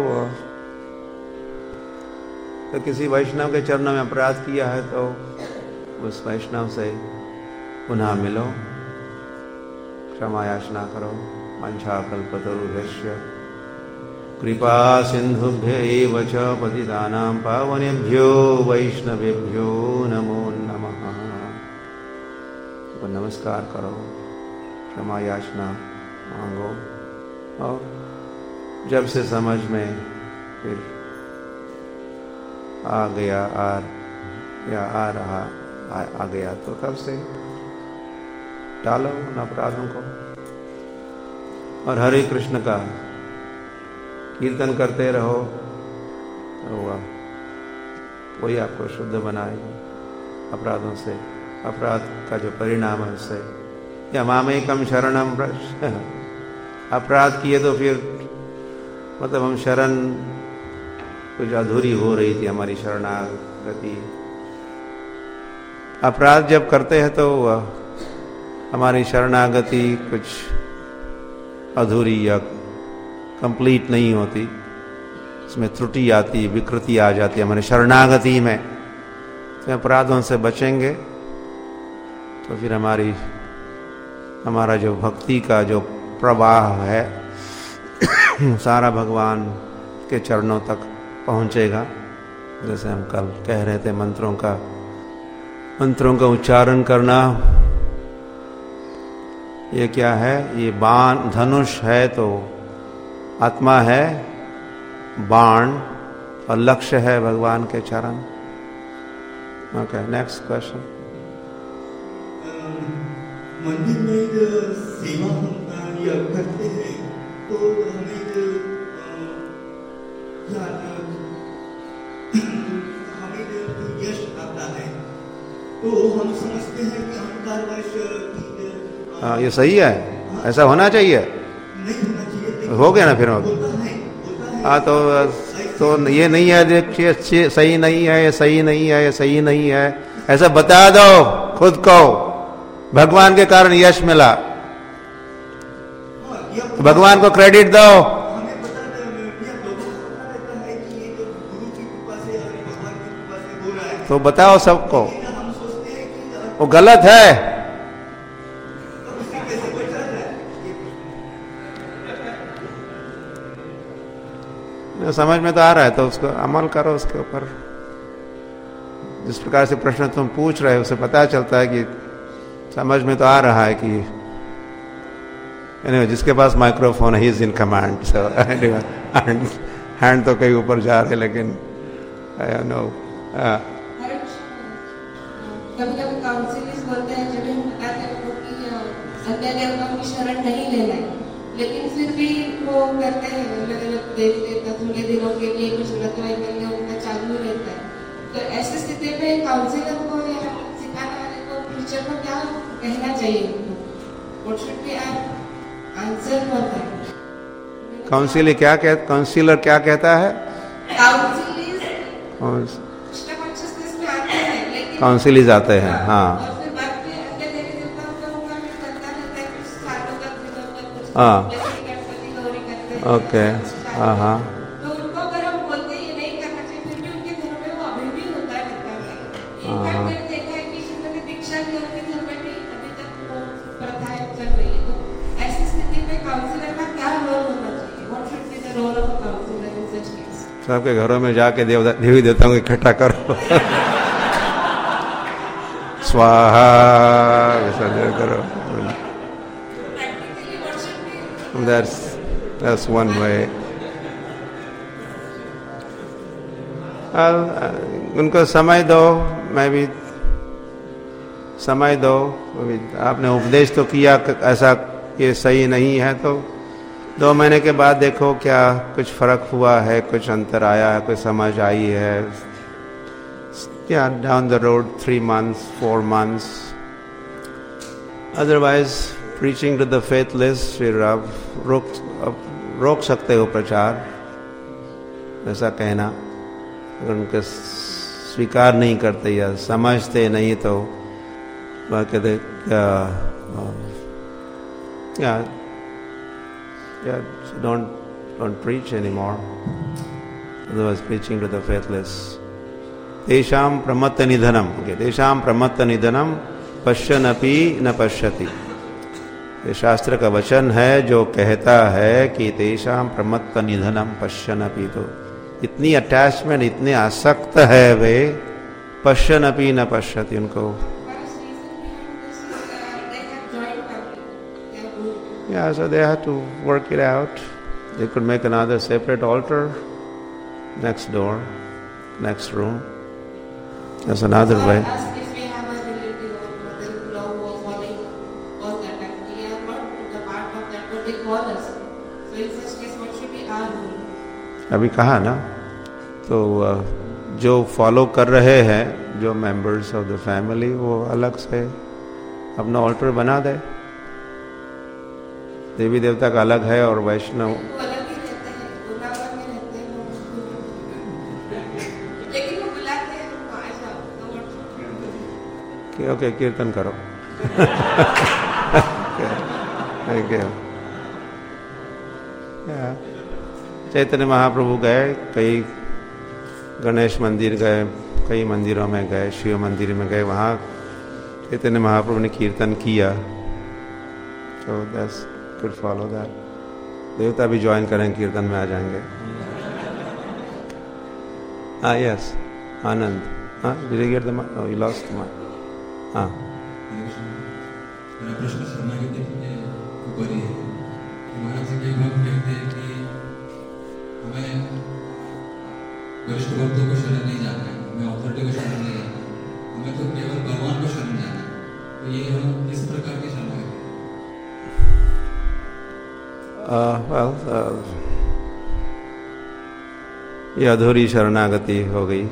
तो किसी वैष्णव के चरणों में अपराध किया है तो उस वैष्णव से पुनः मिलो, क्षमा याचना करो। वाञ्छा कल्पतरुभ्यश्च कृपा सिंधुभ्य एव च पतितानां पावनेभ्यो वैष्णवेभ्यो नमो नमः। तो नमस्कार करो, क्षमा याचना मांगो, और जब से समझ में फिर आ गया आ या आ रहा आ, आ गया तो तब से टालो उन अपराधों को और हरे कृष्ण का कीर्तन करते रहो, तो वही आपको शुद्ध बनाएगा अपराधों से। अपराध का जो परिणाम है उससे, या मामेकम शरणम व्रज, अपराध किए तो फिर मतलब हम शरण कुछ अधूरी हो रही थी हमारी शरणागति। अपराध जब करते हैं तो हमारी शरणागति कुछ अधूरी या कंप्लीट नहीं होती, इसमें त्रुटि आती, विकृति आ जाती है हमारी शरणागति में। तो अपराधों से बचेंगे तो फिर हमारी हमारा जो भक्ति का जो प्रवाह है सारा भगवान के चरणों तक पहुंचेगा। जैसे हम कल कह रहे थे, मंत्रों का मंत्रों का उच्चारण करना, ये क्या है? ये बाण धनुष है तो आत्मा है, बाण और लक्ष्य है भगवान के चरण। Okay, next question. मंदिर में जो सेवा हम या करते हैं तो हमें जो हमें जो यश आता है तो हम समझते हैं कि अहंकार वश। हाँ, ये सही है, ऐसा होना चाहिए। नहीं होना चाहिए, हो गया ना फिर। होता है, होता है। हाँ तो तो ये नहीं है, देखिए सही नहीं है, ये सही नहीं है, ये सही नहीं है, ऐसा बता दो खुद को। भगवान के कारण यश मिला, तो भगवान को क्रेडिट दो। हमें पता रहता है कि ये तो गुरु की कृपा से और भगवान की कृपा से हो रहा है, तो बताओ सबको, हम सोचते हैं कि वो गलत है। तो उससे कैसे बचा जाए? समझ में तो आ रहा है तो उसको अमल करो उसके ऊपर। जिस प्रकार से प्रश्न तुम पूछ रहे हो उससे पता चलता है कि समझ में तो आ रहा है कि anyway, जिसके पास माइक्रोफोन है, he is in command. So hand तो कहीं ऊपर जा रहे, लेकिन आई नो कभी कभी काउंसिलर्स बोलते हैं, जब हम बताते हैं उनको कि अन्य देवताओं की शरण नहीं लेना है, लेकिन फिर भी वो करते हैं अलग अलग देव देवता थोड़े दिनों के लिए कुछ व्रत उनका चालू रहता है। तो ऐसी स्थिति में काउंसिलर को या सिखाने वाले को टीचर को क्या कहना चाहिए उनको? What should be our answer for that? Counsellor क्या कह काउंसिलर क्या कहता है? काउंसिलर्स कृष्ण कॉन्शियसनेस में आते हैं, लेकिन काउंसिलर्स आते हैं, हाँ। और फिर बाद में अन्य देवी देवताओं का उनका भी चलता रहता है कुछ सालों तक, दिनों तक, कुछ हाँ। जैसे गणपति गौरी करते हैं। ओके, हाँ हाँ। तो उनको अगर हम बोलते हैं ये नहीं करना चाहिए, फिर भी उनके घर में वो अभी भी होता रहता है। इनफैक्ट मैंने देखा है कि जिन्होंने दीक्षा ली उनके घर में भी अभी तक वो प्रथाएं चल रही है। तो ऐसी स्थिति में काउंसिलर का क्या रोल होना चाहिए? What should be the role of a counselor in such case? सबके घरों में जाके देवता देवी देवताओं को इकट्ठा करो स्वाहा, विसर्जन करो। Practically, what should be? That's that's one way. uh, उनको समय दो, मैं भी समय दो। अभी आपने उपदेश तो किया, ऐसा ये सही नहीं है, तो दो महीने के बाद देखो क्या कुछ फर्क हुआ है, कुछ अंतर आया है, कुछ समझ आई है। या down the road three months four months. Otherwise preaching to the faithless, फिर आप रोक आप रोक सकते हो प्रचार, ऐसा कहना। अगर उनके स्वीकार नहीं करते या समझते नहीं तो कहते Yeah, yeah. So don't don't preach anymore. Otherwise, preaching to the faithless. Tesham pramatta nidhanam. Okay, tesham pramatta nidhanam पश्यनपि न पश्यति. ये शास्त्र का वचन है जो कहता है कि तेषाम प्रमत्त निधनम पश्यनपि. तो इतनी अटैचमेंट, इतने आसक्त है वे, पश्यनपि न पश्यति. उनको yeah, so they had to work it out. They could make another separate altar next door, next room. That's another way. अभी कहा ना, तो जो फॉलो कर रहे हैं, जो मेंबर्स ऑफ द फैमिली, वो अलग से अपना ऑल्टर बना दे. देवी देवता का अलग है और वैष्णव ओके, कीर्तन करो. चैतन्य महाप्रभु गए, कई गणेश मंदिर गए, कई मंदिरों में गए, शिव मंदिर में गए, वहाँ चैतन्य महाप्रभु ने कीर्तन किया. तो दैट्स गुड, फॉलो दैट. देवता भी ज्वाइन करें, कीर्तन में आ जाएंगे. हाँ, यस, आनंद. हाँ, did you get the mic? Oh, you lost the mic. हाँ, मेरा प्रश्न शरणागति के ऊपर ही है. महाराज जी कई बार कहते हैं कि हमें वरिष्ठ भक्तों को शरण नहीं जाना है, हमें अथॉरिटी को शरण नहीं जाना है, हमें तो केवल भगवान को शरण जाना है. तो ये हम किस प्रकार की शरणागति? वेल, ये अधूरी शरणागति हो गई.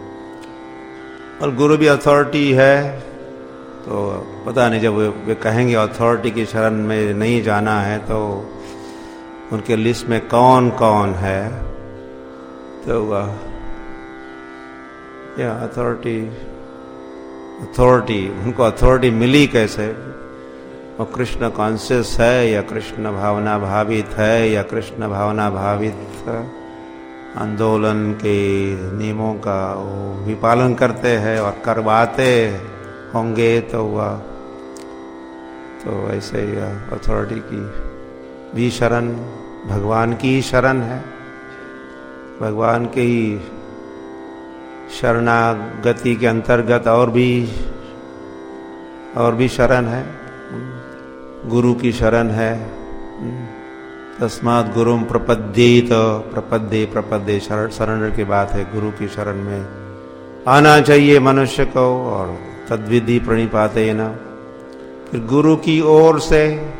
और गुरु भी अथॉरिटी है, तो पता नहीं, जब वे कहेंगे अथॉरिटी की शरण में नहीं जाना है, तो उनके लिस्ट में कौन कौन है. तो या अथॉरिटी अथॉरिटी उनको अथॉरिटी मिली कैसे? वो कृष्ण कॉन्शियस है, या कृष्ण भावना भावित है, या कृष्ण भावना भावित आंदोलन के नियमों का वो भी पालन करते हैं और करवाते होंगे. तो वह तो ऐसे ही अथॉरिटी की भी शरण भगवान की ही शरण है. भगवान के ही शरणागति के अंतर्गत और भी और भी शरण है. गुरु की शरण है. तस्मात् गुरुम प्रपद्येत. प्रपद्ये प्रपद्ये सरेंडर की बात है. गुरु की शरण में आना चाहिए मनुष्य को. और तद्विधि प्रणिपातेन, फिर गुरु की ओर से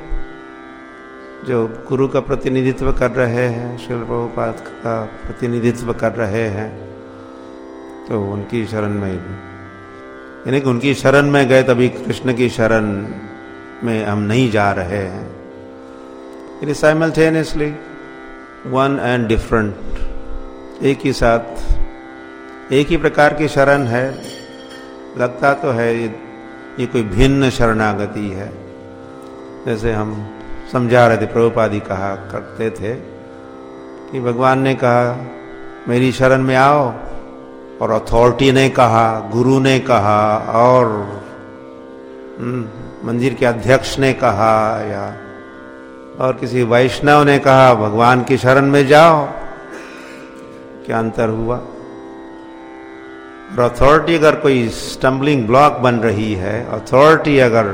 जो गुरु का प्रतिनिधित्व कर रहे हैं, श्रील प्रभुपाद का प्रतिनिधित्व कर रहे हैं, तो उनकी शरण में, यानी कि उनकी शरण में गए तभी कृष्ण की शरण में हम नहीं जा रहे हैं. It is simultaneously one and different. एक ही साथ एक ही प्रकार की शरण है. लगता तो है ये, ये कोई भिन्न शरणागति है. जैसे हम समझा रहे थे, प्रभुपाद कहा करते थे कि भगवान ने कहा मेरी शरण में आओ, और अथॉरिटी ने कहा, गुरु ने कहा, और मंदिर के अध्यक्ष ने कहा, या और किसी वैष्णव ने कहा भगवान की शरण में जाओ. क्या अंतर हुआ? और अथॉरिटी अगर कोई स्टम्बलिंग ब्लॉक बन रही है, अथॉरिटी अगर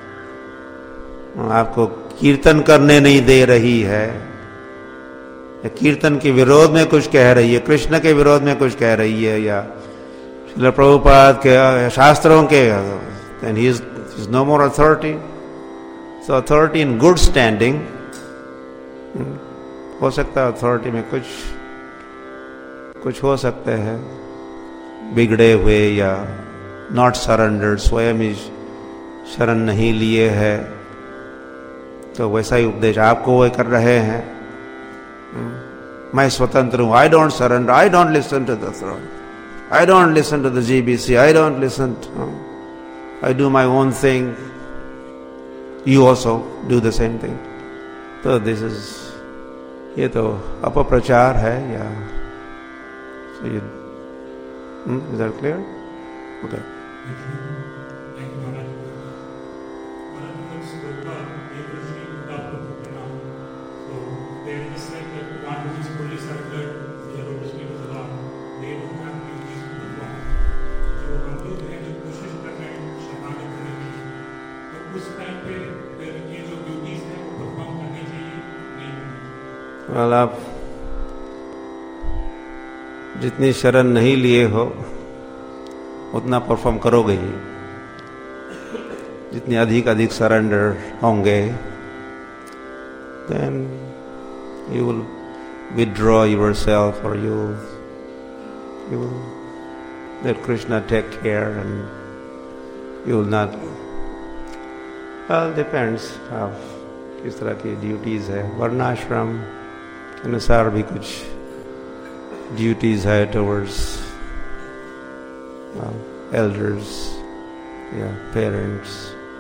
आपको कीर्तन करने नहीं दे रही है, या कीर्तन के विरोध में कुछ कह रही है, कृष्ण के विरोध में कुछ कह रही है, या श्रील प्रभुपाद के शास्त्रों के, then he is, he is no more authority. So authority in good standing, हो सकता है अथॉरिटी में कुछ कुछ हो सकते हैं बिगड़े हुए, या नॉट सरेंडर्ड, स्वयं ही शरण नहीं लिए है, तो वैसा ही उपदेश आपको वो कर रहे हैं. मैं स्वतंत्र हूं, I don't surrender, I don't listen to the throne, I don't listen to the GBC, I don't listen, I do my own thing. you also do the same thing. So this is, ये तो अपप्रचार है या, so you, hmm, is that clear? Okay. Well, आप जितनी शरण नहीं लिए हो उतना परफॉर्म करोगे ही. जितनी अधिक अधिक सरेंडर होंगे, then you will withdraw yourself, or you you will let Krishna take care, and you will not. Well, depends of किस तरह की ड्यूटीज है. वर्णाश्रम के अनुसार भी कुछ ड्यूटीज है टुवर्ड्स एल्डर्स या पेरेंट्स.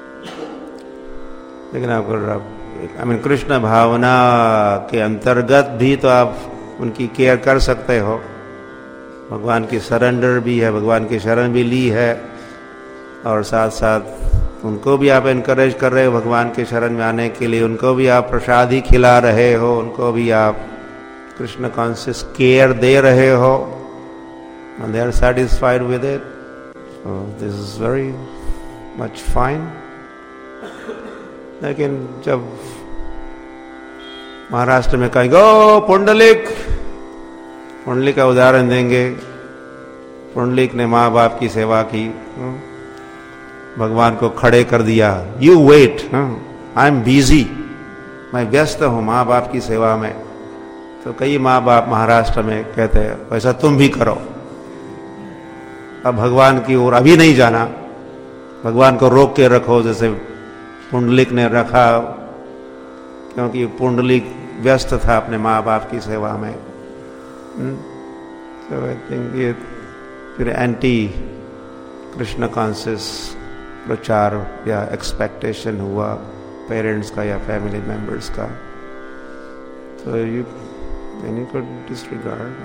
लेकिन आप अगर आप आई मीन कृष्ण भावना के अंतर्गत भी तो आप उनकी केयर कर सकते हो. भगवान की सरेंडर भी है, भगवान की शरण भी ली है, और साथ साथ उनको भी आप एनकरेज कर रहे हो भगवान के शरण में आने के लिए. उनको भी आप प्रसाद ही खिला रहे हो, उनको भी आप कृष्ण कॉन्शियस केयर दे रहे हो, and they are satisfied with it. So this is very much fine. लेकिन जब महाराष्ट्र में कहेंगे ओ पुंडलिक, पुंडलिक का उदाहरण देंगे. पुंडलिक ने माँ बाप की सेवा की, भगवान को खड़े कर दिया. You wait, I am busy, मैं व्यस्त हूं माँ बाप की सेवा में. तो कई माँ बाप महाराष्ट्र में कहते हैं वैसा तुम भी करो, अब भगवान की ओर अभी नहीं जाना, भगवान को रोक के रखो जैसे पुंडलिक ने रखा, क्योंकि पुंडलिक व्यस्त था अपने माँ बाप की सेवा में. तो आई थिंक ये फिर एंटी कृष्ण कॉन्शियस प्रचार या एक्सपेक्टेशन हुआ पेरेंट्स का या फैमिली मेंबर्स का. तो you then you could disregard.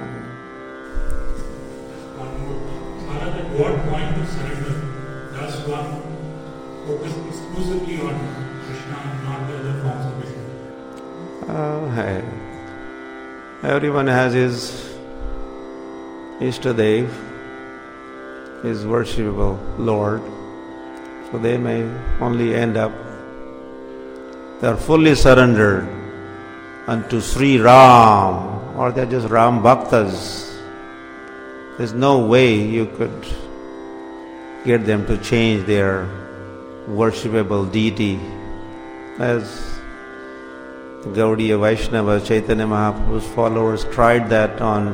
At what point of surrender does one focus exclusively on Krishna and not the other forms of Krishna? Uh, hey. Everyone has his Ishtadev, his worshipable Lord. So they may only end up, they are fully surrendered unto Sri Ram, or they are just Ram Bhaktas. There's no way you could get them to change their worshipable deity. As the Gaudiya Vaishnava Chaitanya Mahaprabhu's followers tried that on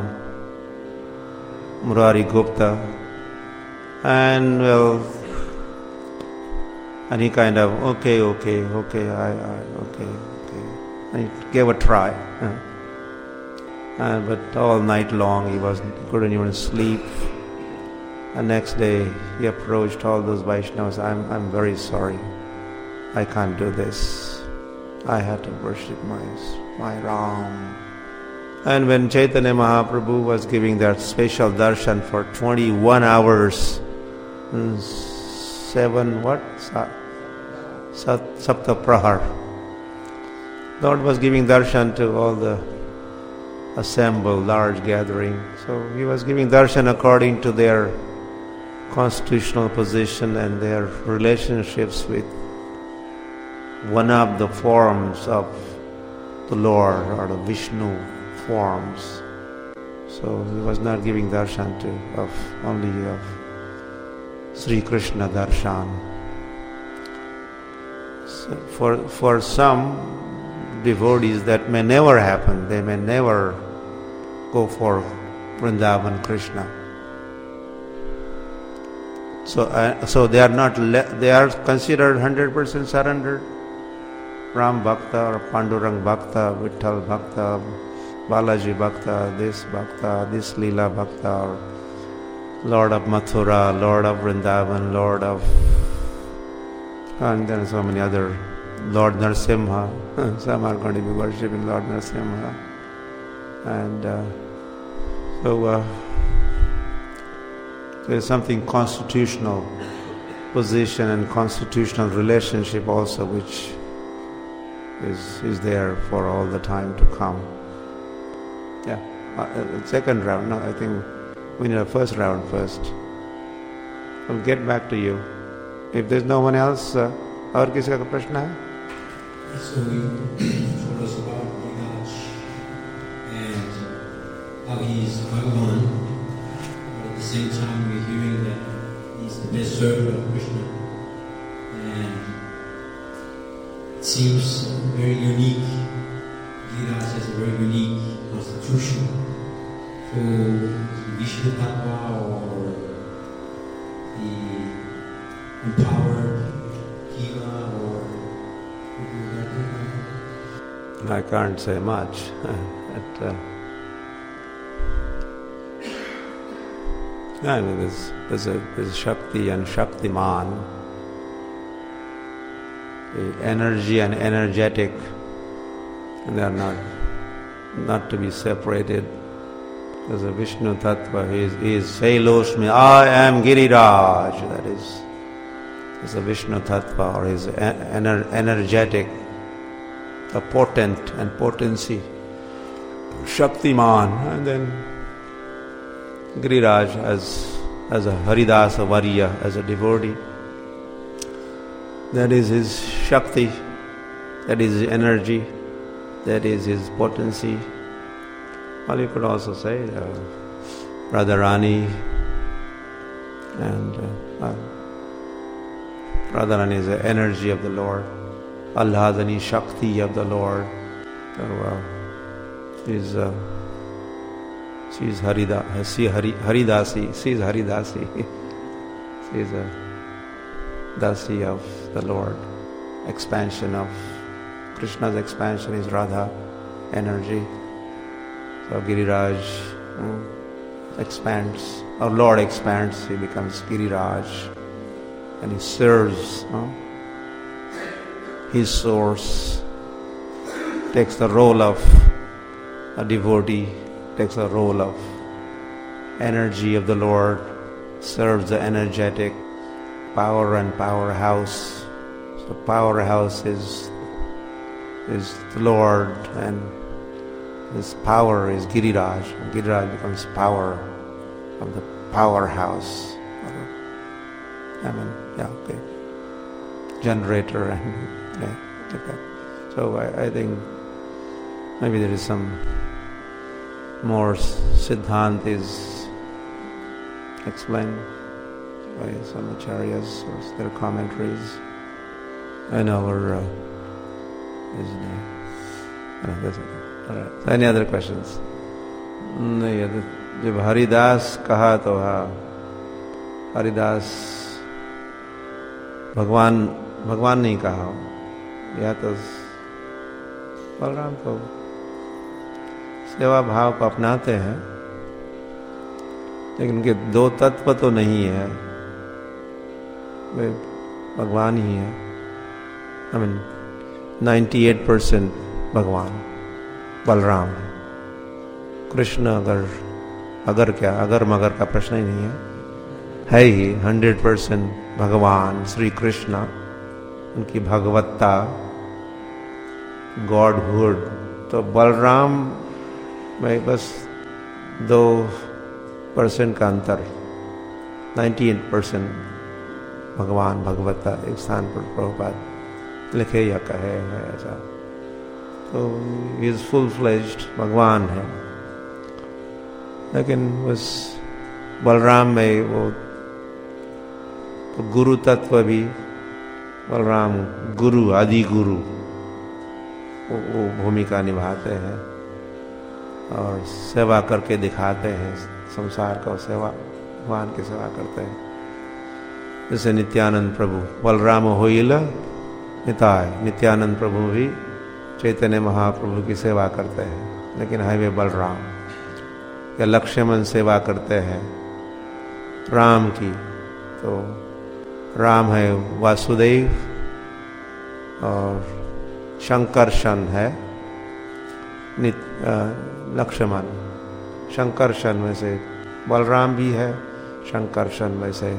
Murari Gupta, and well, and he kind of, okay, okay, okay, I, I, okay, okay. And he gave a try. Uh, uh, but all night long he wasn't, he couldn't even sleep. And next day he approached all those Vaishnavas, I'm, I'm very sorry. I can't do this. I had to worship my, my Ram. And when Chaitanya Mahaprabhu was giving that special darshan for twenty-one hours, seven what? Sat, Sapta Prahar. Lord was giving darshan to all the assembled large gathering. So he was giving darshan according to their constitutional position and their relationships with one of the forms of the Lord or the Vishnu forms. So he was not giving darshan to of only of Sri Krishna darshan. So for for some devotees that may never happen. They may never go for Vrindavan Krishna. So, uh, so they are not. Le- they are considered one hundred percent surrendered. Ram Bhakta or Pandurang Bhakta, Vitthal Bhakta, Balaji Bhakta, this Bhakta, this Leela Bhakta, or Lord of Mathura, Lord of Vrindavan, Lord of, and there are so many other Lord Narasimha. Some are going to be worshipping Lord Narasimha. And uh, so uh, there is something constitutional position and constitutional relationship also which is is there for all the time to come. Yeah, uh, second round. No, I think we need a first round first. I'll get back to you. If there's no one else, uh, और किसी का प्रश्न है? So you told us about Giriraj and how he is Bhagavan, but at the same time we're hearing that he's the best servant of Krishna, and it seems very unique. Giriraj has a very unique constitution. So Vishnu Tattva or the empowered Jiva or I can't say much. but, uh, I mean, there's, there's, a, there's Shakti and Shaktiman. The energy and energetic, and they are not not to be separated. There's a Vishnu Tattva. He is, he is Sailoshmi. I am Giriraj. That is, is a Vishnu Tattva, or is ener- energetic, the potent and potency, Shaktiman, and then Giriraj as as a Haridasa Varya, as a devotee. That is his Shakti, that is his energy, that is his potency. Well, you could also say uh, Radharani, and uh, uh, Radharani is the energy of the Lord. Alhadani Shakti of the Lord. So uh, she's uh, she's Harida, she Hari, Haridasi. She's Haridasi. She's a Dasi of the Lord. Expansion of Krishna's expansion is Radha energy. So Giriraj um, expands. Our Lord expands. He becomes Giriraj, and he serves. Um, His source, takes the role of a devotee, takes the role of energy of the Lord, serves the energetic power and powerhouse. So powerhouse is is the Lord, and his power is Giriraj. Giriraj becomes power of the powerhouse. I mean, yeah, okay. Generator and yeah, like that. So I, I think maybe there is some more Siddhant is explained by some acharyas or their commentaries. I know our uh, is uh, that's okay. All right. So any other questions? नहीं, जब हरिदास कहा तो हाँ, हरिदास भगवान भगवान नहीं कहा, या तो बलराम तो सेवा भाव को अपनाते हैं, लेकिन उनके दो तत्व तो नहीं है, वे भगवान ही है. आई मीन अट्ठानवे परसेंट भगवान बलराम है. कृष्ण अगर अगर क्या अगर मगर का प्रश्न ही नहीं है, है ही हंड्रेड परसेंट भगवान श्री कृष्ण. उनकी भगवत्ता, गॉडहुड. तो बलराम में बस दो परसेंट का अंतर, अट्ठानवे परसेंट भगवान भगवत्ता. एक स्थान पर प्रभुपाद लिखे या कहे है ऐसा. तो इज फुल फ्लेज्ड भगवान है, लेकिन बस बलराम में वो तो गुरु तत्व भी, बलराम गुरु, आदि गुरु वो, वो भूमिका निभाते हैं और सेवा करके दिखाते हैं. संसार का सेवा, भगवान की सेवा करते हैं. जैसे नित्यानंद प्रभु, बलराम होइल निताय, नित्यानंद प्रभु भी चैतन्य महाप्रभु की सेवा करते हैं, लेकिन है वे बलराम. या लक्ष्मण सेवा करते हैं राम की, तो राम है वासुदेव और शंकरशन है लक्ष्मण। शंकरशन में से बलराम भी है, शंकरशन में से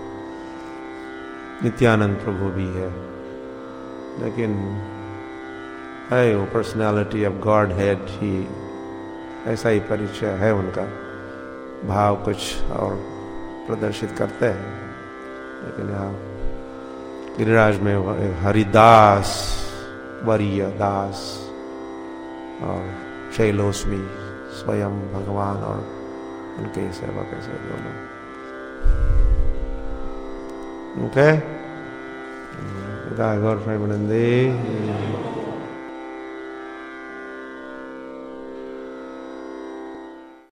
नित्यानंद प्रभु भी है। लेकिन है वो पर्सनालिटी ऑफ गॉड हेड ही, ऐसा ही परिचय है उनका। भाव कुछ और प्रदर्शित करते हैं, लेकिन यहाँ गिरिराज में हरिदास वरीय दास और शैलोस्मी स्वयं भगवान और उनके सेवक ऐसे दोनों। ओके, गौर प्रेमानंदी।